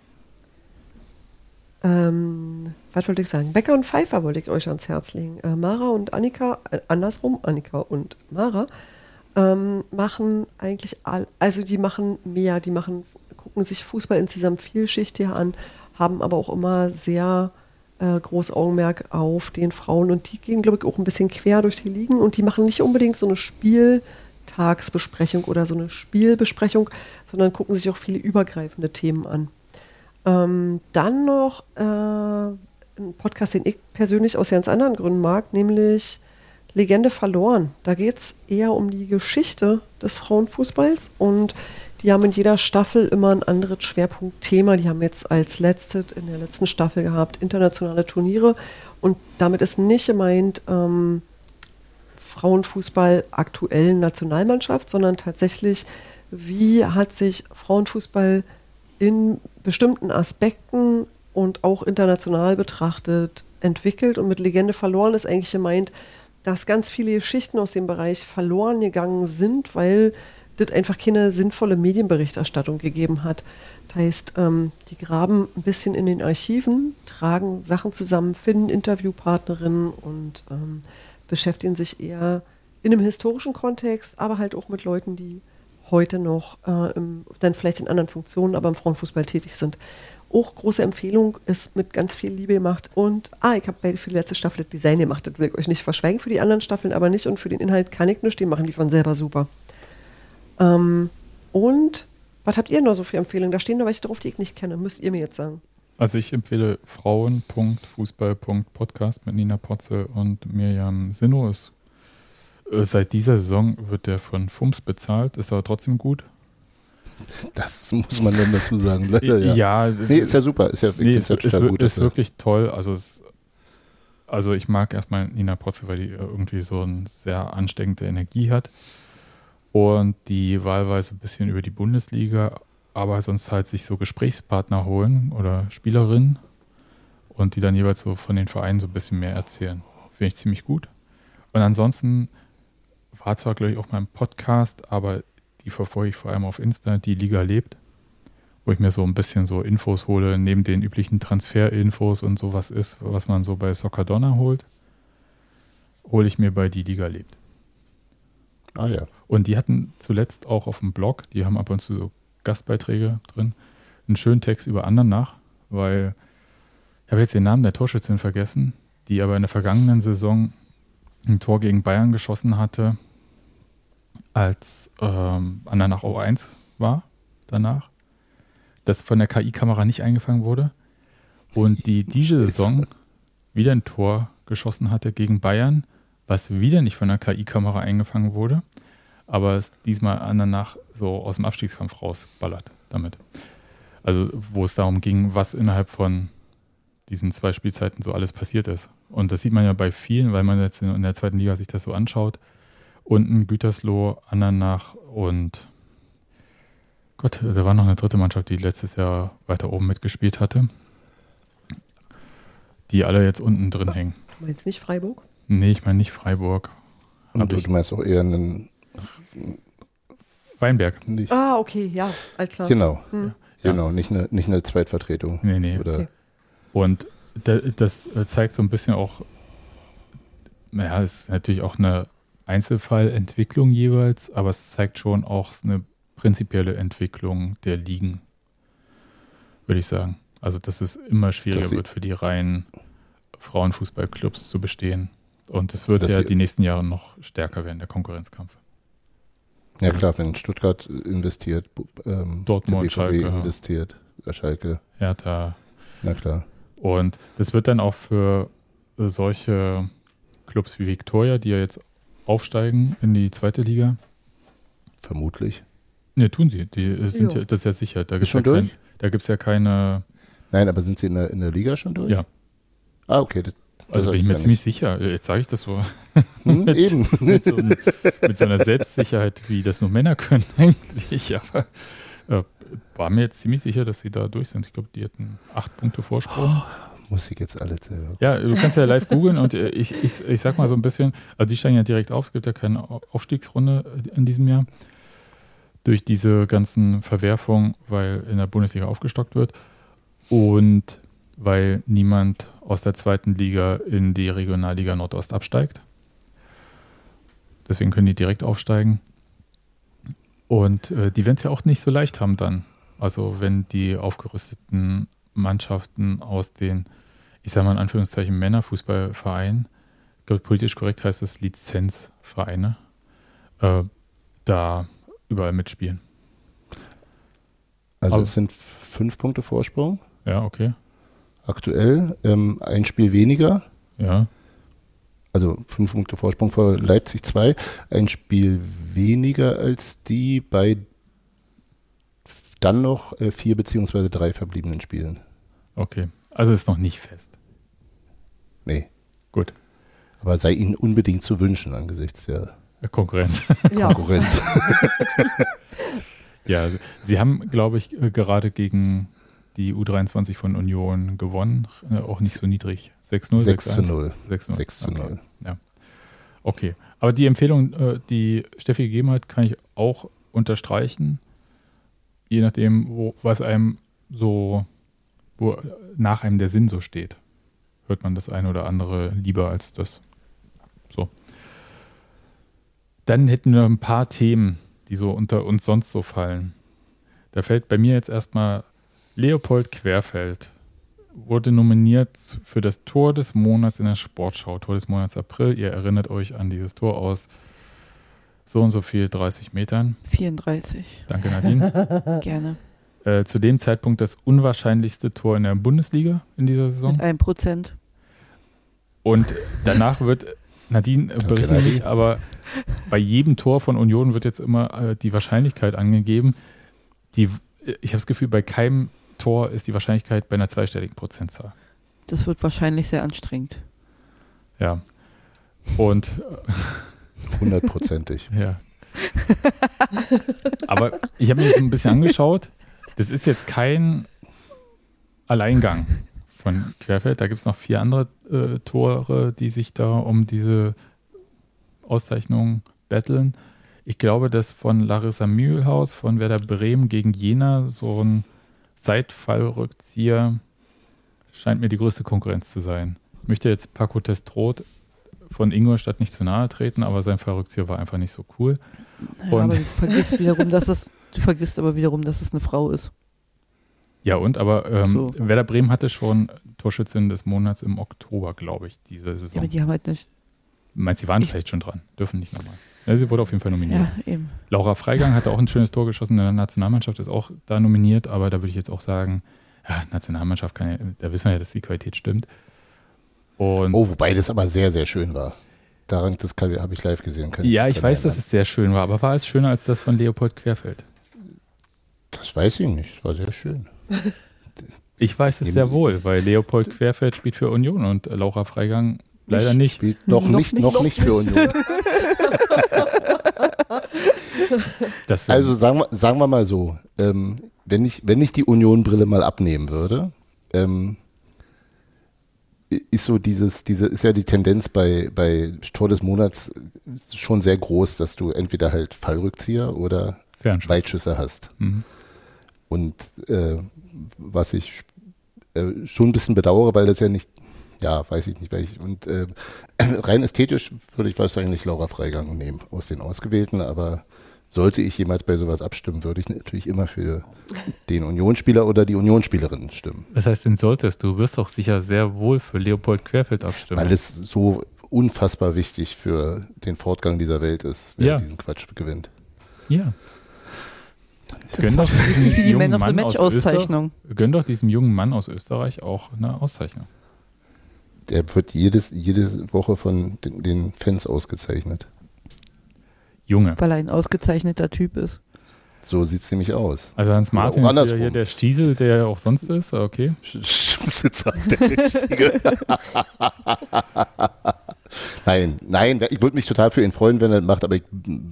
Ähm, was wollte ich sagen? Becker und Pfeiffer wollte ich euch ans Herz legen. Äh, Mara und Annika, äh, andersrum, Annika und Mara, ähm, machen eigentlich all, also die machen mehr, die machen, gucken sich Fußball insgesamt vielschichtiger an, haben aber auch immer sehr äh, groß Augenmerk auf den Frauen und die gehen, glaube ich, auch ein bisschen quer durch die Ligen und die machen nicht unbedingt so eine Spieltagsbesprechung oder so eine Spielbesprechung, sondern gucken sich auch viele übergreifende Themen an. Ähm, dann noch äh, ein Podcast, den ich persönlich aus ganz anderen Gründen mag, nämlich Legende verloren. Da geht es eher um die Geschichte des Frauenfußballs und die haben in jeder Staffel immer ein anderes Schwerpunktthema. Die haben jetzt als letztes in der letzten Staffel gehabt internationale Turniere und damit ist nicht gemeint ähm, Frauenfußball aktuellen Nationalmannschaft, sondern tatsächlich, wie hat sich Frauenfußball in bestimmten Aspekten und auch international betrachtet entwickelt. Und mit Legende verloren ist eigentlich gemeint, dass ganz viele Geschichten aus dem Bereich verloren gegangen sind, weil das einfach keine sinnvolle Medienberichterstattung gegeben hat. Das heißt, ähm, die graben ein bisschen in den Archiven, tragen Sachen zusammen, finden Interviewpartnerinnen und ähm, beschäftigen sich eher in einem historischen Kontext, aber halt auch mit Leuten, die heute noch äh, im, dann vielleicht in anderen Funktionen, aber im Frauenfußball tätig sind. Auch große Empfehlung, ist mit ganz viel Liebe gemacht und ah, ich habe für die letzte Staffel das Design gemacht, das will ich euch nicht verschweigen, für die anderen Staffeln aber nicht und für den Inhalt kann ich nicht, den machen die von selber super. Ähm, und was habt ihr noch so für Empfehlungen? Da stehen noch welche drauf, die ich nicht kenne, müsst ihr mir jetzt sagen. Also ich empfehle frauen Punkt fußball Punkt podcast mit Nina Potze und Mirjam Sinno. Es Seit dieser Saison wird der von F U M S bezahlt, ist aber trotzdem gut. Das muss man dann dazu sagen. Leider, ja. ja Nee, ist ja super. Ist ja, ich nee, find's ja ist, total ist, gut, ist dass wirklich toll. Also, es, also ich mag erstmal Nina Potze, weil die irgendwie so eine sehr ansteckende Energie hat und die wahlweise ein bisschen über die Bundesliga, aber sonst halt sich so Gesprächspartner holen oder Spielerinnen und die dann jeweils so von den Vereinen so ein bisschen mehr erzählen. Finde ich ziemlich gut. Und ansonsten war zwar, glaube ich, auch mein Podcast, aber die verfolge ich vor allem auf Insta, die Liga lebt, wo ich mir so ein bisschen so Infos hole, neben den üblichen Transferinfos und sowas ist, was man so bei Soccerdonna holt, hole ich mir bei die Liga lebt. Ah ja. Und die hatten zuletzt auch auf dem Blog, die haben ab und zu so Gastbeiträge drin, einen schönen Text über Andernach, weil ich habe jetzt den Namen der Torschützin vergessen, die aber in der vergangenen Saison ein Tor gegen Bayern geschossen hatte, als ähm, Andernach O eins war danach, das von der K I-Kamera nicht eingefangen wurde und die diese Saison wieder ein Tor geschossen hatte gegen Bayern, was wieder nicht von der K I-Kamera eingefangen wurde, aber es diesmal Andernach so aus dem Abstiegskampf rausballert damit. Also wo es darum ging, was innerhalb von diesen zwei Spielzeiten so alles passiert ist. Und das sieht man ja bei vielen, weil man jetzt in der zweiten Liga sich das so anschaut. Unten Gütersloh, Andernach und Gott, da war noch eine dritte Mannschaft, die letztes Jahr weiter oben mitgespielt hatte, die alle jetzt unten drin hängen. Du meinst nicht Freiburg? Nee, ich meine nicht Freiburg. Und du, du meinst auch eher einen Weinberg. nicht. Ah, okay, ja, alles klar. Genau. Hm. Ja. Genau, nicht eine, nicht eine Zweitvertretung. Nee, nee. Oder Okay. Und da, das äh, zeigt so ein bisschen auch, naja, es ist natürlich auch eine Einzelfallentwicklung jeweils, aber es zeigt schon auch eine prinzipielle Entwicklung der Ligen, würde ich sagen. Also, dass es immer schwieriger Dass sie- wird für die reinen Frauenfußballclubs zu bestehen. Und es wird Dass ja sie- die nächsten Jahre noch stärker werden, der Konkurrenzkampf. Ja klar, wenn Stuttgart investiert, bu- ähm, Dortmund, der B V B Schalke, ja. investiert, äh, Schalke, Hertha. na klar. Und das wird dann auch für äh, solche Clubs wie Viktoria, die ja jetzt aufsteigen in die zweite Liga. Vermutlich. Ne, tun sie. Die äh, sind Ja. ja, das ist ja sicher. Da Ist gibt's schon ja kein, durch? Da gibt es ja keine. Nein, aber sind sie in der, in der Liga schon durch? Ja. Ah, okay. Das, das Also weiß bin ich ich mir gar ziemlich sicher. Jetzt sage ich das so. Hm, eben. mit, so ein, mit so einer Selbstsicherheit, wie das nur Männer können, eigentlich. Aber äh, war mir jetzt ziemlich sicher, dass sie da durch sind. Ich glaube, die hatten acht Punkte Vorsprung. Muss ich jetzt alle selber. Ja, du kannst ja live googeln und äh, ich, ich, ich sag mal so ein bisschen, also die steigen ja direkt auf, es gibt ja keine Au- Aufstiegsrunde in diesem Jahr durch diese ganzen Verwerfungen, weil in der Bundesliga aufgestockt wird und weil niemand aus der zweiten Liga in die Regionalliga Nordost absteigt. Deswegen können die direkt aufsteigen. Und äh, die werden es ja auch nicht so leicht haben dann. Also wenn die aufgerüsteten Mannschaften aus den, ich sage mal in Anführungszeichen, Männerfußballvereinen, ich glaube politisch korrekt heißt es Lizenzvereine, äh, da überall mitspielen. Also Aber- es sind fünf Punkte Vorsprung Ja, okay. aktuell, ähm, ein Spiel weniger, Ja, also fünf Punkte Vorsprung vor Leipzig zwei, ein Spiel weniger als die bei dann noch äh, vier beziehungsweise drei verbliebenen Spielen. okay. Also ist noch nicht fest. Nee. Gut. Aber sei ihnen unbedingt zu wünschen angesichts der Äh, Konkurrenz. Ja, Konkurrenz. Ja, sie haben, glaube ich, äh, gerade gegen die U dreiundzwanzig von Union gewonnen. Äh, auch nicht so niedrig. sechs null, sechs zu eins? null. sechs null. sechs zu Okay. null. Ja. Okay. Aber die Empfehlung, äh, die Steffi gegeben hat, kann ich auch unterstreichen. Je nachdem, wo, was einem so, wo nach einem der Sinn so steht, hört man das eine oder andere lieber als das. So. Dann hätten wir ein paar Themen, die so unter uns sonst so fallen. Da fällt bei mir jetzt erstmal Leopold Querfeld. Wurde nominiert für das Tor des Monats in der Sportschau, Tor des Monats April. Ihr erinnert euch an dieses Tor aus so und so viel, dreißig Metern. vierunddreißig. Danke, Nadine. Gerne. äh, zu dem Zeitpunkt das unwahrscheinlichste Tor in der Bundesliga in dieser Saison. Mit einem Prozent. Und danach wird, Nadine, äh, berichte Nadine. mich, aber bei jedem Tor von Union wird jetzt immer äh, die Wahrscheinlichkeit angegeben. Die, ich habe das Gefühl, bei keinem Tor ist die Wahrscheinlichkeit bei einer zweistelligen Prozentzahl. Das wird wahrscheinlich sehr anstrengend. Ja. Und Hundertprozentig. ja. Aber ich habe mir das ein bisschen angeschaut. Das ist jetzt kein Alleingang von Querfeld. Da gibt es noch vier andere äh, Tore, die sich da um diese Auszeichnung betteln. Ich glaube, dass von Larissa Mühlhaus von Werder Bremen gegen Jena so ein Seitfallrückzieher scheint mir die größte Konkurrenz zu sein. Ich möchte jetzt Paco Testroth von Ingolstadt nicht zu nahe treten, aber sein Fallrückzieher war einfach nicht so cool. Ja, Und- aber du vergisst wiederum, dass es, du vergisst aber wiederum, dass es eine Frau ist. Ja, und aber ähm, So. Werder Bremen hatte schon Torschützin des Monats im Oktober, glaube ich, diese Ja, Saison. aber die haben halt nicht. Meinst du, die waren Ich- vielleicht schon dran? Dürfen nicht nochmal. Ja, sie wurde auf jeden Fall nominiert. Ja, eben. Laura Freigang hatte auch ein schönes Tor geschossen in der Nationalmannschaft, ist auch da nominiert, aber da würde ich jetzt auch sagen, ja, Nationalmannschaft kann ja, da wissen wir ja, dass die Qualität stimmt. Und Oh, wobei das aber sehr, sehr schön war. Daran, das habe ich live gesehen. Kann ja, mich ich dran weiß, dass erinnern. es sehr schön war, aber war es schöner als das von Leopold Querfeld? Das weiß ich nicht. Das war sehr schön. Ich weiß es Nehmen sehr Sie- wohl, weil Leopold Querfeld spielt für Union und Laura Freigang leider nicht. Spielt noch, Noch nicht, nicht, noch noch nicht für nicht. Union. Das wär- Also sagen wir, sagen wir mal so, ähm, wenn ich, wenn ich die Union-Brille mal abnehmen würde, ähm, ist so dieses, diese, ist ja die Tendenz bei, bei Tor des Monats schon sehr groß, dass du entweder halt Fallrückzieher oder Fernschuss. Weitschüsse hast. Mhm. Und äh, was ich äh, schon ein bisschen bedauere, weil das ja nicht, ja, weiß ich nicht, weil ich, und äh, rein ästhetisch würde ich wahrscheinlich Laura Freigang nehmen aus den Ausgewählten, aber sollte ich jemals bei sowas abstimmen, würde ich natürlich immer für den Unionsspieler oder die Unionsspielerin stimmen. Was heißt denn solltest? Du wirst doch sicher sehr wohl für Leopold Querfeld abstimmen. Weil es so unfassbar wichtig für den Fortgang dieser Welt ist, wer Ja. diesen Quatsch gewinnt. Ja. Das Gönn doch, ist diesem wie die jungen Man of the Mann Match aus Auszeichnung. Öster- gönn doch diesem jungen Mann aus Österreich auch eine Auszeichnung. Der wird jedes, jede Woche von den, den Fans ausgezeichnet. Junge. Weil er ein ausgezeichneter Typ ist. So sieht es nämlich aus. Also Hans Martin auch ist wieder andersrum. hier der Stiesel, der ja auch sonst ist, okay. Stimmt, der Richtige. Nein, nein, ich würde mich total für ihn freuen, wenn er das macht, aber ich,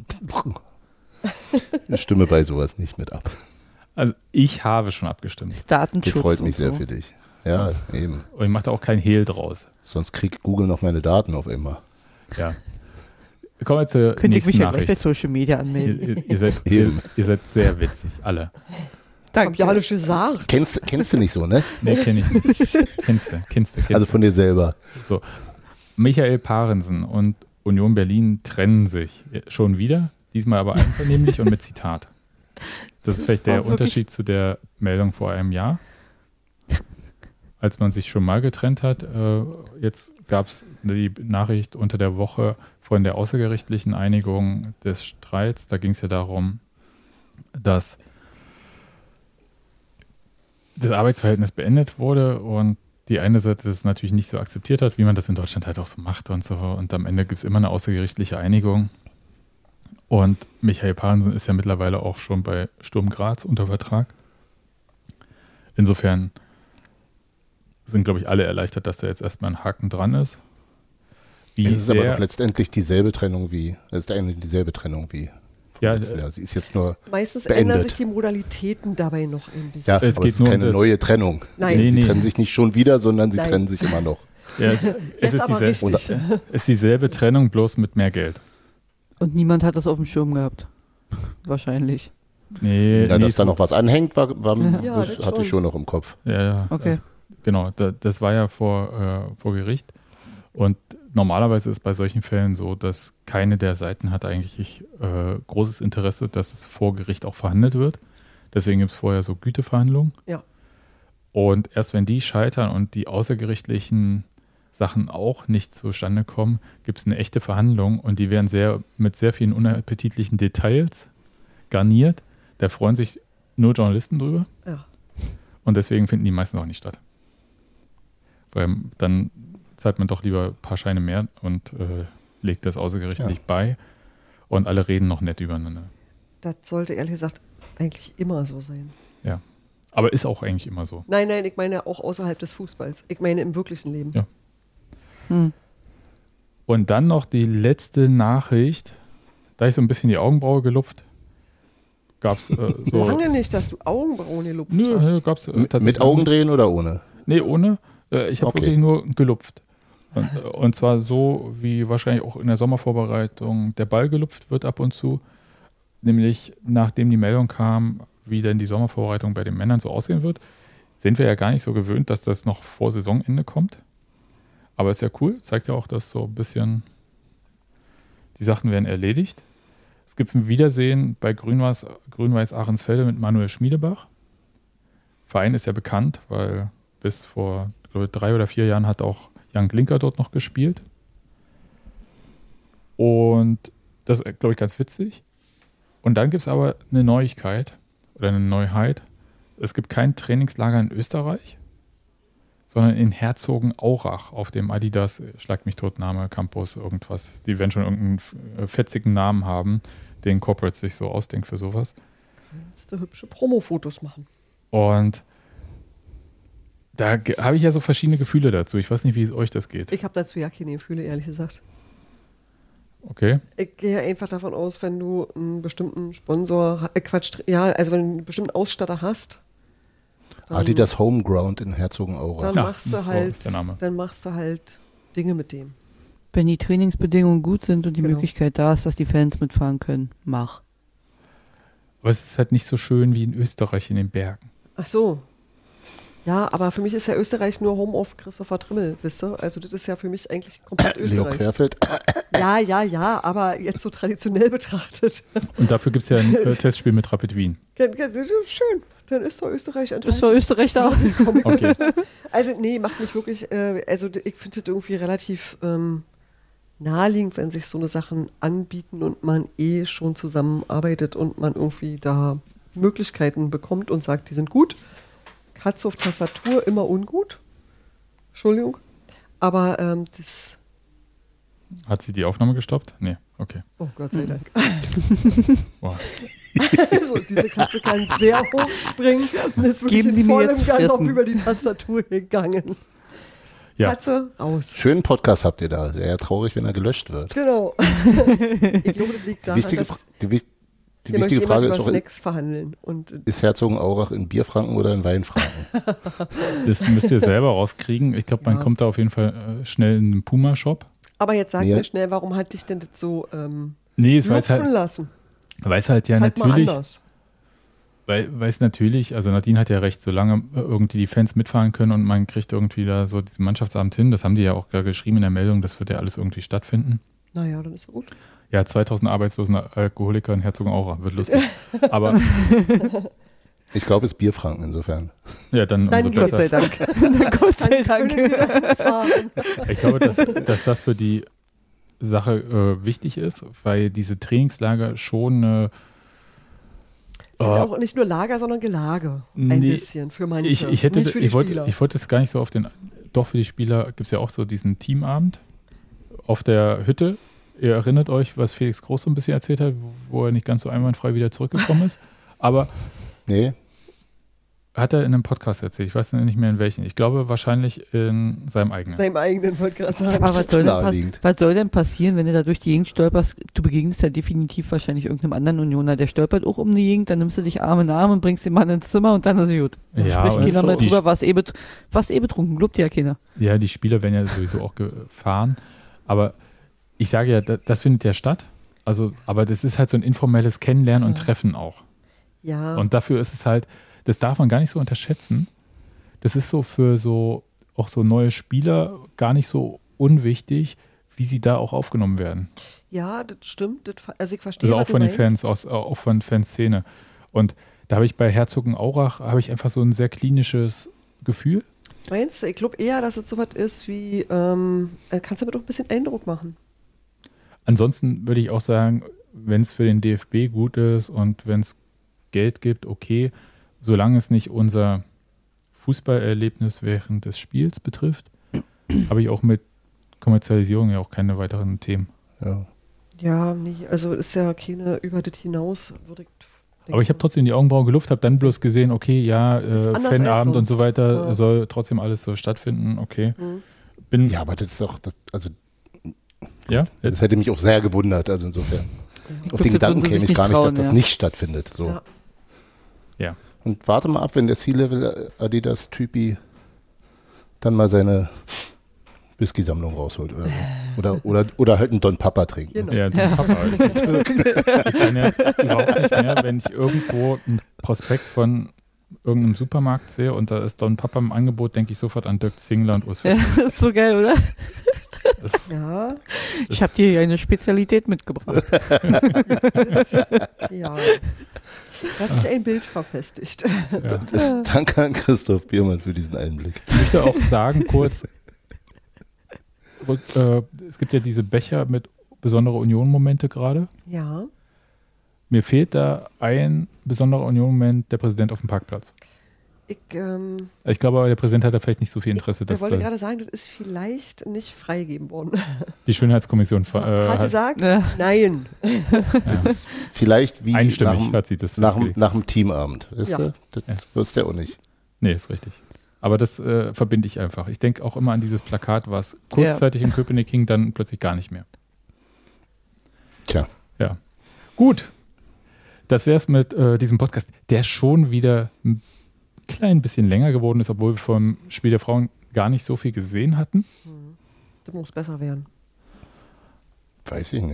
ich stimme bei sowas nicht mit ab. Also ich habe schon abgestimmt. Das Datenschutz. Das freut mich und sehr so. für dich. Ja, eben. Und ich mache da auch kein Hehl draus. Sonst kriegt Google noch meine Daten auf einmal. Ja. Kommen wir zur Könnte ich mich nächsten ja gleich bei Nachricht. Social Media Ihr, anmelden. ihr, ihr, seid, ihr, ihr seid sehr witzig, alle. Hab ja alles gesagt. Kennst, kennst du nicht so, ne? Nee, kenne ich nicht. Kennst du, kennst du, kennst Also du. von dir selber. So. Michael Parensen und Union Berlin trennen sich schon wieder, diesmal aber einvernehmlich und mit Zitat. Das ist vielleicht war der wirklich- Unterschied zu der Meldung vor einem Jahr, als man sich schon mal getrennt hat. Äh, jetzt gab es die Nachricht unter der Woche von der außergerichtlichen Einigung des Streits. Da ging es ja darum, dass das Arbeitsverhältnis beendet wurde und die eine Seite das natürlich nicht so akzeptiert hat, wie man das in Deutschland halt auch so macht und so. Und am Ende gibt es immer eine außergerichtliche Einigung. Und Michael Parensen ist ja mittlerweile auch schon bei Sturm Graz unter Vertrag. Insofern sind, glaube ich, alle erleichtert, dass da jetzt erstmal ein Haken dran ist. Wie Es ist aber sehr- doch letztendlich dieselbe Trennung wie, es ist eigentlich dieselbe Trennung wie vom Ja, letzten Jahr. Sie ist jetzt nur, Meistens Beendet. ändern sich die Modalitäten dabei noch ein bisschen. ja, Es aber geht es ist nur um keine das- neue Trennung. Nein. Nee, Sie nee. trennen sich nicht schon wieder, sondern sie Nein. trennen sich immer noch. Ja, es, es, Jetzt ist aber dieselbe, richtig. ist dieselbe Trennung, bloß mit mehr Geld. Und niemand hat das auf dem Schirm gehabt. Wahrscheinlich. Nee, Ja, nee, dass da noch was anhängt, war, war, Ja, das das hatte ich schon. schon noch im Kopf. Ja, ja. Okay. Genau, da, das war ja vor, äh, vor Gericht. Und normalerweise ist bei solchen Fällen so, dass keine der Seiten hat eigentlich äh, großes Interesse, dass es vor Gericht auch verhandelt wird. Deswegen gibt es vorher so Güteverhandlungen. Ja. Und erst wenn die scheitern und die außergerichtlichen Sachen auch nicht zustande kommen, gibt es eine echte Verhandlung und die werden sehr mit sehr vielen unappetitlichen Details garniert. Da freuen sich nur Journalisten drüber. Ja. Und deswegen finden die meistens auch nicht statt. Weil dann zahlt man doch lieber ein paar Scheine mehr und äh, legt das außergerichtlich Ja. bei und alle reden noch nett übereinander. Das sollte ehrlich gesagt eigentlich immer so sein. Aber ist auch eigentlich immer so. Nein, nein, ich meine auch außerhalb des Fußballs. Ich meine im wirklichen Leben. Ja. Hm. Und dann noch die letzte Nachricht. Da ich so ein bisschen die Augenbraue gelupft, gab es äh, so... Lange nicht, dass du Augenbrauen gelupft Nö, hast. nö, gab's, äh, Mit, tatsächlich mit Augendrehen oder ohne? Nee, ohne. Äh, ich habe Okay. wirklich nur gelupft. Und, äh, und zwar so, wie wahrscheinlich auch in der Sommervorbereitung der Ball gelupft wird ab und zu. Nämlich, nachdem die Meldung kam, wie denn die Sommervorbereitung bei den Männern so aussehen wird, sind wir ja gar nicht so gewöhnt, dass das noch vor Saisonende kommt. Aber ist ja cool. Zeigt ja auch, dass so ein bisschen die Sachen werden erledigt. Es gibt ein Wiedersehen bei Grün-Weiß Grün-Weiß Ahrensfelde mit Manuel Schmiedebach. Verein ist ja bekannt, weil bis vor glaube ich, drei oder vier Jahren hat auch Jan Glinker dort noch gespielt. Und das ist, glaube ich, ganz witzig. Und dann gibt es aber eine Neuigkeit oder eine Neuheit. Es gibt kein Trainingslager in Österreich, sondern in Herzogenaurach auf dem Adidas, schlag mich tot, Name, Campus, irgendwas. Die werden schon irgendeinen fetzigen Namen haben, den Corporate sich so ausdenkt für sowas. Kannst du hübsche Promo-Fotos machen. Und da ge- habe ich ja so verschiedene Gefühle dazu. Ich weiß nicht, wie es euch das geht. Ich habe dazu ja keine Gefühle, ehrlich gesagt. Okay. Ich gehe einfach davon aus, wenn du einen bestimmten Sponsor, ha- äh Quatsch, ja, also wenn du einen bestimmten Ausstatter hast, dann, Adidas Homeground in Herzogenaurach. dann Ja, machst du so halt, ist der Name. dann machst du halt Dinge mit dem. Wenn die Trainingsbedingungen gut sind und die Genau. Möglichkeit da ist, dass die Fans mitfahren können, mach. Aber es ist halt nicht so schön wie in Österreich in den Bergen. Ach so. Ja, aber für mich ist ja Österreich nur Home of Christopher Trimmel, wisst ihr? Also das ist ja für mich eigentlich komplett Leo Österreich. Querfeld. Ja, ja, ja, aber jetzt so traditionell betrachtet. Und dafür gibt es ja ein äh, Testspiel mit Rapid Wien. Das ist schön, dann ist doch Österreich enthalten. Ist doch Österreich da? Okay. Also nee, macht mich wirklich, äh, also ich finde es irgendwie relativ ähm, naheliegend, wenn sich so eine Sachen anbieten und man eh schon zusammenarbeitet und man irgendwie da Möglichkeiten bekommt und sagt, die sind gut. Katze auf Tastatur immer ungut. Entschuldigung. Aber ähm, das... Hat sie die Aufnahme gestoppt? Nee, okay. Oh Gott sei Dank. Wow. Also diese Katze kann sehr hoch springen und ist wirklich Geben Sie in mir vollem jetzt Galopp fressen. über die Tastatur gegangen. Ja. Katze, aus. Schönen Podcast habt ihr da. Wäre ja traurig, wenn er gelöscht wird. Genau. Ich glaube, das liegt Die daran, wichtige, dass die, wich- die wir wichtige möchten Frage immer ist über auch, Snacks verhandeln. Und äh, ist Herzogenaurach in Bierfranken oder in Weinfranken? Das müsst ihr selber rauskriegen. Ich glaube, man Ja. kommt da auf jeden Fall äh, schnell in den Puma-Shop. aber jetzt sag Nee. mir schnell, warum hat dich denn das so ähm, Nee, es weiß lupfen halt, lassen? weiß halt ja Halt mal natürlich, anders. weil es natürlich, also Nadine hat ja recht, solange irgendwie die Fans mitfahren können und man kriegt irgendwie da so diesen Mannschaftsabend hin, das haben die ja auch da geschrieben in der Meldung, das wird ja alles irgendwie stattfinden. Naja, dann ist ja gut. Ja, zweitausend Arbeitslosen Alkoholiker in Herzogenaurach, wird lustig. Aber Ich glaube, es ist Bierfranken insofern. ja, dann Dann umso Gott besser. sei Dank. Gott sei Dann können wir fahren. Ich glaube, dass, dass das für die Sache äh, wichtig ist, weil diese Trainingslager schon eine Es sind Oh. auch nicht nur Lager, sondern Gelage. Ein Nee, bisschen für manche. Ich, ich, hätte, nicht für die ich, wollte, Spieler. ich wollte es gar nicht so auf den. Doch, für die Spieler gibt es ja auch so diesen Teamabend auf der Hütte. Ihr erinnert euch, was Felix Groß so ein bisschen erzählt hat, wo er nicht ganz so einwandfrei wieder zurückgekommen ist. Aber Nee, hat er in einem Podcast erzählt. Ich weiß nicht mehr in welchen. Ich glaube wahrscheinlich in seinem eigenen. Seinem eigenen, wollte gerade sagen. Aber was soll, denn pass- naheliegend. was soll denn passieren, wenn du da durch die Gegend stolperst? Du begegnest ja definitiv wahrscheinlich irgendeinem anderen Unioner, der stolpert auch um die Gegend, dann nimmst du dich Arm in Arm und bringst den Mann ins Zimmer und dann ist es gut. Dann Ja, spricht und keiner so- mehr die- drüber, was eh, bet- was eh betrunken, glaubt ja keiner. Ja, die Spieler werden ja sowieso auch gefahren. Aber ich sage ja, das, das findet ja statt. Also, aber das ist halt so ein informelles Kennenlernen und Ja. Treffen auch. Ja, Und dafür ist es halt, das darf man gar nicht so unterschätzen. Das ist so für so auch so neue Spieler gar nicht so unwichtig, wie sie da auch aufgenommen werden. ja, das stimmt. Das, ver- also ich verstehe, Also auch was du von den meinst. Fans, aus, auch von Fanszene. Und da habe ich bei Herzogenaurach habe ich einfach so ein sehr klinisches Gefühl. Meinst du? Ich glaube eher, dass es so was ist wie, ähm, dann kannst du damit auch ein bisschen Eindruck machen. Ansonsten würde ich auch sagen, wenn es für den D F B gut ist und wenn es Geld gibt, okay, solange es nicht unser Fußballerlebnis während des Spiels betrifft, habe ich auch mit Kommerzialisierung ja auch keine weiteren Themen. ja. Ja, nee, also ist ja keine über das hinaus, würde ich denken. Aber ich habe trotzdem die Augenbrauen geluft, habe dann bloß gesehen, okay, ja, Ist äh, anders als Fanabend und so sonst. weiter Ja. soll trotzdem alles so stattfinden, okay. Hm. Bin, Ja, aber das ist doch, das, also ja, das hätte mich auch sehr gewundert, also insofern. Auf glaub, den das Gedanken würden sie käme sich ich gar nicht nicht, dass trauen, das ja. nicht stattfindet. So. Ja. Ja. Und warte mal ab, wenn der C-Level Adidas-Typi dann mal seine Whisky-Sammlung rausholt oder so. Oder, oder, oder halt einen Don Papa trinkt. Genau. ja, der Papa. Ich, ich kann ja überhaupt nicht mehr, wenn ich irgendwo einen Prospekt von irgendeinem Supermarkt sehe und da ist Don Papa im Angebot, denke ich sofort an Dirk Zingler und Urs Ja, Fischer. das ist so geil, oder? Das, Ja, Ich habe dir hier eine Spezialität mitgebracht. ja. Da hat sich ein Bild verfestigt. ja. Danke an Christoph Biermann für diesen Einblick. Ich möchte auch sagen, kurz, rück, äh, es gibt ja diese Becher mit besondere Union-Momente gerade. Ja, Mir fehlt da ein besonderer Union-Moment, der Präsident auf dem Parkplatz. ich, ähm, Ich glaube aber, der Präsident hat da vielleicht nicht so viel Interesse, ich dass wollte äh, gerade sagen, das ist vielleicht nicht freigegeben worden. die Schönheitskommission ver- äh, hat hat, gesagt, Ja. nein. Das ist vielleicht wie einstimmig nach, dem- hat sie das nach, dem- festgelegt. nach dem Teamabend. Weißt Ja. du? Das Ja. wirst du ja auch nicht. Nee, ist richtig. Aber das äh, verbinde ich einfach. Ich denke auch immer an dieses Plakat, was kurzzeitig in Köpenick hing, dann plötzlich gar nicht mehr. Tja. Ja. Gut. Das wäre es mit äh, diesem Podcast, der schon wieder ein klein bisschen länger geworden ist, obwohl wir vom Spiel der Frauen gar nicht so viel gesehen hatten. Das muss besser werden. Weiß ich nicht.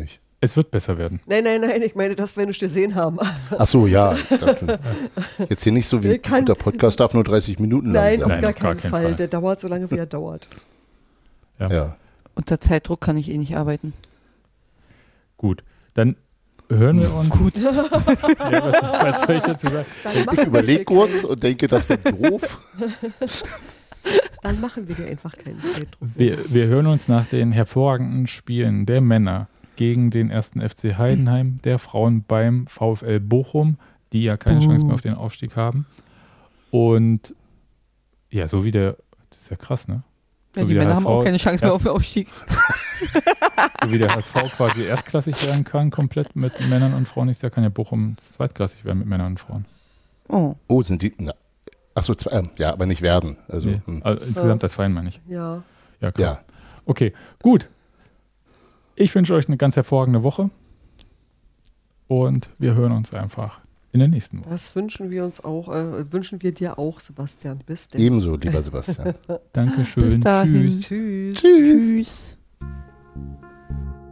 Es wird besser werden. Nein, nein, nein, ich meine, dass wir nicht gesehen haben. Ach so, ja. Ich dachte, jetzt hier nicht so wie Kann- der Podcast darf nur dreißig Minuten lang Nein, sein. auf Nein, gar auf gar keinen keinen Fall. Fall. Der dauert so lange, wie er dauert. Ja. Ja. Unter Zeitdruck kann ich eh nicht arbeiten. Gut, dann hören wir uns. Gut. Ja, was, was soll ich dazu sagen? Dann Ich machen wir überlege dir kurz keinen- und denke, das wird doof. Dann machen wir dir einfach keinen Zeitdruck. Wir, wir hören uns nach den hervorragenden Spielen der Männer gegen den ersten F C Heidenheim, der Frauen beim VfL Bochum, die ja keine Uh. Chance mehr auf den Aufstieg haben. Und ja, so wie der, das ist ja krass, ne? Ja, So die wie der Männer haben auch H S V keine Chance mehr erst- auf den Aufstieg. So wie der H S V quasi erstklassig werden kann, komplett mit Männern und Frauen, ist ja kann ja Bochum zweitklassig werden mit Männern und Frauen. Oh. Oh, sind die. Na, ach so, zwei, ähm, ja, aber nicht werden. Also, Nee. hm. Also insgesamt das Verein meine ich. Ja. Ja, krass. Ja. Okay, gut. Ich wünsche euch eine ganz hervorragende Woche und wir hören uns einfach in der nächsten Woche. Das wünschen wir uns auch, äh, wünschen wir dir auch, Sebastian. Bis denn. Ebenso, lieber Sebastian. Dankeschön. Bis dahin. Tschüss. Tschüss. Tschüss.